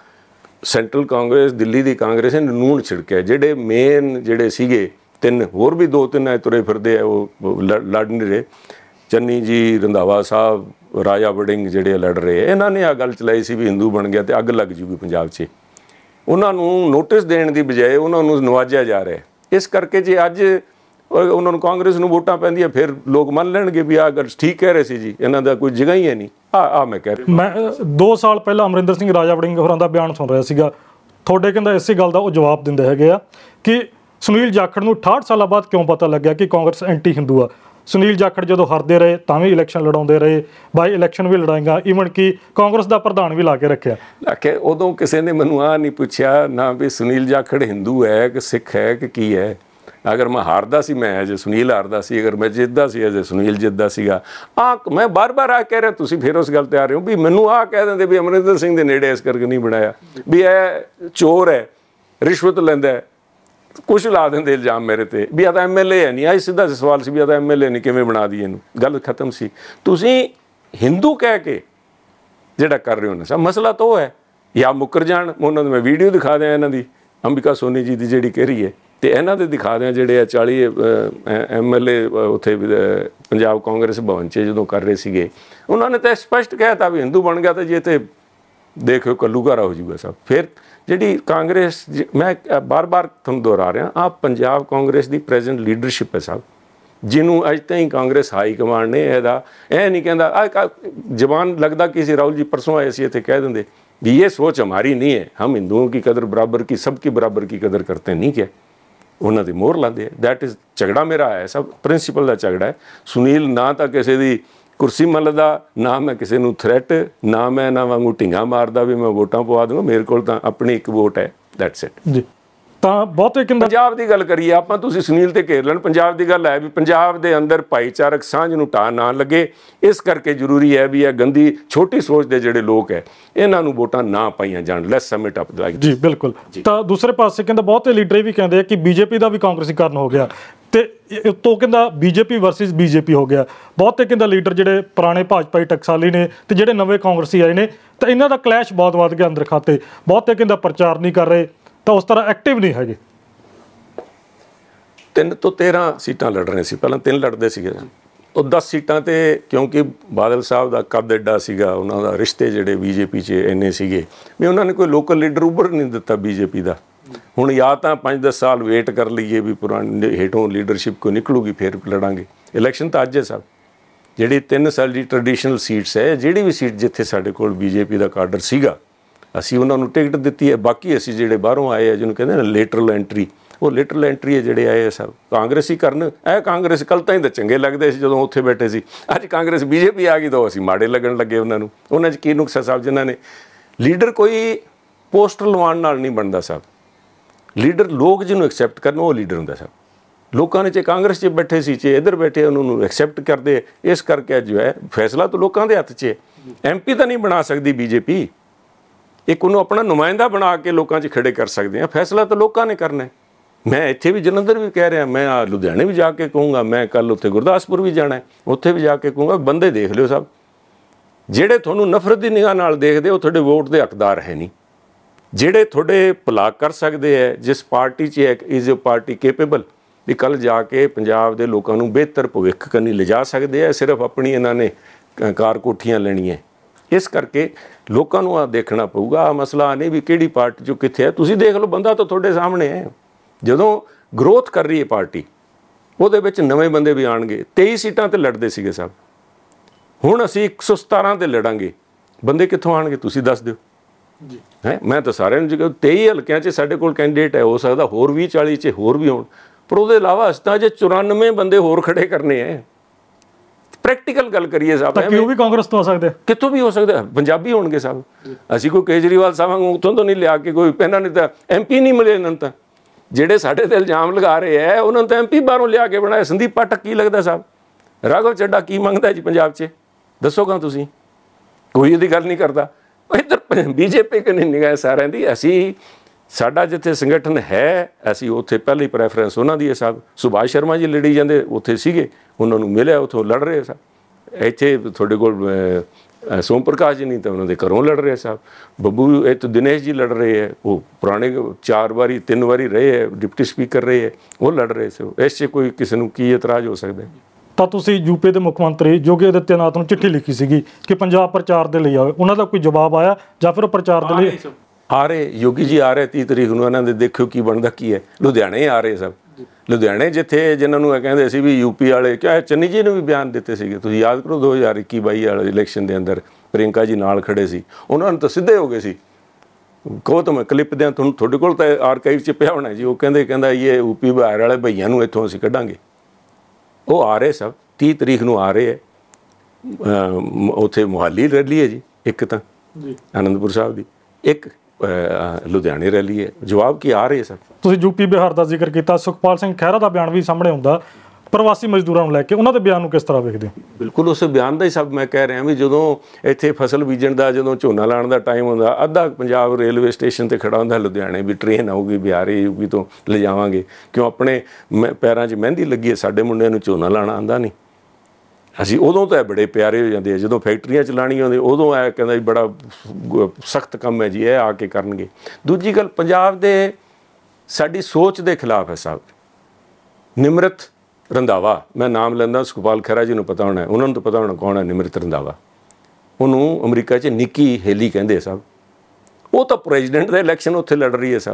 ਸੈਂਟਰਲ ਕਾਂਗਰਸ, ਦਿੱਲੀ ਦੀ ਕਾਂਗਰਸ ਨੇ ਨੂਣ ਛਿੜਕਿਆ। ਜਿਹੜੇ ਮੇਨ ਜਿਹੜੇ ਸੀਗੇ ਤਿੰਨ, ਹੋਰ ਵੀ ਦੋ ਤਿੰਨ ਤੁਰੇ ਫਿਰਦੇ ਆ, ਉਹ ਲੜ ਨਹੀਂ ਰਹੇ। ਚੰਨੀ ਜੀ, ਰੰਧਾਵਾ ਸਾਹਿਬ, ਰਾਜਾ ਵੜਿੰਗ ਜਿਹੜੇ ਲੜ ਰਹੇ, ਇਹਨਾਂ ਨੇ ਆ ਗੱਲ ਚਲਾਈ ਸੀ ਵੀ ਹਿੰਦੂ ਬਣ ਗਿਆ ਤੇ ਅੱਗ ਲੱਗ ਜੂਗੀ ਪੰਜਾਬ 'ਚ। ਉਹਨਾਂ ਨੂੰ ਨੋਟਿਸ ਦੇਣ ਦੀ ਬਜਾਏ ਉਹਨਾਂ ਨੂੰ ਨਵਾਜਿਆ ਜਾ ਰਿਹਾ। ਇਸ ਕਰਕੇ ਜੇ ਅੱਜ ਉਹਨਾਂ ਨੂੰ ਕਾਂਗਰਸ ਨੂੰ ਵੋਟਾਂ ਪੈਂਦੀਆਂ, ਫਿਰ ਲੋਕ ਮੰਨ ਲੈਣਗੇ ਵੀ ਆਹ ਗੱਲ ਠੀਕ ਕਹਿ ਰਹੇ ਸੀ ਜੀ, ਇਹਨਾਂ ਦਾ ਕੋਈ ਜਗ੍ਹਾ ਹੀ ਹੈ ਨਹੀਂ। ਆ ਆ ਮੈਂ ਕਹਿ ਰਿਹਾ।
ਮੈਂ ਦੋ ਸਾਲ ਪਹਿਲਾਂ ਅਮਰਿੰਦਰ ਸਿੰਘ ਰਾਜਾ ਵੜਿੰਗ ਹੋਰਾਂ ਦਾ ਬਿਆਨ ਸੁਣ ਰਿਹਾ ਸੀਗਾ। ਤੁਹਾਡੇ ਕਹਿੰਦਾ ਇਸੇ ਗੱਲ ਦਾ ਉਹ ਜਵਾਬ ਦਿੰਦੇ ਹੈਗੇ ਆ ਕਿ ਸੁਨੀਲ ਜਾਖੜ ਨੂੰ ਅਠਾਹਠ ਸਾਲਾਂ ਬਾਅਦ ਕਿਉਂ ਪਤਾ ਲੱਗਿਆ ਕਿ ਕਾਂਗਰਸ ਐਂਟੀ ਹਿੰਦੂ ਆ। ਸੁਨੀਲ ਜਾਖੜ ਜਦੋਂ ਹਾਰਦੇ ਰਹੇ ਤਾਂ ਵੀ ਇਲੈਕਸ਼ਨ ਲੜਾਉਂਦੇ ਰਹੇ, ਬਾਈ ਇਲੈਕਸ਼ਨ ਵੀ ਲੜਾਏਗਾ, ਈਵਨ ਕਿ ਕਾਂਗਰਸ ਦਾ ਪ੍ਰਧਾਨ ਵੀ ਲਾ ਕੇ ਰੱਖਿਆ।
ਆਖੇ ਉਦੋਂ ਕਿਸੇ ਨੇ ਮੈਨੂੰ ਆਹ ਨਹੀਂ ਪੁੱਛਿਆ ਨਾ ਵੀ ਸੁਨੀਲ ਜਾਖੜ ਹਿੰਦੂ ਹੈ ਕਿ ਸਿੱਖ ਹੈ ਕਿ ਕੀ ਹੈ। ਅਗਰ ਮੈਂ ਹਾਰਦਾ ਸੀ, ਮੈਂ ਅਜੇ ਸੁਨੀਲ ਹਾਰਦਾ ਸੀ। ਅਗਰ ਮੈਂ ਜਿੱਤਦਾ ਸੀ, ਅਜੇ ਸੁਨੀਲ ਜਿੱਤਦਾ ਸੀਗਾ। ਆ ਮੈਂ ਬਾਰ-ਬਾਰ ਆ ਕਹਿ ਰਿਹਾ, ਤੁਸੀਂ ਫਿਰ ਉਸ ਗੱਲ ਤੇ ਆ ਰਹੇ ਹੋ ਵੀ ਮੈਨੂੰ ਆਹ ਕਹਿ ਦਿੰਦੇ ਵੀ ਅਮਰਿੰਦਰ ਸਿੰਘ ਦੇ ਨੇੜੇ ਇਸ ਕਰਕੇ ਨਹੀਂ ਬਣਾਇਆ, ਵੀ ਇਹ ਚੋਰ ਹੈ, ਰਿਸ਼ਵਤ ਲੈਂਦਾ ਹੈ, ਕੁਛ ਲਾ ਦਿੰਦੇ ਇਲਜ਼ਾਮ ਮੇਰੇ ਤੇ ਵੀ ਆ ਤਾਂ ਐਮ ਐਲ ਏ ਹੈ ਨਹੀਂ। ਆਹ ਸਿੱਧਾ ਸਵਾਲ ਸੀ ਵੀ ਆ ਤਾਂ ਐਮ ਐਲ ਏ ਨਹੀਂ, ਕਿਵੇਂ ਬਣਾ ਦਈਏ ਇਹਨੂੰ, ਗੱਲ ਖਤਮ ਸੀ। ਤੁਸੀਂ ਹਿੰਦੂ ਕਹਿ ਕੇ ਜਿਹੜਾ ਕਰ ਰਹੇ ਹੋ ਨਾ ਸਭ, ਮਸਲਾ ਤਾਂ ਉਹ ਹੈ ਜਾਂ ਮੁੱਕਰ ਜਾਣ। ਉਹਨਾਂ ਨੂੰ ਮੈਂ ਵੀਡੀਓ ਦਿਖਾ ਦਿਆਂ ਇਹਨਾਂ ਦੀ, ਅੰਬਿਕਾ ਸੋਨੀ ਜੀ ਦੀ ਜਿਹੜੀ ਕਹਿ ਰਹੀ ਹੈ, ਤੇ ਇਹਨਾਂ ਦੇ ਦਿਖਾ ਦਿਆਂ ਜਿਹੜੇ ਆ ਚਾਲੀ ਐਮ ਐਲ ਏ ਉੱਥੇ ਪੰਜਾਬ ਕਾਂਗਰਸ ਭਵਨ 'ਚ ਜਦੋਂ ਕਰ ਰਹੇ ਸੀਗੇ। ਉਹਨਾਂ ਨੇ ਤਾਂ ਸਪਸ਼ਟ ਕਹਿ ਤਾ ਵੀ ਹਿੰਦੂ ਬਣ ਗਿਆ ਤਾਂ ਜੇ ਤੇ ਦੇਖੋ ਕੱਲੂਘਾਰਾ ਹੋ ਜਾਊਗਾ ਸਭ। ਫਿਰ ਜਿਹੜੀ ਕਾਂਗਰਸ, ਮੈਂ ਬਾਰ-ਬਾਰ ਤੁਹਾਨੂੰ ਦੁਹਰਾ ਰਿਹਾ, ਆਹ ਪੰਜਾਬ ਕਾਂਗਰਸ ਦੀ ਪ੍ਰੈਜ਼ੈਂਟ ਲੀਡਰਸ਼ਿਪ ਹੈ ਸਾਹਿਬ, ਜਿਹਨੂੰ ਅੱਜ ਤਾਈਂ ਕਾਂਗਰਸ ਹਾਈ ਕਮਾਂਡ ਨੇ ਇਹਦਾ ਇਹ ਨਹੀਂ ਕਹਿੰਦਾ। ਆ ਜਵਾਨ ਲੱਗਦਾ ਕਿ ਸੀ ਰਾਹੁਲ ਜੀ ਪਰਸੋਂ ਆਏ ਸੀ ਇੱਥੇ ਕਹਿ ਦਿੰਦੇ ਵੀ ਇਹ ਸੋਚ ਹਮਾਰੀ ਨਹੀਂ ਹੈ, ਹਮ ਹਿੰਦੂओं की कदर बराबर की सबकी बराबर की कदर करते नहीं क्या। ਉਹਨਾਂ ਦੀ ਮੋਹਰ ਲਾਉਂਦੇ। ਦੈਟ ਇਜ਼ ਝਗੜਾ ਮੇਰਾ ਹੈ ਸਭ, ਪ੍ਰਿੰਸੀਪਲ ਦਾ ਝਗੜਾ ਹੈ। ਸੁਨੀਲ ਨਾ ਤਾਂ ਕਿਸੇ ਦੀ ਕੁਰਸੀ ਮੱਲਦਾ, ਨਾ ਮੈਂ ਕਿਸੇ ਨੂੰ ਥ੍ਰੈਟ, ਨਾ ਮੈਂ ਇਹਨਾਂ ਵਾਂਗੂ ਢਿੰਗਾ ਮਾਰਦਾ ਵੀ ਮੈਂ ਵੋਟਾਂ ਪਵਾ ਦੂੰਗਾ। ਮੇਰੇ ਕੋਲ ਤਾਂ ਆਪਣੀ ਇੱਕ ਵੋਟ ਹੈ, ਦੈਟਸ ਇਟ ਜੀ। ਤਾਂ ਬਹੁਤੇ ਕਹਿੰਦਾ ਪੰਜਾਬ ਦੀ ਗੱਲ ਕਰੀਏ ਆਪਾਂ, ਤੁਸੀਂ ਸੁਨੀਲ ਤੇ ਘੇਰ ਲੈਣ। ਪੰਜਾਬ ਦੀ ਗੱਲ ਹੈ ਵੀ ਪੰਜਾਬ ਦੇ ਅੰਦਰ ਭਾਈਚਾਰਕ ਸਾਂਝ ਨੂੰ ਢਾਹ ਨਾ ਲੱਗੇ। ਇਸ ਕਰਕੇ ਜ਼ਰੂਰੀ ਹੈ ਵੀ ਇਹ ਗੰਦੀ ਛੋਟੀ ਸੋਚ ਦੇ ਜਿਹੜੇ ਲੋਕ ਹੈ ਇਹਨਾਂ ਨੂੰ ਵੋਟਾਂ ਨਾ ਪਾਈਆਂ ਜਾਣ। Let's sum it up like ਜੀ। ਬਿਲਕੁਲ। ਤਾਂ ਦੂਸਰੇ ਪਾਸੇ ਕਹਿੰਦਾ ਬਹੁਤੇ ਲੀਡਰ ਇਹ ਵੀ ਕਹਿੰਦੇ ਆ ਕਿ ਬੀਜੇਪੀ ਦਾ ਵੀ ਕਾਂਗਰਸੀਕਰਨ ਹੋ ਗਿਆ ਤੇ ਉਤੋਂ ਕਹਿੰਦਾ ਬੀਜੇਪੀ ਵਰਸਸ ਬੀਜੇਪੀ ਹੋ ਗਿਆ। ਬਹੁਤੇ ਕਹਿੰਦਾ ਲੀਡਰ ਜਿਹੜੇ ਪੁਰਾਣੇ ਭਾਜਪਾਈ ਟਕਸਾਲੀ ਨੇ ਤੇ ਜਿਹੜੇ ਨਵੇਂ ਕਾਂਗਰਸੀ ਆਏ ਨੇ, ਤਾਂ ਇਹਨਾਂ ਦਾ ਕਲੈਸ਼ ਬਹੁਤ ਵੱਧ ਗਿਆ ਅੰਦਰ ਖਾਤੇ। ਬਹੁਤੇ ਕਹਿੰਦਾ ਪ੍ਰਚਾਰ ਨਹੀਂ ਕਰ ਰਹੇ, ਤਾਂ ਉਸ ਤਰ੍ਹਾਂ ਐਕਟਿਵ ਨਹੀਂ ਹੈਗੇ। ਤਿੰਨ ਤੋਂ ਤੇਰਾਂ ਸੀਟਾਂ ਲੜ ਰਹੇ ਸੀ, ਪਹਿਲਾਂ ਤਿੰਨ ਲੜਦੇ ਸੀਗੇ। ਉਹ ਦਸ ਸੀਟਾਂ ਤੇ ਕਿਉਂਕਿ ਬਾਦਲ ਸਾਹਿਬ ਦਾ ਕੱਦ ਐਡਾ ਸੀਗਾ, ਉਹਨਾਂ ਦਾ ਰਿਸ਼ਤੇ ਜਿਹੜੇ ਬੀਜੇਪੀ 'ਚ ਇੰਨੇ ਸੀਗੇ ਵੀ ਉਹਨਾਂ ਨੇ ਕੋਈ ਲੋਕਲ ਲੀਡਰ ਉੱਭਰ ਨਹੀਂ ਦਿੱਤਾ ਬੀਜੇਪੀ ਦਾ। ਹੁਣ ਜਾਂ ਤਾਂ ਪੰਜ ਦਸ ਸਾਲ ਵੇਟ ਕਰ ਲਈਏ ਵੀ ਪੁਰਾਣੀ ਹੇਠੋਂ ਲੀਡਰਸ਼ਿਪ ਕੋਈ ਨਿਕਲੂਗੀ, ਫਿਰ ਲੜਾਂਗੇ। ਇਲੈਕਸ਼ਨ ਤਾਂ ਅੱਜ ਹੈ ਸਾਹਿਬ। ਜਿਹੜੀ ਤਿੰਨ ਸਾਲ ਦੀ ਟਰਡੀਸ਼ਨਲ ਸੀਟਸ ਹੈ, ਜਿਹੜੀ ਵੀ ਸੀਟ ਜਿੱਥੇ ਸਾਡੇ ਕੋਲ ਬੀਜੇਪੀ ਦਾ ਕਾਡਰ ਸੀਗਾ, ਅਸੀਂ ਉਹਨਾਂ ਨੂੰ ਟਿਕਟ ਦਿੱਤੀ ਹੈ। ਬਾਕੀ ਅਸੀਂ ਜਿਹੜੇ ਬਾਹਰੋਂ ਆਏ ਆ, ਜਿਹਨੂੰ ਕਹਿੰਦੇ ਨਾ ਲੇਟਰਲ ਐਂਟਰੀ, ਉਹ ਲੇਟਰਲ ਐਂਟਰੀ ਹੈ ਜਿਹੜੇ ਆਏ ਆ ਸਭ ਕਾਂਗਰਸੀ ਕਰਨ। ਇਹ ਕਾਂਗਰਸ ਕੱਲ੍ਹ ਤਾਂ ਹੀ ਤਾਂ ਚੰਗੇ ਲੱਗਦੇ ਸੀ ਜਦੋਂ ਉੱਥੇ ਬੈਠੇ ਸੀ। ਅੱਜ ਕਾਂਗਰਸ ਬੀਜੇਪੀ ਆ ਗਈ ਤਾਂ ਅਸੀਂ ਮਾੜੇ ਲੱਗਣ ਲੱਗੇ ਉਹਨਾਂ ਨੂੰ। ਉਹਨਾਂ 'ਚ ਕੀ ਨੁਕਸਾ ਸਾਹਿਬ? ਜਿਨ੍ਹਾਂ ਨੇ ਲੀਡਰ ਕੋਈ ਪੋਸਟਰ ਲਵਾਉਣ ਨਾਲ ਨਹੀਂ ਬਣਦਾ ਸਾਹਿਬ। ਲੀਡਰ ਲੋਕ ਜਿਹਨੂੰ ਐਕਸੈਪਟ ਕਰਨ, ਉਹ ਲੀਡਰ ਹੁੰਦਾ ਸਾਹਿਬ। ਲੋਕਾਂ ਨੇ ਚਾਹੇ ਕਾਂਗਰਸ 'ਚ ਬੈਠੇ ਸੀ ਚਾਹੇ ਇੱਧਰ ਬੈਠੇ ਉਹਨਾਂ ਨੂੰ ਐਕਸੈਪਟ ਕਰਦੇ। ਇਸ ਕਰਕੇ ਜੋ ਹੈ ਫੈਸਲਾ ਤਾਂ ਲੋਕਾਂ ਦੇ ਹੱਥ 'ਚ ਹੈ। ਐਮ ਪੀ ਤਾਂ ਨਹੀਂ ਬਣਾ ਸਕਦੀ ਬੀਜੇਪੀ, ਇੱਕ ਉਹਨੂੰ ਆਪਣਾ ਨੁਮਾਇੰਦਾ ਬਣਾ ਕੇ ਲੋਕਾਂ 'ਚ ਖੜੇ ਕਰ ਸਕਦੇ ਆ। ਫੈਸਲਾ ਤਾਂ ਲੋਕਾਂ ਨੇ ਕਰਨਾ। ਮੈਂ ਇੱਥੇ ਵੀ ਜਲੰਧਰ ਵੀ ਕਹਿ ਰਿਹਾ, ਮੈਂ ਆ ਲੁਧਿਆਣੇ ਵੀ ਜਾ ਕੇ ਕਹੂੰਗਾ, ਮੈਂ ਕੱਲ ਉੱਥੇ ਗੁਰਦਾਸਪੁਰ ਵੀ ਜਾਣਾ, ਉੱਥੇ ਵੀ ਜਾ ਕੇ ਕਹੂੰਗਾ ਬੰਦੇ ਦੇਖ ਲਿਓ ਸਭ, ਜਿਹੜੇ ਤੁਹਾਨੂੰ ਨਫ਼ਰਤ ਦੀ ਨਿਗਾਹ ਨਾਲ ਦੇਖਦੇ ਉਹ ਤੁਹਾਡੇ ਵੋਟ ਦੇ ਹੱਕਦਾਰ ਹੈ ਨਹੀਂ। ਜਿਹੜੇ ਤੁਹਾਡੇ ਭਲਾ ਕਰ ਸਕਦੇ ਹੈ, ਜਿਸ ਪਾਰਟੀ 'ਚ ਹੈ ਇਜ਼ ਅ ਪਾਰਟੀ ਕੇਪੇਬਲ ਵੀ ਕੱਲ੍ਹ ਜਾ ਕੇ ਪੰਜਾਬ ਦੇ ਲੋਕਾਂ ਨੂੰ ਬਿਹਤਰ ਭਵਿੱਖ ਕਰਨੀ ਲਿਜਾ ਸਕਦੇ ਹੈ, ਸਿਰਫ ਆਪਣੀ ਇਹਨਾਂ ਨੇ ਕਾਰ ਕੋਠੀਆਂ ਲੈਣੀਆਂ। ਇਸ ਕਰਕੇ ਲੋਕਾਂ ਨੂੰ ਆ ਦੇਖਣਾ ਪਊਗਾ। ਆ ਮਸਲਾ ਨਹੀਂ ਵੀ ਕਿਹੜੀ ਪਾਰਟੀ 'ਚੋਂ ਕਿੱਥੇ ਹੈ, ਤੁਸੀਂ ਦੇਖ ਲਓ ਬੰਦਾ ਤਾਂ ਤੁਹਾਡੇ ਸਾਹਮਣੇ ਹੈ। ਜਦੋਂ ਗਰੋਥ ਕਰ ਰਹੀ ਹੈ ਪਾਰਟੀ, ਉਹਦੇ ਵਿੱਚ ਨਵੇਂ ਬੰਦੇ ਵੀ ਆਉਣਗੇ। ਤੇਈ ਸੀਟਾਂ 'ਤੇ ਲੜਦੇ ਸੀਗੇ ਸਭ, ਹੁਣ ਅਸੀਂ ਇੱਕ ਸੌ ਸਤਾਰਾਂ 'ਤੇ ਲੜਾਂਗੇ। ਬੰਦੇ ਕਿੱਥੋਂ ਆਉਣਗੇ ਤੁਸੀਂ ਦੱਸ ਦਿਓ ਜੀ। ਹੈ ਮੈਂ ਤਾਂ ਸਾਰਿਆਂ ਨੂੰ ਜੀ ਤੇਈ ਹਲਕਿਆਂ 'ਚ ਸਾਡੇ ਕੋਲ ਕੈਂਡੀਡੇਟ ਹੈ, ਹੋ ਸਕਦਾ ਹੋਰ ਵੀਹ ਚਾਲੀ 'ਚ ਹੋਰ ਵੀ ਹੋਣ, ਪਰ ਉਹਦੇ ਇਲਾਵਾ ਅਸੀਂ ਤਾਂ ਜੇ ਚੁਰਾਨਵੇਂ ਬੰਦੇ ਹੋਰ ਖੜੇ ਕਰਨੇ ਹੈ। ਪ੍ਰੈਕਟੀਕਲ ਗੱਲ ਕਰੀਏ ਸਾਹਿਬ,
ਤਾਂ ਕਿਉਂ ਵੀ ਕਾਂਗਰਸ ਤੋਂ ਆ ਸਕਦੇ,
ਕਿੱਥੋਂ ਵੀ ਹੋ ਸਕਦਾ, ਪੰਜਾਬੀ ਹੋਣਗੇ ਸਭ। ਅਸੀਂ ਕੋਈ ਕੇਜਰੀਵਾਲ ਸਾਹਿਬ ਉੱਥੋਂ ਤੋਂ ਨਹੀਂ ਲਿਆ ਕੇ ਕੋਈ, ਇਹਨਾਂ ਨੇ ਤਾਂ ਐਮ ਪੀ ਨਹੀਂ ਮਿਲੇ। ਇਹਨਾਂ ਨੂੰ ਤਾਂ ਜਿਹੜੇ ਸਾਡੇ 'ਤੇ ਇਲਜ਼ਾਮ ਲਗਾ ਰਹੇ ਹੈ ਉਹਨਾਂ ਨੂੰ ਤਾਂ ਐਮ ਪੀ ਬਾਹਰੋਂ ਲਿਆ ਕੇ ਬਣਾਇਆ। ਸੰਦੀਪ ਪਾਠਕ ਕੀ ਲੱਗਦਾ ਸਾਹਿਬ, ਰਾਘਵ ਚੱਡਾ ਕੀ ਮੰਗਦਾ ਜੀ ਪੰਜਾਬ 'ਚ, ਦੱਸੋਗਾ ਤੁਸੀਂ? ਕੋਈ ਇਹਦੀ ਗੱਲ ਨਹੀਂ ਕਰਦਾ। ਇੱਧਰ ਬੀਜੇਪੀ ਕਿੰਨੀ ਨਿਗਾਹ ਸਾਰਿਆਂ ਦੀ। ਅਸੀਂ ਸਾਡਾ ਜਿੱਥੇ ਸੰਗਠਨ ਹੈ ਅਸੀਂ ਉੱਥੇ ਪਹਿਲੀ ਪ੍ਰੈਫਰੈਂਸ ਉਹਨਾਂ ਦੀ ਹੈ ਸਾਹਿਬ। ਸੁਭਾਸ਼ ਸ਼ਰਮਾ ਜੀ ਲੜੀ ਜਾਂਦੇ ਉੱਥੇ ਸੀਗੇ, ਉਹਨਾਂ ਨੂੰ ਮਿਲਿਆ ਉੱਥੋਂ ਲੜ ਰਹੇ ਸਾਹਿਬ। ਇੱਥੇ ਤੁਹਾਡੇ ਕੋਲ ਸੋਮ ਪ੍ਰਕਾਸ਼ ਜੀ ਨਹੀਂ ਤਾਂ ਉਹਨਾਂ ਦੇ ਘਰੋਂ ਲੜ ਰਹੇ ਸਾਹਿਬ। ਬੱਬੂ ਇਹ ਤਾਂ ਦਿਨੇਸ਼ ਜੀ ਲੜ ਰਹੇ ਹੈ, ਉਹ ਪੁਰਾਣੇ ਚਾਰ ਵਾਰੀ ਤਿੰਨ ਵਾਰੀ ਰਹੇ ਹੈ ਡਿਪਟੀ ਸਪੀਕਰ ਰਹੇ ਹੈ, ਉਹ ਲੜ ਰਹੇ ਸੀ। ਇਸ 'ਚ ਕੋਈ ਕਿਸੇ ਨੂੰ ਕੀ ਇਤਰਾਜ਼ ਹੋ ਸਕਦਾ?
ਤਾਂ ਤੁਸੀਂ ਯੂਪੀ ਦੇ ਮੁੱਖ ਮੰਤਰੀ ਯੋਗੀ ਆਦਿੱਤਿਆਨਾਥ ਨੂੰ ਚਿੱਠੀ ਲਿਖੀ ਸੀਗੀ ਕਿ ਪੰਜਾਬ ਪ੍ਰਚਾਰ ਦੇ ਲਈ ਆਵੇ, ਉਹਨਾਂ ਦਾ ਕੋਈ ਜਵਾਬ ਆਇਆ ਜਾਂ ਫਿਰ ਉਹ ਪ੍ਰਚਾਰ ਦੇ ਲਈ
ਆ ਰਹੇ? ਯੋਗੀ ਜੀ ਆ ਰਹੇ ਤੀਹ ਤਰੀਕ ਨੂੰ, ਇਹਨਾਂ ਦੇ ਦੇਖਿਓ ਕੀ ਬਣਦਾ ਕੀ ਹੈ। ਲੁਧਿਆਣੇ ਆ ਰਹੇ ਸਭ, ਲੁਧਿਆਣੇ ਜਿੱਥੇ ਜਿਨ੍ਹਾਂ ਨੂੰ ਇਹ ਕਹਿੰਦੇ ਸੀ ਵੀ ਯੂਪੀ ਵਾਲੇ, ਕਿਆ ਚੰਨੀ ਜੀ ਨੇ ਵੀ ਬਿਆਨ ਦਿੱਤੇ ਸੀਗੇ, ਤੁਸੀਂ ਯਾਦ ਕਰੋ ਦੋ ਹਜ਼ਾਰ ਇੱਕੀ ਬਾਈ ਵਾਲੇ ਇਲੈਕਸ਼ਨ ਦੇ ਅੰਦਰ ਪ੍ਰਿੰਕਾ ਜੀ ਨਾਲ ਖੜੇ ਸੀ, ਉਹਨਾਂ ਨੂੰ ਤਾਂ ਸਿੱਧੇ ਹੋ ਗਏ ਸੀ। ਕਹੋ ਤਾਂ ਮੈਂ ਕਲਿੱਪ ਦਿਆਂ ਤੁਹਾਨੂੰ, ਤੁਹਾਡੇ ਕੋਲ ਤਾਂ ਆਰਕਾਈਵ 'ਚ ਪਿਆ ਹੋਣਾ ਜੀ। ਉਹ ਕਹਿੰਦੇ ਕਹਿੰਦਾ ਇਹ ਯੂਪੀ ਬਿਹਾਰ ਵਾਲੇ ਭਈਆਂ ਨੂੰ ਇੱਥੋਂ ਅਸੀਂ ਕੱਢਾਂਗੇ। ਉਹ ਆ ਰਹੇ ਸਭ, ਤੀਹ ਤਰੀਕ ਨੂੰ ਆ ਰਹੇ ਹੈ। ਉੱਥੇ ਮੁਹਾਲੀ ਰੈਲੀ ਹੈ ਜੀ ਇੱਕ ਤਾਂ ਆਨੰਦਪੁਰ ਸਾਹਿਬ ਦੀ, ਇੱਕ ਲੁਧਿਆਣੇ ਰੈਲੀ ਹੈ। ਜਵਾਬ ਕੀ ਆ ਰਹੇ ਸਰ? ਤੁਸੀਂ
ਯੂਪੀ ਬਿਹਾਰ ਦਾ ਜ਼ਿਕਰ ਕੀਤਾ, ਸੁਖਪਾਲ ਸਿੰਘ ਖਹਿਰਾ ਦਾ ਬਿਆਨ ਵੀ ਸਾਹਮਣੇ ਹੁੰਦਾ ਪ੍ਰਵਾਸੀ ਮਜ਼ਦੂਰਾਂ ਨੂੰ ਲੈ ਕੇ, ਉਹਨਾਂ ਦੇ ਬਿਆਨ ਨੂੰ ਕਿਸ ਤਰ੍ਹਾਂ ਵੇਖਦੇ ਹੋ?
ਬਿਲਕੁਲ ਉਸ ਬਿਆਨ ਦਾ ਹੀ ਸਭ ਮੈਂ ਕਹਿ ਰਿਹਾ ਵੀ ਜਦੋਂ ਇੱਥੇ ਫਸਲ ਬੀਜਣ ਦਾ, ਜਦੋਂ ਝੋਨਾ ਲਾਉਣ ਦਾ ਟਾਈਮ ਹੁੰਦਾ, ਅੱਧਾ ਪੰਜਾਬ ਰੇਲਵੇ ਸਟੇਸ਼ਨ 'ਤੇ ਖੜਾ ਹੁੰਦਾ ਲੁਧਿਆਣੇ ਵੀ ਟ੍ਰੇਨ ਆਊਗੀ ਬਿਹਾਰੀ ਯੂਪੀ ਤੋਂ ਲਿਜਾਵਾਂਗੇ। ਕਿਉਂ? ਆਪਣੇ ਪੈਰਾਂ 'ਚ ਮਹਿੰਦੀ ਲੱਗੀ ਹੈ, ਸਾਡੇ ਮੁੰਡਿਆਂ ਨੂੰ ਝੋਨਾ ਲਾਉਣਾ ਆਉਂਦਾ ਨਹੀਂ। ਅਸੀਂ ਉਦੋਂ ਤਾਂ ਬੜੇ ਪਿਆਰੇ ਹੋ ਜਾਂਦੇ ਆ, ਜਦੋਂ ਫੈਕਟਰੀਆਂ ਚਲਾਉਣੀਆਂ ਹੁੰਦੀਆਂ ਉਦੋਂ ਇਹ ਕਹਿੰਦਾ ਜੀ ਬੜਾ ਸਖਤ ਕੰਮ ਹੈ ਜੀ, ਇਹ ਆ ਕੇ ਕਰਨਗੇ। ਦੂਜੀ ਗੱਲ, ਪੰਜਾਬ ਦੇ ਸਾਡੀ ਸੋਚ ਦੇ ਖਿਲਾਫ ਹੈ ਸਾਹਿਬ। ਨਿਮਰਤ ਰੰਧਾਵਾ, ਮੈਂ ਨਾਮ ਲੈਂਦਾ, ਸੁਖਪਾਲ ਖਹਿਰਾ ਜੀ ਨੂੰ ਪਤਾ ਹੋਣਾ, ਉਹਨਾਂ ਨੂੰ ਤਾਂ ਪਤਾ ਹੋਣਾ ਕੌਣ ਹੈ ਨਿਮਰਤ ਰੰਧਾਵਾ। ਉਹਨੂੰ ਅਮਰੀਕਾ 'ਚ ਨਿੱਕੀ ਹੇਲੀ ਕਹਿੰਦੇ ਸਾਹਿਬ। ਉਹ ਤਾਂ ਪ੍ਰੈਜ਼ੀਡੈਂਟ ਦਾ ਇਲੈਕਸ਼ਨ ਉੱਥੇ ਲੜ ਰਹੀ ਹੈ ਸਾਹਿਬ।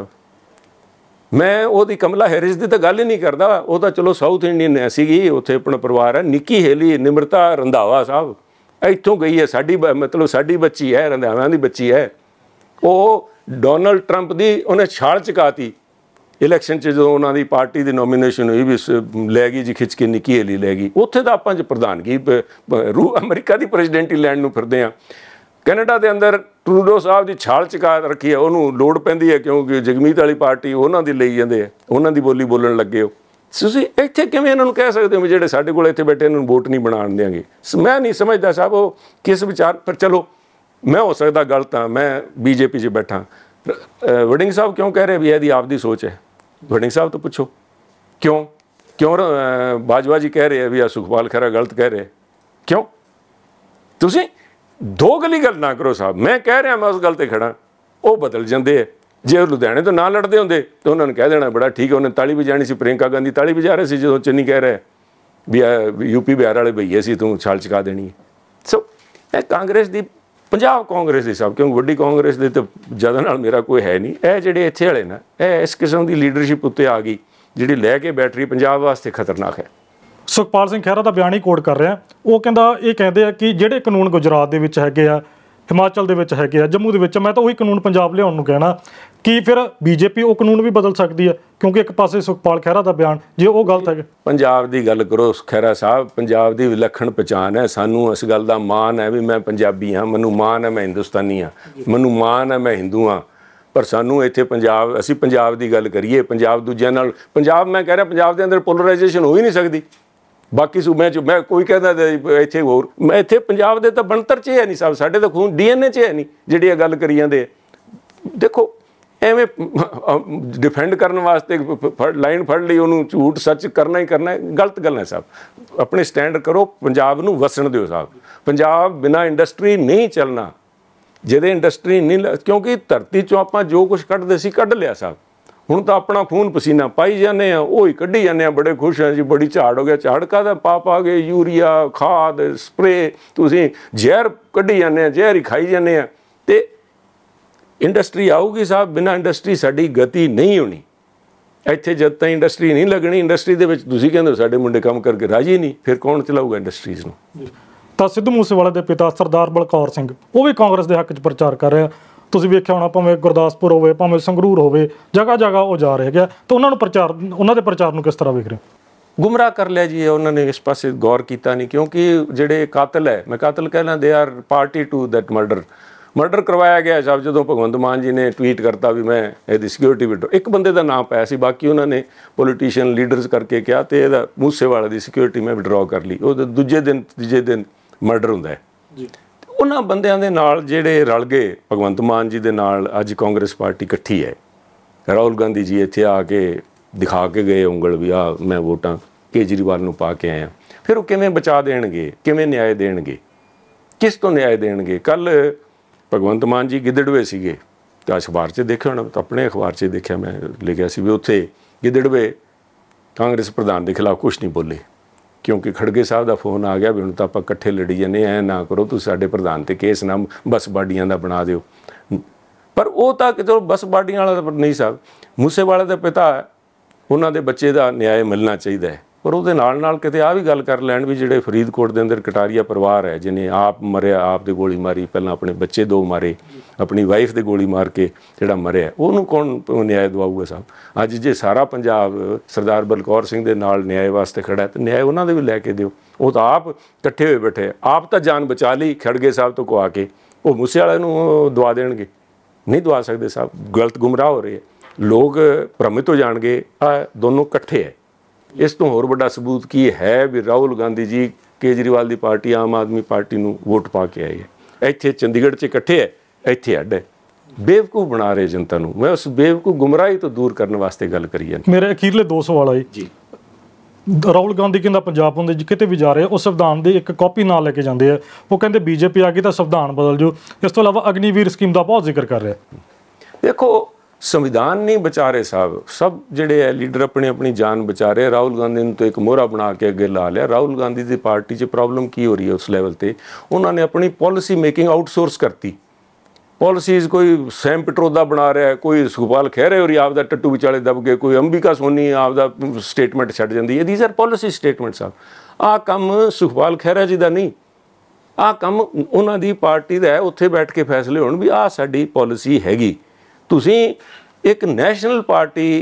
ਮੈਂ ਉਹਦੀ ਕਮਲਾ ਹੈਰਿਸ ਦੀ ਤਾਂ ਗੱਲ ਹੀ ਨਹੀਂ ਕਰਦਾ, ਉਹ ਤਾਂ ਚਲੋ ਸਾਊਥ ਇੰਡੀਅਨ ਸੀਗੀ, ਉੱਥੇ ਆਪਣਾ ਪਰਿਵਾਰ ਹੈ। ਨਿੱਕੀ ਹੇਲੀ, ਨਿਮਰਤਾ ਰੰਧਾਵਾ ਸਾਹਿਬ ਇੱਥੋਂ ਗਈ ਹੈ, ਸਾਡੀ ਮਤਲਬ ਸਾਡੀ ਬੱਚੀ ਹੈ, ਰੰਧਾਵਿਆਂ ਦੀ ਬੱਚੀ ਹੈ। ਉਹ ਡੋਨਲਡ ਟਰੰਪ ਦੀ ਉਹਨੇ ਛਾਲ ਚਕਾਤੀ ਇਲੈਕਸ਼ਨ 'ਚ, ਜਦੋਂ ਉਹਨਾਂ ਦੀ ਪਾਰਟੀ ਦੀ ਨੋਮੀਨੇਸ਼ਨ ਹੋਈ ਵੀ ਲੈ ਗਈ ਜੀ ਖਿੱਚ ਕੇ, ਨਿੱਕੀ ਹੇਲੀ ਲੈ ਗਈ। ਉੱਥੇ ਤਾਂ ਆਪਾਂ 'ਚ ਪ੍ਰਧਾਨਗੀ ਰੂ ਅਮਰੀਕਾ ਦੀ ਪ੍ਰੈਜ਼ੀਡੈਂਟੀ ਲੈਣ ਨੂੰ ਫਿਰਦੇ ਹਾਂ। ਕੈਨੇਡਾ ਦੇ ਅੰਦਰ ਟਰੂਡੋ ਸਾਹਿਬ ਦੀ ਛਾਲ ਚਕਾ ਰੱਖੀ ਹੈ, ਉਹਨੂੰ ਲੋੜ ਪੈਂਦੀ ਹੈ ਕਿਉਂਕਿ ਜਗਮੀਤ ਵਾਲੀ ਪਾਰਟੀ ਉਹਨਾਂ ਦੀ ਲਈ ਜਾਂਦੇ ਆ, ਉਹਨਾਂ ਦੀ ਬੋਲੀ ਬੋਲਣ ਲੱਗੇ ਹੋ। ਤੁਸੀਂ ਇੱਥੇ ਕਿਵੇਂ ਇਹਨਾਂ ਨੂੰ ਕਹਿ ਸਕਦੇ ਹੋ ਜਿਹੜੇ ਸਾਡੇ ਕੋਲ ਇੱਥੇ ਬੈਠੇ ਇਹਨਾਂ ਨੂੰ ਵੋਟ ਨਹੀਂ ਬਣਾਉਣ ਦਿਆਂਗੇ? ਮੈਂ ਨਹੀਂ ਸਮਝਦਾ ਸਾਹਿਬ ਉਹ ਕਿਸ ਵਿਚਾਰ ਪਰ। ਚਲੋ ਮੈਂ ਹੋ ਸਕਦਾ ਗਲਤ ਹਾਂ, ਮੈਂ ਬੀਜੇਪੀ 'ਚ ਬੈਠਾ। ਵੜਿੰਗ ਸਾਹਿਬ ਕਿਉਂ ਕਹਿ ਰਹੇ ਵੀ ਇਹਦੀ ਆਪਦੀ ਸੋਚ ਹੈ? ਵੜਿੰਗ ਸਾਹਿਬ ਤੋਂ ਪੁੱਛੋ ਕਿਉਂ ਕਿਉਂ ਬਾਜਵਾ ਜੀ ਕਹਿ ਰਹੇ ਆ ਵੀ ਆ ਸੁਖਪਾਲ ਖਹਿਰਾ ਗਲਤ ਕਹਿ ਰਹੇ, ਕਿਉਂ? ਤੁਸੀਂ ਦੋ ਗਲੀ ਗੱਲ ਨਾ ਕਰੋ ਸਾਹਿਬ। ਮੈਂ ਕਹਿ ਰਿਹਾ ਮੈਂ ਉਸ ਗੱਲ 'ਤੇ ਖੜਾ, ਉਹ ਬਦਲ ਜਾਂਦੇ ਹੈ। ਜੇ ਉਹ ਲੁਧਿਆਣੇ ਤੋਂ ਨਾ ਲੜਦੇ ਹੁੰਦੇ ਤਾਂ ਉਹਨਾਂ ਨੂੰ ਕਹਿ ਦੇਣਾ ਬੜਾ ਠੀਕ ਹੈ, ਉਹਨੇ ਤਾਲੀ ਵਜਾਣੀ ਸੀ। ਪ੍ਰਿੰਕਾ ਗਾਂਧੀ ਤਾਲੀ ਵਜਾ ਰਹੇ ਸੀ ਜਦੋਂ ਚੰਨੀ ਕਹਿ ਰਿਹਾ ਵੀ ਯੂਪੀ ਬਿਹਾਰ ਵਾਲੇ ਭਈਏ ਸੀ, ਤੂੰ ਛਾਲ ਚਕਾ ਦੇਣੀ ਹੈ। ਸੋ ਇਹ ਕਾਂਗਰਸ ਦੀ, ਪੰਜਾਬ ਕਾਂਗਰਸ ਦੀ ਸਾਹਿਬ, ਕਿਉਂਕਿ ਵੱਡੀ ਕਾਂਗਰਸ ਦੇ ਤਾਂ ਜ਼ਿਆਦਾ ਨਾਲ ਮੇਰਾ ਕੋਈ ਹੈ ਨਹੀਂ। ਇਹ ਜਿਹੜੇ ਇੱਥੇ ਵਾਲੇ ਨਾ, ਇਹ ਇਸ ਕਿਸਮ ਦੀ ਲੀਡਰਸ਼ਿਪ ਉੱਤੇ ਆ ਗਈ ਜਿਹੜੀ ਲੈ ਕੇ ਬੈਠ ਰਹੀ, ਪੰਜਾਬ ਵਾਸਤੇ ਖਤਰਨਾਕ ਹੈ।
ਸੁਖਪਾਲ ਸਿੰਘ ਖਹਿਰਾ ਦਾ ਬਿਆਨ ਹੀ ਕੋਟ ਕਰ ਰਿਹਾ। ਉਹ ਕਹਿੰਦਾ, ਇਹ ਕਹਿੰਦੇ ਆ ਕਿ ਜਿਹੜੇ ਕਾਨੂੰਨ ਗੁਜਰਾਤ ਦੇ ਵਿੱਚ ਹੈਗੇ ਆ, ਹਿਮਾਚਲ ਦੇ ਵਿੱਚ ਹੈਗੇ ਆ, ਜੰਮੂ ਦੇ ਵਿੱਚ, ਮੈਂ ਤਾਂ ਉਹੀ ਕਾਨੂੰਨ ਪੰਜਾਬ ਲਿਆਉਣ ਨੂੰ ਕਹਿਣਾ। ਕਿ ਫਿਰ ਬੀਜੇਪੀ ਉਹ ਕਾਨੂੰਨ ਵੀ ਬਦਲ ਸਕਦੀ ਹੈ? ਕਿਉਂਕਿ ਇੱਕ ਪਾਸੇ ਸੁਖਪਾਲ ਖਹਿਰਾ ਦਾ ਬਿਆਨ, ਜੇ ਉਹ ਗਲਤ ਹੈਗੇ।
ਪੰਜਾਬ ਦੀ ਗੱਲ ਕਰੋ ਖਹਿਰਾ ਸਾਹਿਬ, ਪੰਜਾਬ ਦੀ ਵਿਲੱਖਣ ਪਛਾਣ ਹੈ। ਸਾਨੂੰ ਇਸ ਗੱਲ ਦਾ ਮਾਣ ਹੈ ਵੀ ਮੈਂ ਪੰਜਾਬੀ ਹਾਂ, ਮੈਨੂੰ ਮਾਣ ਹੈ ਮੈਂ ਹਿੰਦੁਸਤਾਨੀ ਹਾਂ, ਮੈਨੂੰ ਮਾਣ ਹੈ ਮੈਂ ਹਿੰਦੂ ਹਾਂ। ਪਰ ਸਾਨੂੰ ਇੱਥੇ ਪੰਜਾਬ, ਅਸੀਂ ਪੰਜਾਬ ਦੀ ਗੱਲ ਕਰੀਏ, ਪੰਜਾਬ ਦੂਜਿਆਂ ਨਾਲ, ਪੰਜਾਬ ਮੈਂ ਕਹਿ ਰਿਹਾ ਪੰਜਾਬ ਦੇ ਅੰਦਰ ਪੋਲਰਾਈਜੇਸ਼ਨ ਹੋ ਹੀ ਨਹੀਂ ਸਕਦੀ। ਬਾਕੀ ਸੂਬਿਆਂ 'ਚ ਮੈਂ ਕੋਈ ਕਹਿੰਦਾ ਇੱਥੇ ਹੋਰ, ਮੈਂ ਇੱਥੇ ਪੰਜਾਬ ਦੇ ਤਾਂ ਬਣਤਰ 'ਚ ਹੈ ਨਹੀਂ ਸਾਹਿਬ, ਸਾਡੇ ਤਾਂ ਖੂਨ ਡੀ ਐਨ ਏ 'ਚ ਹੈ ਨਹੀਂ ਜਿਹੜੀ ਇਹ ਗੱਲ ਕਰੀ ਜਾਂਦੇ। ਦੇਖੋ ਐਵੇਂ ਡਿਫੈਂਡ ਕਰਨ ਵਾਸਤੇ ਲਾਈਨ ਫੜ ਲਈ, ਉਹਨੂੰ ਝੂਠ ਸੱਚ ਕਰਨਾ ਹੀ ਕਰਨਾ, ਗਲਤ ਗੱਲ ਹੈ ਸਾਹਿਬ। ਆਪਣੇ ਸਟੈਂਡ ਕਰੋ, ਪੰਜਾਬ ਨੂੰ ਵਸਣ ਦਿਓ ਸਾਹਿਬ। ਪੰਜਾਬ ਬਿਨਾਂ ਇੰਡਸਟਰੀ ਨਹੀਂ ਚੱਲਣਾ। ਜਿਹਦੇ ਇੰਡਸਟਰੀ ਨਹੀਂ, ਕਿਉਂਕਿ ਧਰਤੀ 'ਚੋਂ ਆਪਾਂ ਜੋ ਕੁਛ ਕੱਢਦੇ ਸੀ ਕੱਢ ਲਿਆ ਸਾਹਿਬ। ਹੁਣ ਤਾਂ ਆਪਣਾ ਖੂਨ ਪਸੀਨਾ ਪਾਈ ਜਾਂਦੇ ਆ, ਉਹ ਹੀ ਕੱਢੀ ਜਾਂਦੇ ਆ, ਬੜੇ ਖੁਸ਼ ਆ ਜੀ, ਬੜੀ ਝਾੜ ਹੋ ਗਿਆ। ਝਾੜ ਕਾਹਦਾ? ਪਾ ਪਾ ਕੇ ਯੂਰੀਆ, ਖਾਦ, ਸਪਰੇ, ਤੁਸੀਂ ਜ਼ਹਿਰ ਕੱਢੀ ਜਾਂਦੇ ਆ, ਜ਼ਹਿਰ ਹੀ ਖਾਈ ਜਾਂਦੇ ਆ। ਅਤੇ ਇੰਡਸਟਰੀ ਆਊਗੀ ਸਾਹਿਬ, ਬਿਨਾਂ ਇੰਡਸਟਰੀ ਸਾਡੀ ਗਤੀ ਨਹੀਂ ਹੋਣੀ। ਇੱਥੇ ਜਦ ਤਾਈਂ ਇੰਡਸਟਰੀ ਨਹੀਂ ਲੱਗਣੀ, ਇੰਡਸਟਰੀ ਦੇ ਵਿੱਚ ਤੁਸੀਂ ਕਹਿੰਦੇ ਹੋ ਸਾਡੇ ਮੁੰਡੇ ਕੰਮ ਕਰਕੇ ਰਾਜੀ ਨਹੀਂ, ਫਿਰ ਕੌਣ ਚਲਾਊਗਾ ਇੰਡਸਟਰੀਜ਼ ਨੂੰ?
ਤਾਂ ਸਿੱਧੂ ਮੂਸੇਵਾਲੇ ਦੇ ਪਿਤਾ ਸਰਦਾਰ ਬਲਕੌਰ ਸਿੰਘ, ਉਹ ਵੀ ਕਾਂਗਰਸ ਦੇ ਹੱਕ 'ਚ ਪ੍ਰਚਾਰ ਕਰ ਰਿਹਾ। ਤੁਸੀਂ ਵੇਖਿਆ ਹੋਣਾ, ਭਾਵੇਂ ਗੁਰਦਾਸਪੁਰ ਹੋਵੇ, ਭਾਵੇਂ ਸੰਗਰੂਰ ਹੋਵੇ, ਜਗ੍ਹਾ ਜਗ੍ਹਾ ਉਹ ਜਾ ਰਹੇ ਹੈਗੇ। ਤਾਂ ਉਹਨਾਂ ਨੂੰ ਪ੍ਰਚਾਰ, ਉਹਨਾਂ ਦੇ ਪ੍ਰਚਾਰ ਨੂੰ ਕਿਸ ਤਰ੍ਹਾਂ ਵੇਖ ਰਹੇ ਹੋ?
ਗੁੰਮਰਾਹ ਕਰ ਲਿਆ ਜੀ ਉਹਨਾਂ ਨੇ, ਇਸ ਪਾਸੇ ਗੌਰ ਕੀਤਾ ਨਹੀਂ। ਕਿਉਂਕਿ ਜਿਹੜੇ ਕਾਤਲ ਹੈ, ਮੈਂ ਕਾਤਲ ਕਹਿਣਾ, they are party to that murder. Murder ਕਰਵਾਇਆ ਗਿਆ ਸਾਹਿਬ। ਜਦੋਂ ਭਗਵੰਤ ਮਾਨ ਜੀ ਨੇ ਟਵੀਟ ਕਰਤਾ ਵੀ ਮੈਂ ਇਹਦੀ ਸਿਕਿਉਰਿਟੀ ਵਿਡਰੋ, ਇੱਕ ਬੰਦੇ ਦਾ ਨਾਮ ਪਾਇਆ ਸੀ, ਬਾਕੀ ਉਹਨਾਂ ਨੇ ਪੋਲੀਟੀਸ਼ੀਅਨ ਲੀਡਰਸ ਕਰਕੇ ਕਿਹਾ, ਅਤੇ ਇਹਦਾ ਮੂਸੇਵਾਲੇ ਦੀ ਸਿਕਿਉਰਿਟੀ ਮੈਂ ਵਿਡਰੋ ਕਰ ਲਈ। ਉਹ ਦੂਜੇ ਦਿਨ ਤੀਜੇ ਦਿਨ ਮਰਡਰ ਹੁੰਦਾ ਹੈ ਜੀ। ਉਹਨਾਂ ਬੰਦਿਆਂ ਦੇ ਨਾਲ ਜਿਹੜੇ ਰਲ ਗਏ ਭਗਵੰਤ ਮਾਨ ਜੀ ਦੇ ਨਾਲ, ਅੱਜ ਕਾਂਗਰਸ ਪਾਰਟੀ ਇਕੱਠੀ ਹੈ। ਰਾਹੁਲ ਗਾਂਧੀ ਜੀ ਇੱਥੇ ਆ ਕੇ ਦਿਖਾ ਕੇ ਗਏ ਉਂਗਲ ਵੀ ਆ ਮੈਂ ਵੋਟਾਂ ਕੇਜਰੀਵਾਲ ਨੂੰ ਪਾ ਕੇ ਆਇਆ। ਫਿਰ ਉਹ ਕਿਵੇਂ ਬਚਾ ਦੇਣਗੇ, ਕਿਵੇਂ ਨਿਆਂ ਦੇਣਗੇ, ਕਿਸ ਤੋਂ ਨਿਆਂ ਦੇਣਗੇ? ਕੱਲ੍ਹ ਭਗਵੰਤ ਮਾਨ ਜੀ ਗਿੱਦੜਵੇ ਸੀਗੇ, ਤਾਂ ਅਖਬਾਰ 'ਚ ਦੇਖਿਆ ਹੋਣਾ, ਤਾਂ ਆਪਣੇ ਅਖਬਾਰ 'ਚ ਦੇਖਿਆ ਮੈਂ, ਲਿਖਿਆ ਸੀ ਵੀ ਉੱਥੇ ਗਿੱਦੜਵੇ ਕਾਂਗਰਸ ਪ੍ਰਧਾਨ ਦੇ ਖਿਲਾਫ ਕੁਛ ਨਹੀਂ ਬੋਲੇ, ਕਿਉਂਕਿ ਖੜਗੇ ਸਾਹਿਬ ਦਾ ਫੋਨ ਆ ਗਿਆ ਵੀ ਹੁਣ ਤਾਂ ਆਪਾਂ ਇਕੱਠੇ ਲੜੀ ਜਾਂਦੇ, ਐਂ ਨਾ ਕਰੋ, ਤੁਸੀਂ ਸਾਡੇ ਪ੍ਰਧਾਨ 'ਤੇ ਕੇਸ ਨਾ ਬਸ ਬਾਡੀਆਂ ਦਾ ਬਣਾ ਦਿਓ। ਪਰ ਉਹ ਤਾਂ ਕਿਤੇ ਬਸ ਬਾਡੀਆਂ ਵਾਲਾ ਤਾਂ ਨਹੀਂ ਸਾਹਿਬ। ਮੂਸੇਵਾਲੇ ਦਾ ਪਿਤਾ, ਉਹਨਾਂ ਦੇ ਬੱਚੇ ਦਾ ਨਿਆਂ ਮਿਲਣਾ ਚਾਹੀਦਾ ਹੈ। ਪਰ ਉਹਦੇ ਨਾਲ ਨਾਲ ਕਿਤੇ ਆਹ ਵੀ ਗੱਲ ਕਰ ਲੈਣ ਵੀ ਜਿਹੜੇ ਫਰੀਦਕੋਟ ਦੇ ਅੰਦਰ ਕਟਾਰੀਆ ਪਰਿਵਾਰ ਹੈ, ਜਿਹਨੇ ਆਪ ਮਰਿਆ, ਆਪ ਦੇ ਗੋਲੀ ਮਾਰੀ, ਪਹਿਲਾਂ ਆਪਣੇ ਬੱਚੇ ਦੋ ਮਾਰੇ, ਆਪਣੀ ਵਾਈਫ ਦੇ ਗੋਲੀ ਮਾਰ ਕੇ ਜਿਹੜਾ ਮਰਿਆ, ਉਹਨੂੰ ਕੌਣ ਨਿਆਂ ਦਵਾਊਗਾ ਸਾਹਿਬ? ਅੱਜ ਜੇ ਸਾਰਾ ਪੰਜਾਬ ਸਰਦਾਰ ਬਲਕੌਰ ਸਿੰਘ ਦੇ ਨਾਲ ਨਿਆਂ ਵਾਸਤੇ ਖੜਾ ਤਾਂ ਨਿਆਂ ਉਹਨਾਂ ਦੇ ਵੀ ਲੈ ਕੇ ਦਿਓ। ਉਹ ਤਾਂ ਆਪ ਇਕੱਠੇ ਹੋਏ ਬੈਠੇ, ਆਪ ਤਾਂ ਜਾਨ ਬਚਾ ਲਈ ਖੜਗੇ ਸਾਹਿਬ ਤੋਂ ਕੋ ਆ ਕੇ, ਉਹ ਮੂਸੇ ਵਾਲੇ ਨੂੰ ਦਵਾ ਦੇਣਗੇ? ਨਹੀਂ ਦਵਾ ਸਕਦੇ ਸਾਹਿਬ। ਗਲਤ ਗੁੰਮਰਾਹ ਹੋ ਰਹੇ ਹੈ, ਲੋਕ ਭ੍ਰਮਿਤ ਹੋ ਜਾਣਗੇ। ਆ ਦੋਨੋਂ ਇਕੱਠੇ ਹੈ। ਇਸ ਤੋਂ ਹੋਰ ਵੱਡਾ ਸਬੂਤ ਕੀ ਹੈ ਵੀ ਰਾਹੁਲ ਗਾਂਧੀ ਜੀ ਕੇਜਰੀਵਾਲ ਦੀ ਪਾਰਟੀ ਆਮ ਆਦਮੀ ਪਾਰਟੀ ਨੂੰ ਵੋਟ ਪਾ ਕੇ ਆਈ ਹੈ। ਇੱਥੇ ਚੰਡੀਗੜ੍ਹ 'ਚ ਇਕੱਠੇ ਹੈ, ਇੱਥੇ ਅੱਡ ਹੈ। ਬੇਵਕੂਫ ਬਣਾ ਰਹੇ ਜਨਤਾ ਨੂੰ। ਮੈਂ ਉਸ ਬੇਵਕੂਫ ਗੁੰਮਰਾਹੀ ਤੋਂ ਦੂਰ ਕਰਨ ਵਾਸਤੇ ਗੱਲ ਕਰੀ ਜਾਂਦੀ।
ਮੇਰੇ ਅਖੀਰਲੇ ਦੋ ਸਵਾਲ ਆਏ ਜੀ। ਰਾਹੁਲ ਗਾਂਧੀ ਕਹਿੰਦਾ ਪੰਜਾਬ ਹੁੰਦੇ ਕਿਤੇ ਵੀ ਜਾ ਰਹੇ, ਉਹ ਸੰਵਿਧਾਨ ਦੀ ਇੱਕ ਕਾਪੀ ਨਾਲ ਲੈ ਕੇ ਜਾਂਦੇ ਆ। ਉਹ ਕਹਿੰਦੇ ਬੀਜੇਪੀ ਆ ਗਈ ਤਾਂ ਸੰਵਿਧਾਨ ਬਦਲ ਜਾਓ। ਇਸ ਤੋਂ ਇਲਾਵਾ ਅਗਨੀਵੀਰ ਸਕੀਮ ਦਾ ਬਹੁਤ ਜ਼ਿਕਰ ਕਰ ਰਿਹਾ।
ਦੇਖੋ, ਸੰਵਿਧਾਨ ਨਹੀਂ ਬਚਾ ਰਹੇ ਸਾਹਿਬ, ਸਭ ਜਿਹੜੇ ਹੈ ਲੀਡਰ ਆਪਣੀ ਆਪਣੀ ਜਾਨ ਬਚਾ ਰਹੇ। ਰਾਹੁਲ ਗਾਂਧੀ ਨੂੰ ਤਾਂ ਇੱਕ ਮੋਹਰਾ ਬਣਾ ਕੇ ਅੱਗੇ ਲਾ ਲਿਆ। ਰਾਹੁਲ ਗਾਂਧੀ ਦੀ ਪਾਰਟੀ 'ਚ ਪ੍ਰੋਬਲਮ ਕੀ ਹੋ ਰਹੀ ਹੈ ਉਸ ਲੈਵਲ 'ਤੇ? ਉਹਨਾਂ ਨੇ ਆਪਣੀ ਪੋਲਿਸੀ ਮੇਕਿੰਗ ਆਊਟਸੋਰਸ ਕਰਤੀ। ਪੋਲਿਸੀਜ਼ ਕੋਈ ਸੈਮ ਪਿਟਰੋਦਾ ਬਣਾ ਰਿਹਾ, ਕੋਈ ਸੁਖਪਾਲ ਖਹਿਰੇ ਹੋਰੀ ਆਪਦਾ ਟੱਟੂ ਵਿਚਾਲੇ ਦਬ ਗਏ, ਕੋਈ ਅੰਬਿਕਾ ਸੋਨੀ ਆਪਦਾ ਸਟੇਟਮੈਂਟ ਛੱਡ ਜਾਂਦੀ ਹੈ। ਦੀਜ਼ ਆਰ ਪੋਲਿਸੀ ਸਟੇਟਮੈਂਟ ਸਾਹਿਬ। ਆਹ ਕੰਮ ਸੁਖਪਾਲ ਖਹਿਰਾ ਜੀ ਦਾ ਨਹੀਂ, ਆਹ ਕੰਮ ਉਹਨਾਂ ਦੀ ਪਾਰਟੀ ਦਾ ਹੈ। ਉੱਥੇ ਬੈਠ ਕੇ ਫੈਸਲੇ ਹੋਣ ਵੀ ਆਹ ਸਾਡੀ ਪੋਲਿਸੀ ਹੈਗੀ। ਤੁਸੀਂ ਇੱਕ ਨੈਸ਼ਨਲ ਪਾਰਟੀ,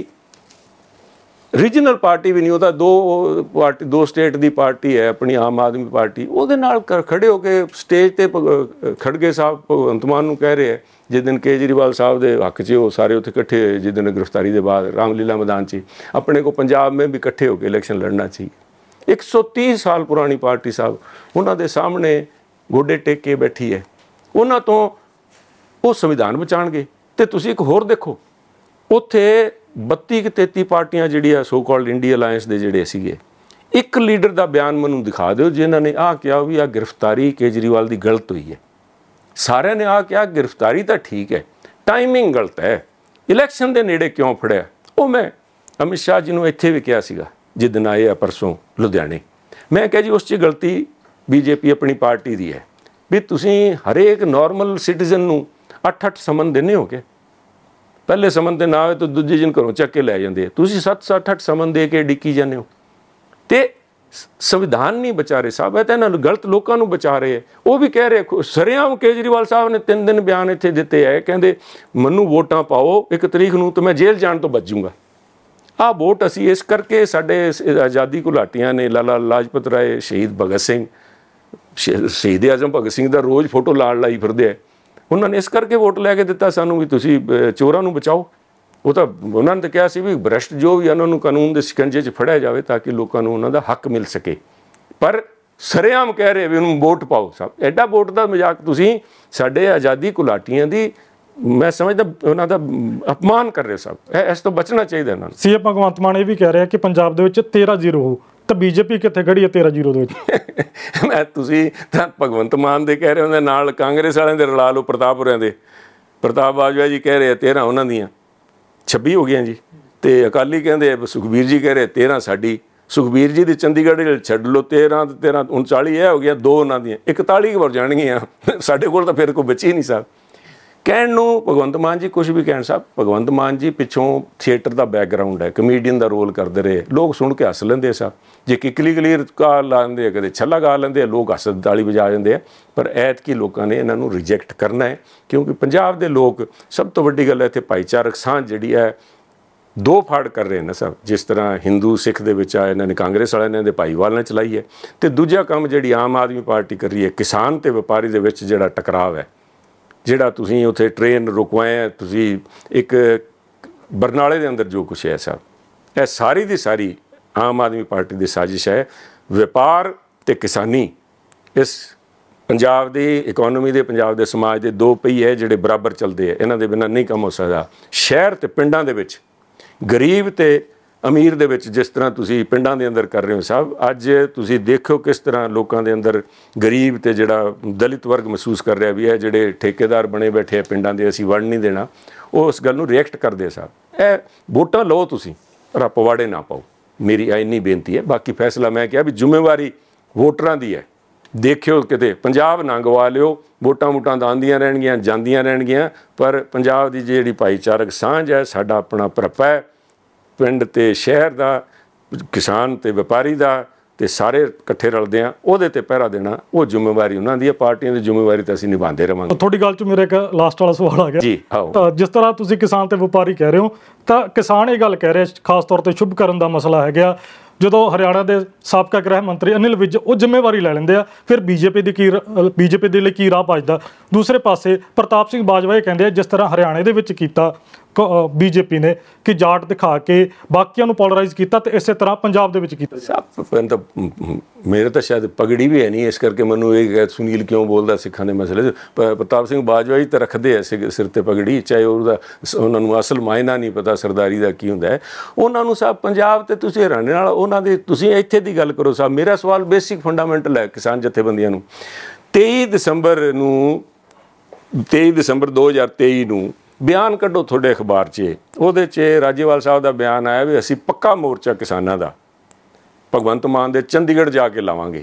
ਰੀਜਨਲ ਪਾਰਟੀ ਵੀ ਨਹੀਂ, ਉਹ ਤਾਂ ਦੋ ਪਾਰਟੀ, ਦੋ ਸਟੇਟ ਦੀ ਪਾਰਟੀ ਹੈ ਆਪਣੀ ਆਮ ਆਦਮੀ ਪਾਰਟੀ, ਉਹਦੇ ਨਾਲ ਖੜੇ ਹੋ ਕੇ ਸਟੇਜ 'ਤੇ ਖੜਗੇ ਸਾਹਿਬ ਭਗਵੰਤ ਮਾਨ ਨੂੰ ਕਹਿ ਰਹੇ ਹੈ, ਜਿਸ ਦਿਨ ਕੇਜਰੀਵਾਲ ਸਾਹਿਬ ਦੇ ਹੱਕ 'ਚ ਉਹ ਸਾਰੇ ਉੱਥੇ ਇਕੱਠੇ ਹੋਏ, ਜਿਸ ਦਿਨ ਗ੍ਰਿਫਤਾਰੀ ਦੇ ਬਾਅਦ ਰਾਮਲੀਲਾ ਮੈਦਾਨ 'ਚ, ਆਪਣੇ को पंजाब में भी इकट्ठे होकर इलेक्शन लड़ना चाहिए। एक सौ तीस साल पुरानी पार्टी साहब, उन्होंने सामने गोडे टेक के बैठी है, उन्होंने तो वो संविधान बचाएंगे। तो तुसी एक होर देखो, उत्थे बत्ती कि तेती पार्टियां जिहड़ियां सो कॉल्ड इंडिया अलायंस दे जिहड़े सीगे, एक लीडर का बयान मैनूं दिखा दिओ जिन्हां ने आ कहा भी आ गिरफ्तारी केजरीवाल की गलत हुई है। सारे ने आ कहा गिरफ्तारी तो ठीक है, टाइमिंग गलत है, इलैक्शन के नेड़े क्यों फड़िया। वो मैं अमित शाह जी नूं इत्थे भी कहा सीगा जिस दिन आए आ परसों लुधियाने, मैं कहा जी उस च गलती बीजेपी अपनी पार्टी की है भी तुसीं हरेक नॉर्मल सिटीजन नूं अठ अठ समन देने हो के, पहले समन ते ना होए तो दूजे दिन घरों चक के लै जांदे, तुसीं सत्त सत्त अठ समन दे के डिक्की जाने हो। ते संविधान नहीं बचा रहे साहब, है तो इन्होंने गलत लोगों को बचा रहे हैं। वो भी कह रहे सरेआम केजरीवाल साहब ने तीन दिन बयान इत्थे दिते है, कहते मनु वोटां पाओ एक तरीक नूं तो मैं जेल जाण तो बच जूँगा। आ वोट असी इस करके साडे आज़ादी घुलाटियां ने, लाला लाजपत राय, शहीद भगत सिंह, शहीद आजम भगत सिंह का रोज़ फोटो लाल लाई फिरदे है, ਉਹਨਾਂ ਨੇ ਇਸ ਕਰਕੇ ਵੋਟ ਲੈ ਕੇ ਦਿੱਤਾ ਸਾਨੂੰ ਵੀ ਤੁਸੀਂ ਅਹ, ਚੋਰਾਂ ਨੂੰ ਬਚਾਓ। ਉਹ ਤਾਂ ਉਹਨਾਂ ਨੇ ਤਾਂ ਕਿਹਾ ਸੀ ਵੀ ਭ੍ਰਿਸ਼ਟ ਜੋ ਵੀ ਉਹਨਾਂ ਨੂੰ ਕਾਨੂੰਨ ਦੇ ਸ਼ਿਕੰਜੇ 'ਚ ਫੜਿਆ ਜਾਵੇ ਤਾਂ ਕਿ ਲੋਕਾਂ ਨੂੰ ਉਹਨਾਂ ਦਾ ਹੱਕ ਮਿਲ ਸਕੇ। ਪਰ ਸਰੇਆਮ ਕਹਿ ਰਹੇ ਵੀ ਉਹਨੂੰ ਵੋਟ ਪਾਓ। ਸਾਹਿਬ ਐਡਾ ਵੋਟ ਦਾ ਮਜ਼ਾਕ ਤੁਸੀਂ ਸਾਡੇ ਆਜ਼ਾਦੀ ਘੁਲਾਟੀਆਂ ਦੀ, ਮੈਂ ਸਮਝਦਾ ਉਹਨਾਂ ਦਾ ਅਪਮਾਨ ਕਰ ਰਹੇ। ਸਾਹਿਬ ਇਹ ਇਸ ਤੋਂ ਬਚਣਾ ਚਾਹੀਦਾ ਇਹਨਾਂ ਨੂੰ।
ਸੀਐਮ ਭਗਵੰਤ ਮਾਨ ਇਹ ਵੀ ਕਹਿ ਰਿਹਾ ਕਿ ਪੰਜਾਬ ਦੇ ਵਿੱਚ ਤੇਰਾਂ ਜ਼ੀਰੋ ਹੋ, ਤਾਂ ਬੀਜੇਪੀ ਕਿੱਥੇ ਖੜੀ ਹੈ ਤੇਰਾਂ ਜ਼ੀਰੋ ਦੇ ਵਿੱਚ?
ਮੈਂ ਤੁਸੀਂ ਤਾਂ ਭਗਵੰਤ ਮਾਨ ਦੇ ਕਹਿ ਰਹੇ ਹੁੰਦੇ, ਨਾਲ ਕਾਂਗਰਸ ਵਾਲਿਆਂ ਦੇ ਰਲਾ ਲਓ, ਪ੍ਰਤਾਪੁਰਿਆਂ ਦੇ ਪ੍ਰਤਾਪ ਬਾਜਵਾ ਜੀ ਕਹਿ ਰਹੇ ਆ ਤੇਰਾਂ ਉਹਨਾਂ ਦੀਆਂ, ਛੱਬੀ ਹੋ ਗਈਆਂ ਜੀ। ਤੇ ਅਕਾਲੀ ਕਹਿੰਦੇ ਸੁਖਬੀਰ ਜੀ ਕਹਿ ਰਹੇ ਤੇਰਾਂ ਸਾਡੀ। ਸੁਖਬੀਰ ਜੀ ਦੀ ਚੰਡੀਗੜ੍ਹ ਛੱਡ ਲਓ, ਤੇਰਾਂ ਤੇ ਤੇਰਾਂ ਉਨਤਾਲੀ ਇਹ ਹੋ ਗਿਆ, ਦੋ ਉਹਨਾਂ ਦੀਆਂ ਇਕਤਾਲੀ ਵਰ ਜਾਣਗੀਆਂ। ਸਾਡੇ ਕੋਲ ਤਾਂ ਫਿਰ ਕੋਈ ਬਚੀ ਨਹੀਂ। ਸਾਹਿਬ ਕਹਿਣ ਨੂੰ ਭਗਵੰਤ ਮਾਨ ਜੀ ਕੁਝ ਵੀ ਕਹਿਣ। ਸਾਹਿਬ ਭਗਵੰਤ ਮਾਨ ਜੀ ਪਿੱਛੋਂ ਥੀਏਟਰ ਦਾ ਬੈਕਗਰਾਊਂਡ ਹੈ, ਕਮੇਡੀਅਨ ਦਾ ਰੋਲ ਕਰਦੇ ਰਹੇ, ਲੋਕ ਸੁਣ ਕੇ ਹੱਸ ਲੈਂਦੇ। ਸਾਹਿਬ ਜੇ ਕਿਕਲੀ ਕਲੀਰ ਗਾ ਲਾਉਂਦੇ ਆ, ਕਦੇ ਛੱਲਾ ਗਾ ਲੈਂਦੇ ਆ, ਲੋਕ ਹੱਸ ਤਾਲੀ ਵਜਾ ਜਾਂਦੇ ਆ। ਪਰ ਐਤਕੀ ਲੋਕਾਂ ਨੇ ਇਹਨਾਂ ਨੂੰ ਰਿਜੈਕਟ ਕਰਨਾ ਹੈ, ਕਿਉਂਕਿ ਪੰਜਾਬ ਦੇ ਲੋਕ, ਸਭ ਤੋਂ ਵੱਡੀ ਗੱਲ ਹੈ ਇੱਥੇ ਭਾਈਚਾਰਕ ਸਾਂਝ ਜਿਹੜੀ ਹੈ ਦੋ ਫਾੜ ਕਰ ਰਹੇ ਨੇ। ਸਭ ਜਿਸ ਤਰ੍ਹਾਂ ਹਿੰਦੂ ਸਿੱਖ ਦੇ ਵਿੱਚ ਆ, ਇਹਨਾਂ ਨੇ ਕਾਂਗਰਸ ਵਾਲਿਆਂ ਨੇ ਦੇ ਭਾਈਵਾਲ ਨੇ ਚਲਾਈ ਹੈ। ਤੇ ਦੂਜਾ ਕੰਮ ਜਿਹੜੀ ਆਮ ਆਦਮੀ ਪਾਰਟੀ ਕਰ ਰਹੀ ਹੈ, ਕਿਸਾਨ ਤੇ ਵਪਾਰੀ ਦੇ ਵਿੱਚ ਜਿਹੜਾ ਟਕਰਾਵ ਹੈ, ਜਿਹੜਾ ਤੁਸੀਂ ਉੱਥੇ ਟ੍ਰੇਨ ਰੁਕਵਾਏ ਹੈ, ਤੁਸੀਂ ਇੱਕ ਬਰਨਾਲੇ ਦੇ ਅੰਦਰ ਜੋ ਕੁਛ ਹੈ। ਸਾਹਿਬ ਇਹ ਸਾਰੀ ਦੀ ਸਾਰੀ ਆਮ ਆਦਮੀ ਪਾਰਟੀ ਦੀ ਸਾਜ਼ਿਸ਼ ਹੈ। ਵਪਾਰ ਤੇ ਕਿਸਾਨੀ ਇਸ ਪੰਜਾਬ ਦੀ ਇਕੋਨਮੀ ਦੇ, ਪੰਜਾਬ ਦੇ ਸਮਾਜ ਦੇ ਦੋ ਪਹੀਏ ਹੈ ਜਿਹੜੇ ਬਰਾਬਰ ਚੱਲਦੇ ਆ। ਇਹਨਾਂ ਦੇ ਬਿਨਾਂ ਨਹੀਂ ਕੰਮ ਹੋ ਸਕਦਾ। ਸ਼ਹਿਰ ਤੇ ਪਿੰਡਾਂ ਦੇ ਵਿੱਚ, ਗਰੀਬ ਤੇ ਅਮੀਰ ਦੇ ਵਿੱਚ ਜਿਸ ਤਰ੍ਹਾਂ ਤੁਸੀਂ ਪਿੰਡਾਂ ਦੇ ਅੰਦਰ ਕਰ ਰਹੇ ਹੋ। ਸਾਹਿਬ ਅੱਜ ਤੁਸੀਂ ਦੇਖੋ ਕਿਸ ਤਰ੍ਹਾਂ ਲੋਕਾਂ ਦੇ ਅੰਦਰ ਗਰੀਬ ਤੇ ਜਿਹੜਾ ਦਲਿਤ ਵਰਗ ਮਹਿਸੂਸ ਕਰ ਰਿਹਾ ਵੀ ਇਹ ਜਿਹੜੇ ਠੇਕੇਦਾਰ ਬਣੇ ਬੈਠੇ ਆ ਪਿੰਡਾਂ ਦੇ, ਅਸੀਂ ਵੜ ਨਹੀਂ ਦੇਣਾ, ਉਹ ਉਸ ਗੱਲ ਨੂੰ ਰਿਐਕਟ ਕਰਦੇ। ਸਾਹਿਬ ਇਹ ਵੋਟਾਂ ਲਓ ਤੁਸੀਂ, ਪਰ ਪਵਾੜੇ ਨਾ ਪਾਓ। ਮੇਰੀ ਇੰਨੀ ਬੇਨਤੀ ਹੈ। ਬਾਕੀ ਫੈਸਲਾ ਮੈਂ ਕਿਹਾ ਵੀ ਜ਼ਿੰਮੇਵਾਰੀ ਵੋਟਰਾਂ ਦੀ ਹੈ। ਦੇਖਿਓ ਕਿਤੇ ਪੰਜਾਬ ਨਾ ਗਵਾ ਲਿਓ, ਵੋਟਾਂ ਵੋਟਾਂ ਤਾਂ ਆਉਂਦੀਆਂ ਰਹਿਣਗੀਆਂ ਜਾਂਦੀਆਂ ਰਹਿਣਗੀਆਂ, ਪਰ ਪੰਜਾਬ ਦੀ ਜਿਹੜੀ ਭਾਈਚਾਰਕ ਸਾਂਝ ਹੈ, ਸਾਡਾ ਆਪਣਾ ਭਰਪਾ ਹੈ, ਪਿੰਡ ਤੇ ਸ਼ਹਿਰ ਦਾ, ਕਿਸਾਨ ਤੇ ਵਪਾਰੀ ਦਾ, ਤੇ ਸਾਰੇ ਇਕੱਠੇ ਰਲਦੇ ਆ, ਉਹਦੇ ਤੇ ਪਹਿਰਾ ਦੇਣਾ ਉਹ ਜ਼ਿੰਮੇਵਾਰੀ ਉਹਨਾਂ ਦੀ ਹੈ। ਪਾਰਟੀਆਂ ਦੀ ਜ਼ਿੰਮੇਵਾਰੀ ਤਾਂ ਅਸੀਂ ਨਿਭਾਉਂਦੇ ਰਵਾਂਗੇ।
ਤੁਹਾਡੀ ਗੱਲ 'ਚ ਮੇਰਾ ਇੱਕ ਲਾਸਟ ਵਾਲਾ ਸਵਾਲ ਆ ਗਿਆ
ਜੀ। ਆਓ।
ਤਾਂ ਜਿਸ ਤਰ੍ਹਾਂ ਤੁਸੀਂ ਕਿਸਾਨ ਤੇ ਵਪਾਰੀ ਕਹਿ ਰਹੇ ਹੋ, ਤਾਂ ਕਿਸਾਨ ਇਹ ਗੱਲ ਕਹਿ ਰਹੇ, ਖਾਸ ਤੌਰ ਤੇ ਸ਼ੁਭਕਰਨ ਦਾ ਮਸਲਾ ਹੈਗਾ, ਜਦੋਂ ਹਰਿਆਣਾ ਦੇ ਸਾਬਕਾ ਗ੍ਰਹਿ ਮੰਤਰੀ ਅਨਿਲ ਵਿਜ ਉਹ ਜ਼ਿੰਮੇਵਾਰੀ ਲੈ ਲੈਂਦੇ ਆ, ਫਿਰ ਬੀਜੇਪੀ ਦੀ ਕੀ ਬੀਜੇਪੀ ਦੇ ਲਈ ਕੀ ਰਾਹ ਭਜਦਾ? ਦੂਸਰੇ ਪਾਸੇ ਪ੍ਰਤਾਪ ਸਿੰਘ ਬਾਜਵਾ ਇਹ ਕਹਿੰਦੇ ਆ ਜਿਸ ਤਰ੍ਹਾਂ ਹਰਿਆਣੇ ਦੇ ਵਿੱਚ ਕੀਤਾ ਬੀਜੇਪੀ ਨੇ ਕਿ ਜਾਟ ਦਿਖਾ ਕੇ ਬਾਕੀਆਂ ਨੂੰ ਪੋਲਰਾਈਜ਼ ਕੀਤਾ, ਤੇ ਇਸੇ ਤਰ੍ਹਾਂ ਪੰਜਾਬ ਦੇ ਵਿੱਚ ਕੀਤਾ।
ਸਭ ਤਾਂ ਮੇਰੇ ਤਾਂ ਸ਼ਾਇਦ ਪਗੜੀ ਵੀ ਹੈ ਨਹੀਂ, ਇਸ ਕਰਕੇ ਮੈਨੂੰ ਇਹ ਸੁਨੀਲ ਕਿਉਂ ਬੋਲਦਾ ਸਿੱਖਾਂ ਦੇ ਮਸਲੇ 'ਚ। ਪ੍ਰਤਾਪ ਸਿੰਘ ਬਾਜਵਾ ਹੀ ਤਾਂ ਰੱਖਦੇ ਐ ਸਿਰ ਤੇ ਪਗੜੀ, ਚਾਹੇ ਉਹਦਾ ਉਹਨਾਂ ਨੂੰ ਅਸਲ ਮਾਇਨਾ ਨਹੀਂ ਪਤਾ ਸਰਦਾਰੀ ਦਾ ਕੀ ਹੁੰਦਾ ਹੈ। ਉਹਨਾਂ ਨੂੰ ਸਾਹਿਬ ਪੰਜਾਬ ਤੇ ਤੁਸੀਂ ਹਰਿਆਣੇ ਨਾਲ ਉਹਨਾਂ ਦੇ, ਤੁਸੀਂ ਇੱਥੇ ਦੀ ਗੱਲ ਕਰੋ। ਸਾਹਿਬ ਮੇਰਾ ਸਵਾਲ ਬੇਸਿਕ ਫੰਡਾਮੈਂਟਲ ਹੈ ਕਿਸਾਨ ਜਥੇਬੰਦੀਆਂ ਨੂੰ। ਤੇਈ ਦਸੰਬਰ ਨੂੰ ਤੇਈ ਦਸੰਬਰ ਦੋ ਹਜ਼ਾਰ ਤੇਈ ਨੂੰ ਬਿਆਨ ਕੱਢੋ ਤੁਹਾਡੇ ਅਖਬਾਰ 'ਚ, ਉਹਦੇ 'ਚ ਰਾਜੇਵਾਲ ਸਾਹਿਬ ਦਾ ਬਿਆਨ ਆਇਆ ਵੀ ਅਸੀਂ ਪੱਕਾ ਮੋਰਚਾ ਕਿਸਾਨਾਂ ਦਾ ਭਗਵੰਤ ਮਾਨ ਦੇ ਚੰਡੀਗੜ੍ਹ ਜਾ ਕੇ ਲਾਵਾਂਗੇ।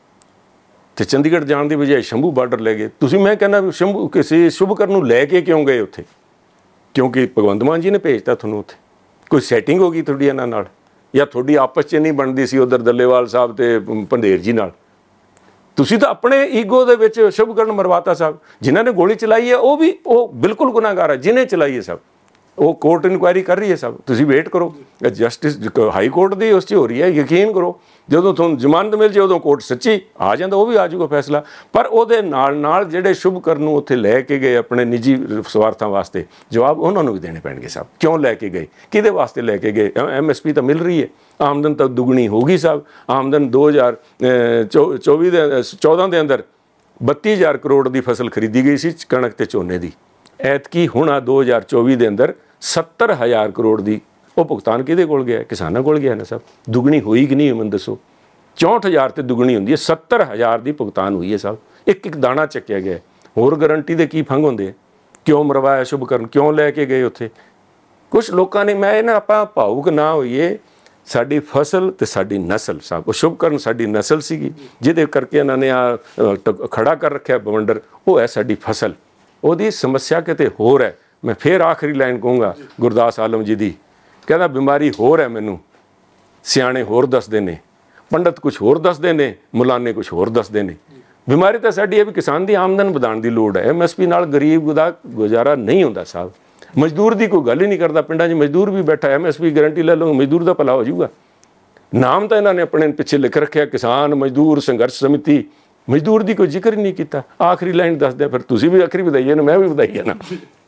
ਤੇ ਚੰਡੀਗੜ੍ਹ ਜਾਣ ਦੀ ਬਜਾਏ ਸ਼ੰਭੂ ਬਾਰਡਰ ਲੈ ਗਏ। ਤੁਸੀਂ ਮੈਂ ਕਹਿੰਦਾ ਵੀ ਸ਼ੰਭੂ ਕਿਸੇ ਸ਼ੁਭਕਰਨ ਨੂੰ ਲੈ ਕੇ ਕਿਉਂ ਗਏ ਉੱਥੇ? ਕਿਉਂਕਿ ਭਗਵੰਤ ਮਾਨ ਜੀ ਨੇ ਭੇਜਤਾ ਤੁਹਾਨੂੰ ਉੱਥੇ। ਕੋਈ ਸੈਟਿੰਗ ਹੋ ਗਈ ਤੁਹਾਡੀ ਇਹਨਾਂ ਨਾਲ, ਜਾਂ ਤੁਹਾਡੀ ਆਪਸ 'ਚ ਨਹੀਂ ਬਣਦੀ ਸੀ ਉੱਧਰ ਦੱਲੇਵਾਲ ਸਾਹਿਬ ਤੇ ਪੰਧੇਰ ਜੀ ਨਾਲ? ਤੁਸੀਂ ਤਾਂ ਆਪਣੇ ਈਗੋ ਦੇ ਵਿੱਚ ਸ਼ੁਭਕਰਨ ਮਰਵਾਤਾ। ਸਾਹਿਬ ਜਿਨ੍ਹਾਂ ਨੇ ਗੋਲੀ ਚਲਾਈ ਹੈ ਉਹ ਵੀ ਉਹ ਬਿਲਕੁਲ ਗੁਨਾਹਗਾਰ ਹੈ, ਜਿਹਨੇ ਚਲਾਈ ਹੈ। ਸਭ ਉਹ ਕੋਰਟ ਇਨਕੁਆਇਰੀ ਕਰ ਰਹੀ ਹੈ। ਸਭ ਤੁਸੀਂ ਵੇਟ ਕਰੋ, ਜਸਟਿਸ ਹਾਈ ਕੋਰਟ ਦੀ ਉਸ 'ਚ ਹੋ ਰਹੀ ਹੈ। ਯਕੀਨ ਕਰੋ ਜਦੋਂ ਤੁਹਾਨੂੰ ਜ਼ਮਾਨਤ ਮਿਲ ਜੇ ਉਦੋਂ ਕੋਰਟ ਸੱਚੀ ਆ ਜਾਂਦਾ, ਉਹ ਵੀ ਆ ਜਾਊਗਾ ਫੈਸਲਾ। ਪਰ ਉਹਦੇ ਨਾਲ ਨਾਲ ਜਿਹੜੇ ਸ਼ੁਭਕਰਨ ਨੂੰ ਉੱਥੇ ਲੈ ਕੇ ਗਏ ਆਪਣੇ ਨਿੱਜੀ ਸਵਾਰਥਾਂ ਵਾਸਤੇ, ਜਵਾਬ ਉਹਨਾਂ ਨੂੰ ਵੀ ਦੇਣੇ ਪੈਣਗੇ। ਸਾਹਿਬ ਕਿਉਂ ਲੈ ਕੇ ਗਏ, ਕਿਹਦੇ ਵਾਸਤੇ ਲੈ ਕੇ ਗਏ? ਐਮ ਐਸ ਪੀ ਤਾਂ ਮਿਲ ਰਹੀ ਹੈ, ਆਮਦਨ ਤਾਂ ਦੁੱਗਣੀ ਹੋ ਗਈ। ਸਾਹਿਬ ਆਮਦਨ ਦੋ ਹਜ਼ਾਰ ਚੌਵੀ ਦੇ ਚੌਦਾਂ ਦੇ ਅੰਦਰ ਬੱਤੀ ਹਜ਼ਾਰ ਕਰੋੜ ਦੀ ਫਸਲ ਖਰੀਦੀ ਗਈ ਸੀ ਕਣਕ ਤੇ ਝੋਨੇ ਦੀ। ਐਤਕੀ ਹੁਣ ਆ ਦੋ ਹਜ਼ਾਰ ਚੌਵੀ ਦੇ ਅੰਦਰ ਸੱਤਰ ਹਜ਼ਾਰ ਕਰੋੜ ਦੀ ਉਹ ਭੁਗਤਾਨ ਕਿਹਦੇ ਕੋਲ ਗਿਆ? ਕਿਸਾਨਾਂ ਕੋਲ ਗਿਆ ਨਾ। ਸਭ ਦੁੱਗਣੀ ਹੋਈ ਕਿ ਨਹੀਂ? ਮੈਨੂੰ ਦੱਸੋ। ਚੌਂਹਠ ਹਜ਼ਾਰ ਤੇ ਦੁੱਗਣੀ ਹੁੰਦੀ ਹੈ, ਸੱਤਰ ਹਜ਼ਾਰ ਦੀ ਭੁਗਤਾਨ ਹੋਈ ਹੈ। ਸਾਹਿਬ ਇੱਕ ਇੱਕ ਦਾਣਾ ਚੱਕਿਆ ਗਿਆ। ਹੋਰ ਗਰੰਟੀ ਦੇ ਕੀ ਫੰਗ ਹੁੰਦੇ? ਕਿਉਂ ਮਰਵਾਇਆ ਸ਼ੁਭਕਰਨ? ਕਿਉਂ ਲੈ ਕੇ ਗਏ ਉੱਥੇ? ਕੁਛ ਲੋਕਾਂ ਨੇ, ਮੈਂ ਨਾ ਆਪਾਂ ਭਾਵੁਕ ਨਾ ਹੋਈਏ, ਸਾਡੀ ਫਸਲ ਤੇ ਸਾਡੀ ਨਸਲ। ਸਾਹਿਬ ਉਹ ਸ਼ੁਭਕਰਨ ਸਾਡੀ ਨਸਲ ਸੀਗੀ ਜਿਹਦੇ ਕਰਕੇ ਇਹਨਾਂ ਨੇ ਆ ਖੜਾ ਕਰ ਰੱਖਿਆ ਬਵੰਡਰ, ਉਹ ਹੈ ਸਾਡੀ ਫਸਲ। ਉਹਦੀ ਸਮੱਸਿਆ ਕਿਤੇ ਹੋਰ ਹੈ। ਮੈਂ ਫਿਰ ਆਖਰੀ ਲਾਈਨ ਕਹੂੰਗਾ ਗੁਰਦਾਸ ਆਲਮ ਜੀ ਦੀ, ਕਹਿੰਦਾ ਬਿਮਾਰੀ ਹੋਰ ਹੈ ਮੈਨੂੰ, ਸਿਆਣੇ ਹੋਰ ਦੱਸਦੇ ਨੇ, ਪੰਡਤ ਕੁਛ ਹੋਰ ਦੱਸਦੇ ਨੇ, ਮੁਲਾਨੇ ਕੁਛ ਹੋਰ ਦੱਸਦੇ ਨੇ। ਬਿਮਾਰੀ ਤਾਂ ਸਾਡੀ ਹੈ ਵੀ ਕਿਸਾਨ ਦੀ ਆਮਦਨ ਵਧਾਉਣ ਦੀ ਲੋੜ ਹੈ। ਐਮ ਐਸ ਪੀ ਨਾਲ ਗਰੀਬ ਦਾ ਗੁਜ਼ਾਰਾ ਨਹੀਂ ਹੁੰਦਾ। ਸਾਹਿਬ ਮਜ਼ਦੂਰ ਦੀ ਕੋਈ ਗੱਲ ਹੀ ਨਹੀਂ ਕਰਦਾ। ਪਿੰਡਾਂ 'ਚ ਮਜ਼ਦੂਰ ਵੀ ਬੈਠਾ, ਐਮ ਐਸ ਪੀ ਗਰੰਟੀ ਲੈ ਲਓ ਮਜ਼ਦੂਰ ਦਾ ਭਲਾ ਹੋ ਜਾਊਗਾ। ਨਾਮ ਤਾਂ ਇਹਨਾਂ ਨੇ ਆਪਣੇ ਪਿੱਛੇ ਲਿਖ ਰੱਖਿਆ ਕਿਸਾਨ ਮਜ਼ਦੂਰ ਸੰਘਰਸ਼ ਸਮਿਤੀ, ਮਜ਼ਦੂਰ ਦੀ ਕੋਈ ਜ਼ਿਕਰ ਹੀ ਨਹੀਂ ਕੀਤਾ। ਆਖਰੀ ਲਾਈਨ ਦੱਸਦੇ ਫਿਰ ਤੁਸੀਂ ਵੀ ਆਖਰੀ ਵਧਾਈਏ ਨਾ, ਮੈਂ ਵੀ ਵਧਾਈਏ ਨਾ।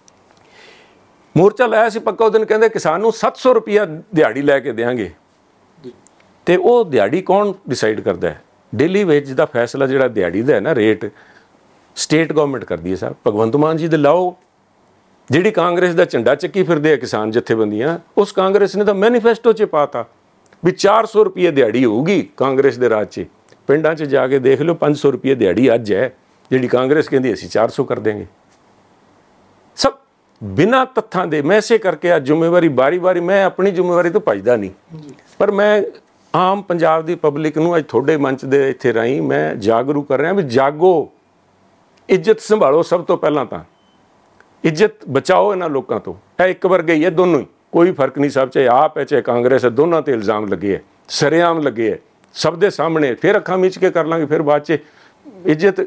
ਮੋਰਚਾ ਲਾਇਆ ਸੀ ਪੱਕਾ, ਉਹ ਦਿਨ ਕਹਿੰਦੇ ਕਿਸਾਨ ਨੂੰ ਸੱਤ ਸੌ ਰੁਪਈਆ ਦਿਹਾੜੀ ਲੈ ਕੇ ਦੇਵਾਂਗੇ। ਤੇ ਉਹ ਦਿਹਾੜੀ ਕੌਣ ਡਿਸਾਈਡ ਕਰਦਾ ਹੈ? ਡੇਲੀ ਵੇਜ ਦਾ ਫੈਸਲਾ ਜਿਹੜਾ ਦਿਹਾੜੀ ਦਾ ਹੈ ਨਾ ਰੇਟ, ਸਟੇਟ ਗਵਰਨਮੈਂਟ ਕਰਦੀ ਹੈ ਸਾਹਿਬ। ਭਗਵੰਤ ਮਾਨ ਜੀ ਦੇ ਲਾਓ, ਜਿਹੜੀ ਕਾਂਗਰਸ ਦਾ ਝੰਡਾ ਚੱਕੀ ਫਿਰਦੇ ਆ ਕਿਸਾਨ ਜਥੇਬੰਦੀਆਂ, ਉਸ ਕਾਂਗਰਸ ਨੇ ਤਾਂ ਮੈਨੀਫੈਸਟੋ 'ਚ ਪਾਤਾ ਵੀ ਚਾਰ ਸੌ ਰੁਪਏ ਦਿਹਾੜੀ ਹੋਊਗੀ ਕਾਂਗਰਸ ਦੇ ਰਾਜ 'ਚ। ਪਿੰਡਾਂ 'ਚ ਜਾ ਕੇ ਦੇਖ ਲਓ, ਪੰਜ ਸੌ ਰੁਪਏ ਦਿਹਾੜੀ ਅੱਜ ਹੈ, ਜਿਹੜੀ ਕਾਂਗਰਸ ਕਹਿੰਦੀ ਅਸੀਂ ਚਾਰ ਸੌ ਕਰ ਦੇਂਗੇ। ਸਭ ਬਿਨਾਂ ਤੱਥਾਂ ਦੇ। ਮੈਂ ਇਸੇ ਕਰਕੇ ਆ ਜ਼ਿੰਮੇਵਾਰੀ ਵਾਰੀ ਵਾਰੀ, ਮੈਂ ਆਪਣੀ ਜ਼ਿੰਮੇਵਾਰੀ ਤੋਂ ਭੱਜਦਾ ਨਹੀਂ, ਪਰ ਮੈਂ ਆਮ ਪੰਜਾਬ ਦੀ ਪਬਲਿਕ ਨੂੰ ਅੱਜ ਤੁਹਾਡੇ ਮੰਚ ਦੇ ਇੱਥੇ ਰਾਹੀਂ ਮੈਂ ਜਾਗਰੂਕ ਕਰ ਰਿਹਾ ਵੀ ਜਾਗੋ, ਇੱਜ਼ਤ ਸੰਭਾਲੋ। ਸਭ ਤੋਂ ਪਹਿਲਾਂ ਤਾਂ ਇੱਜ਼ਤ ਬਚਾਓ ਇਹਨਾਂ ਲੋਕਾਂ ਤੋਂ। ਇਹ ਇੱਕ ਵਰਗੇ ਹੀ ਹੈ ਦੋਨੋਂ ਹੀ, ਕੋਈ ਫਰਕ ਨਹੀਂ ਸਾਹਿਬ, ਚਾਹੇ ਆਪ ਹੈ ਚਾਹੇ ਕਾਂਗਰਸ ਹੈ, ਦੋਨਾਂ 'ਤੇ ਇਲਜ਼ਾਮ ਲੱਗੇ ਹੈ, ਸਰੇਆਮ ਲੱਗੇ ਹੈ, ਸਭ ਦੇ ਸਾਹਮਣੇ। ਫਿਰ ਅੱਖਾਂ ਮੀਚ ਕੇ ਕਰ ਲਾਂਗੇ, ਫਿਰ ਬਾਅਦ 'ਚ ਇੱਜ਼ਤ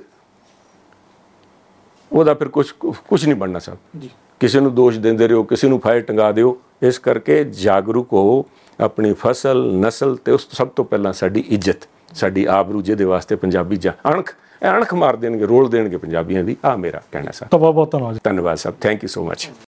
ਉਹਦਾ ਫਿਰ ਕੁਛ ਕੁਛ ਨਹੀਂ ਬਣਨਾ ਸਾਹਿਬ ਜੀ। ਕਿਸੇ ਨੂੰ ਦੋਸ਼ ਦਿੰਦੇ ਰਹੋ, ਕਿਸੇ ਨੂੰ ਫਾਇਰ ਟੰਗਾ ਦਿਓ। ਇਸ ਕਰਕੇ ਜਾਗਰੂਕ ਹੋ ਆਪਣੀ ਫਸਲ, ਨਸਲ ਤੇ ਉਸ ਸਭ ਤੋਂ ਪਹਿਲਾਂ ਸਾਡੀ ਇੱਜ਼ਤ, ਸਾਡੀ ਆਬਰੂ, ਜਿਹਦੇ ਵਾਸਤੇ ਪੰਜਾਬੀ ਜਾਂ ਅਣਖ ਅਣਖ ਮਾਰ ਦੇਣਗੇ, ਰੋਲ ਦੇਣਗੇ ਪੰਜਾਬੀਆਂ ਦੀ। ਆ ਮੇਰਾ ਕਹਿਣਾ ਸਾਹਿਬ।
ਬਹੁਤ ਬਹੁਤ ਧੰਨਵਾਦ।
ਧੰਨਵਾਦ ਸਾਹਿਬ, ਥੈਂਕ ਯੂ ਸੋ ਮਚ।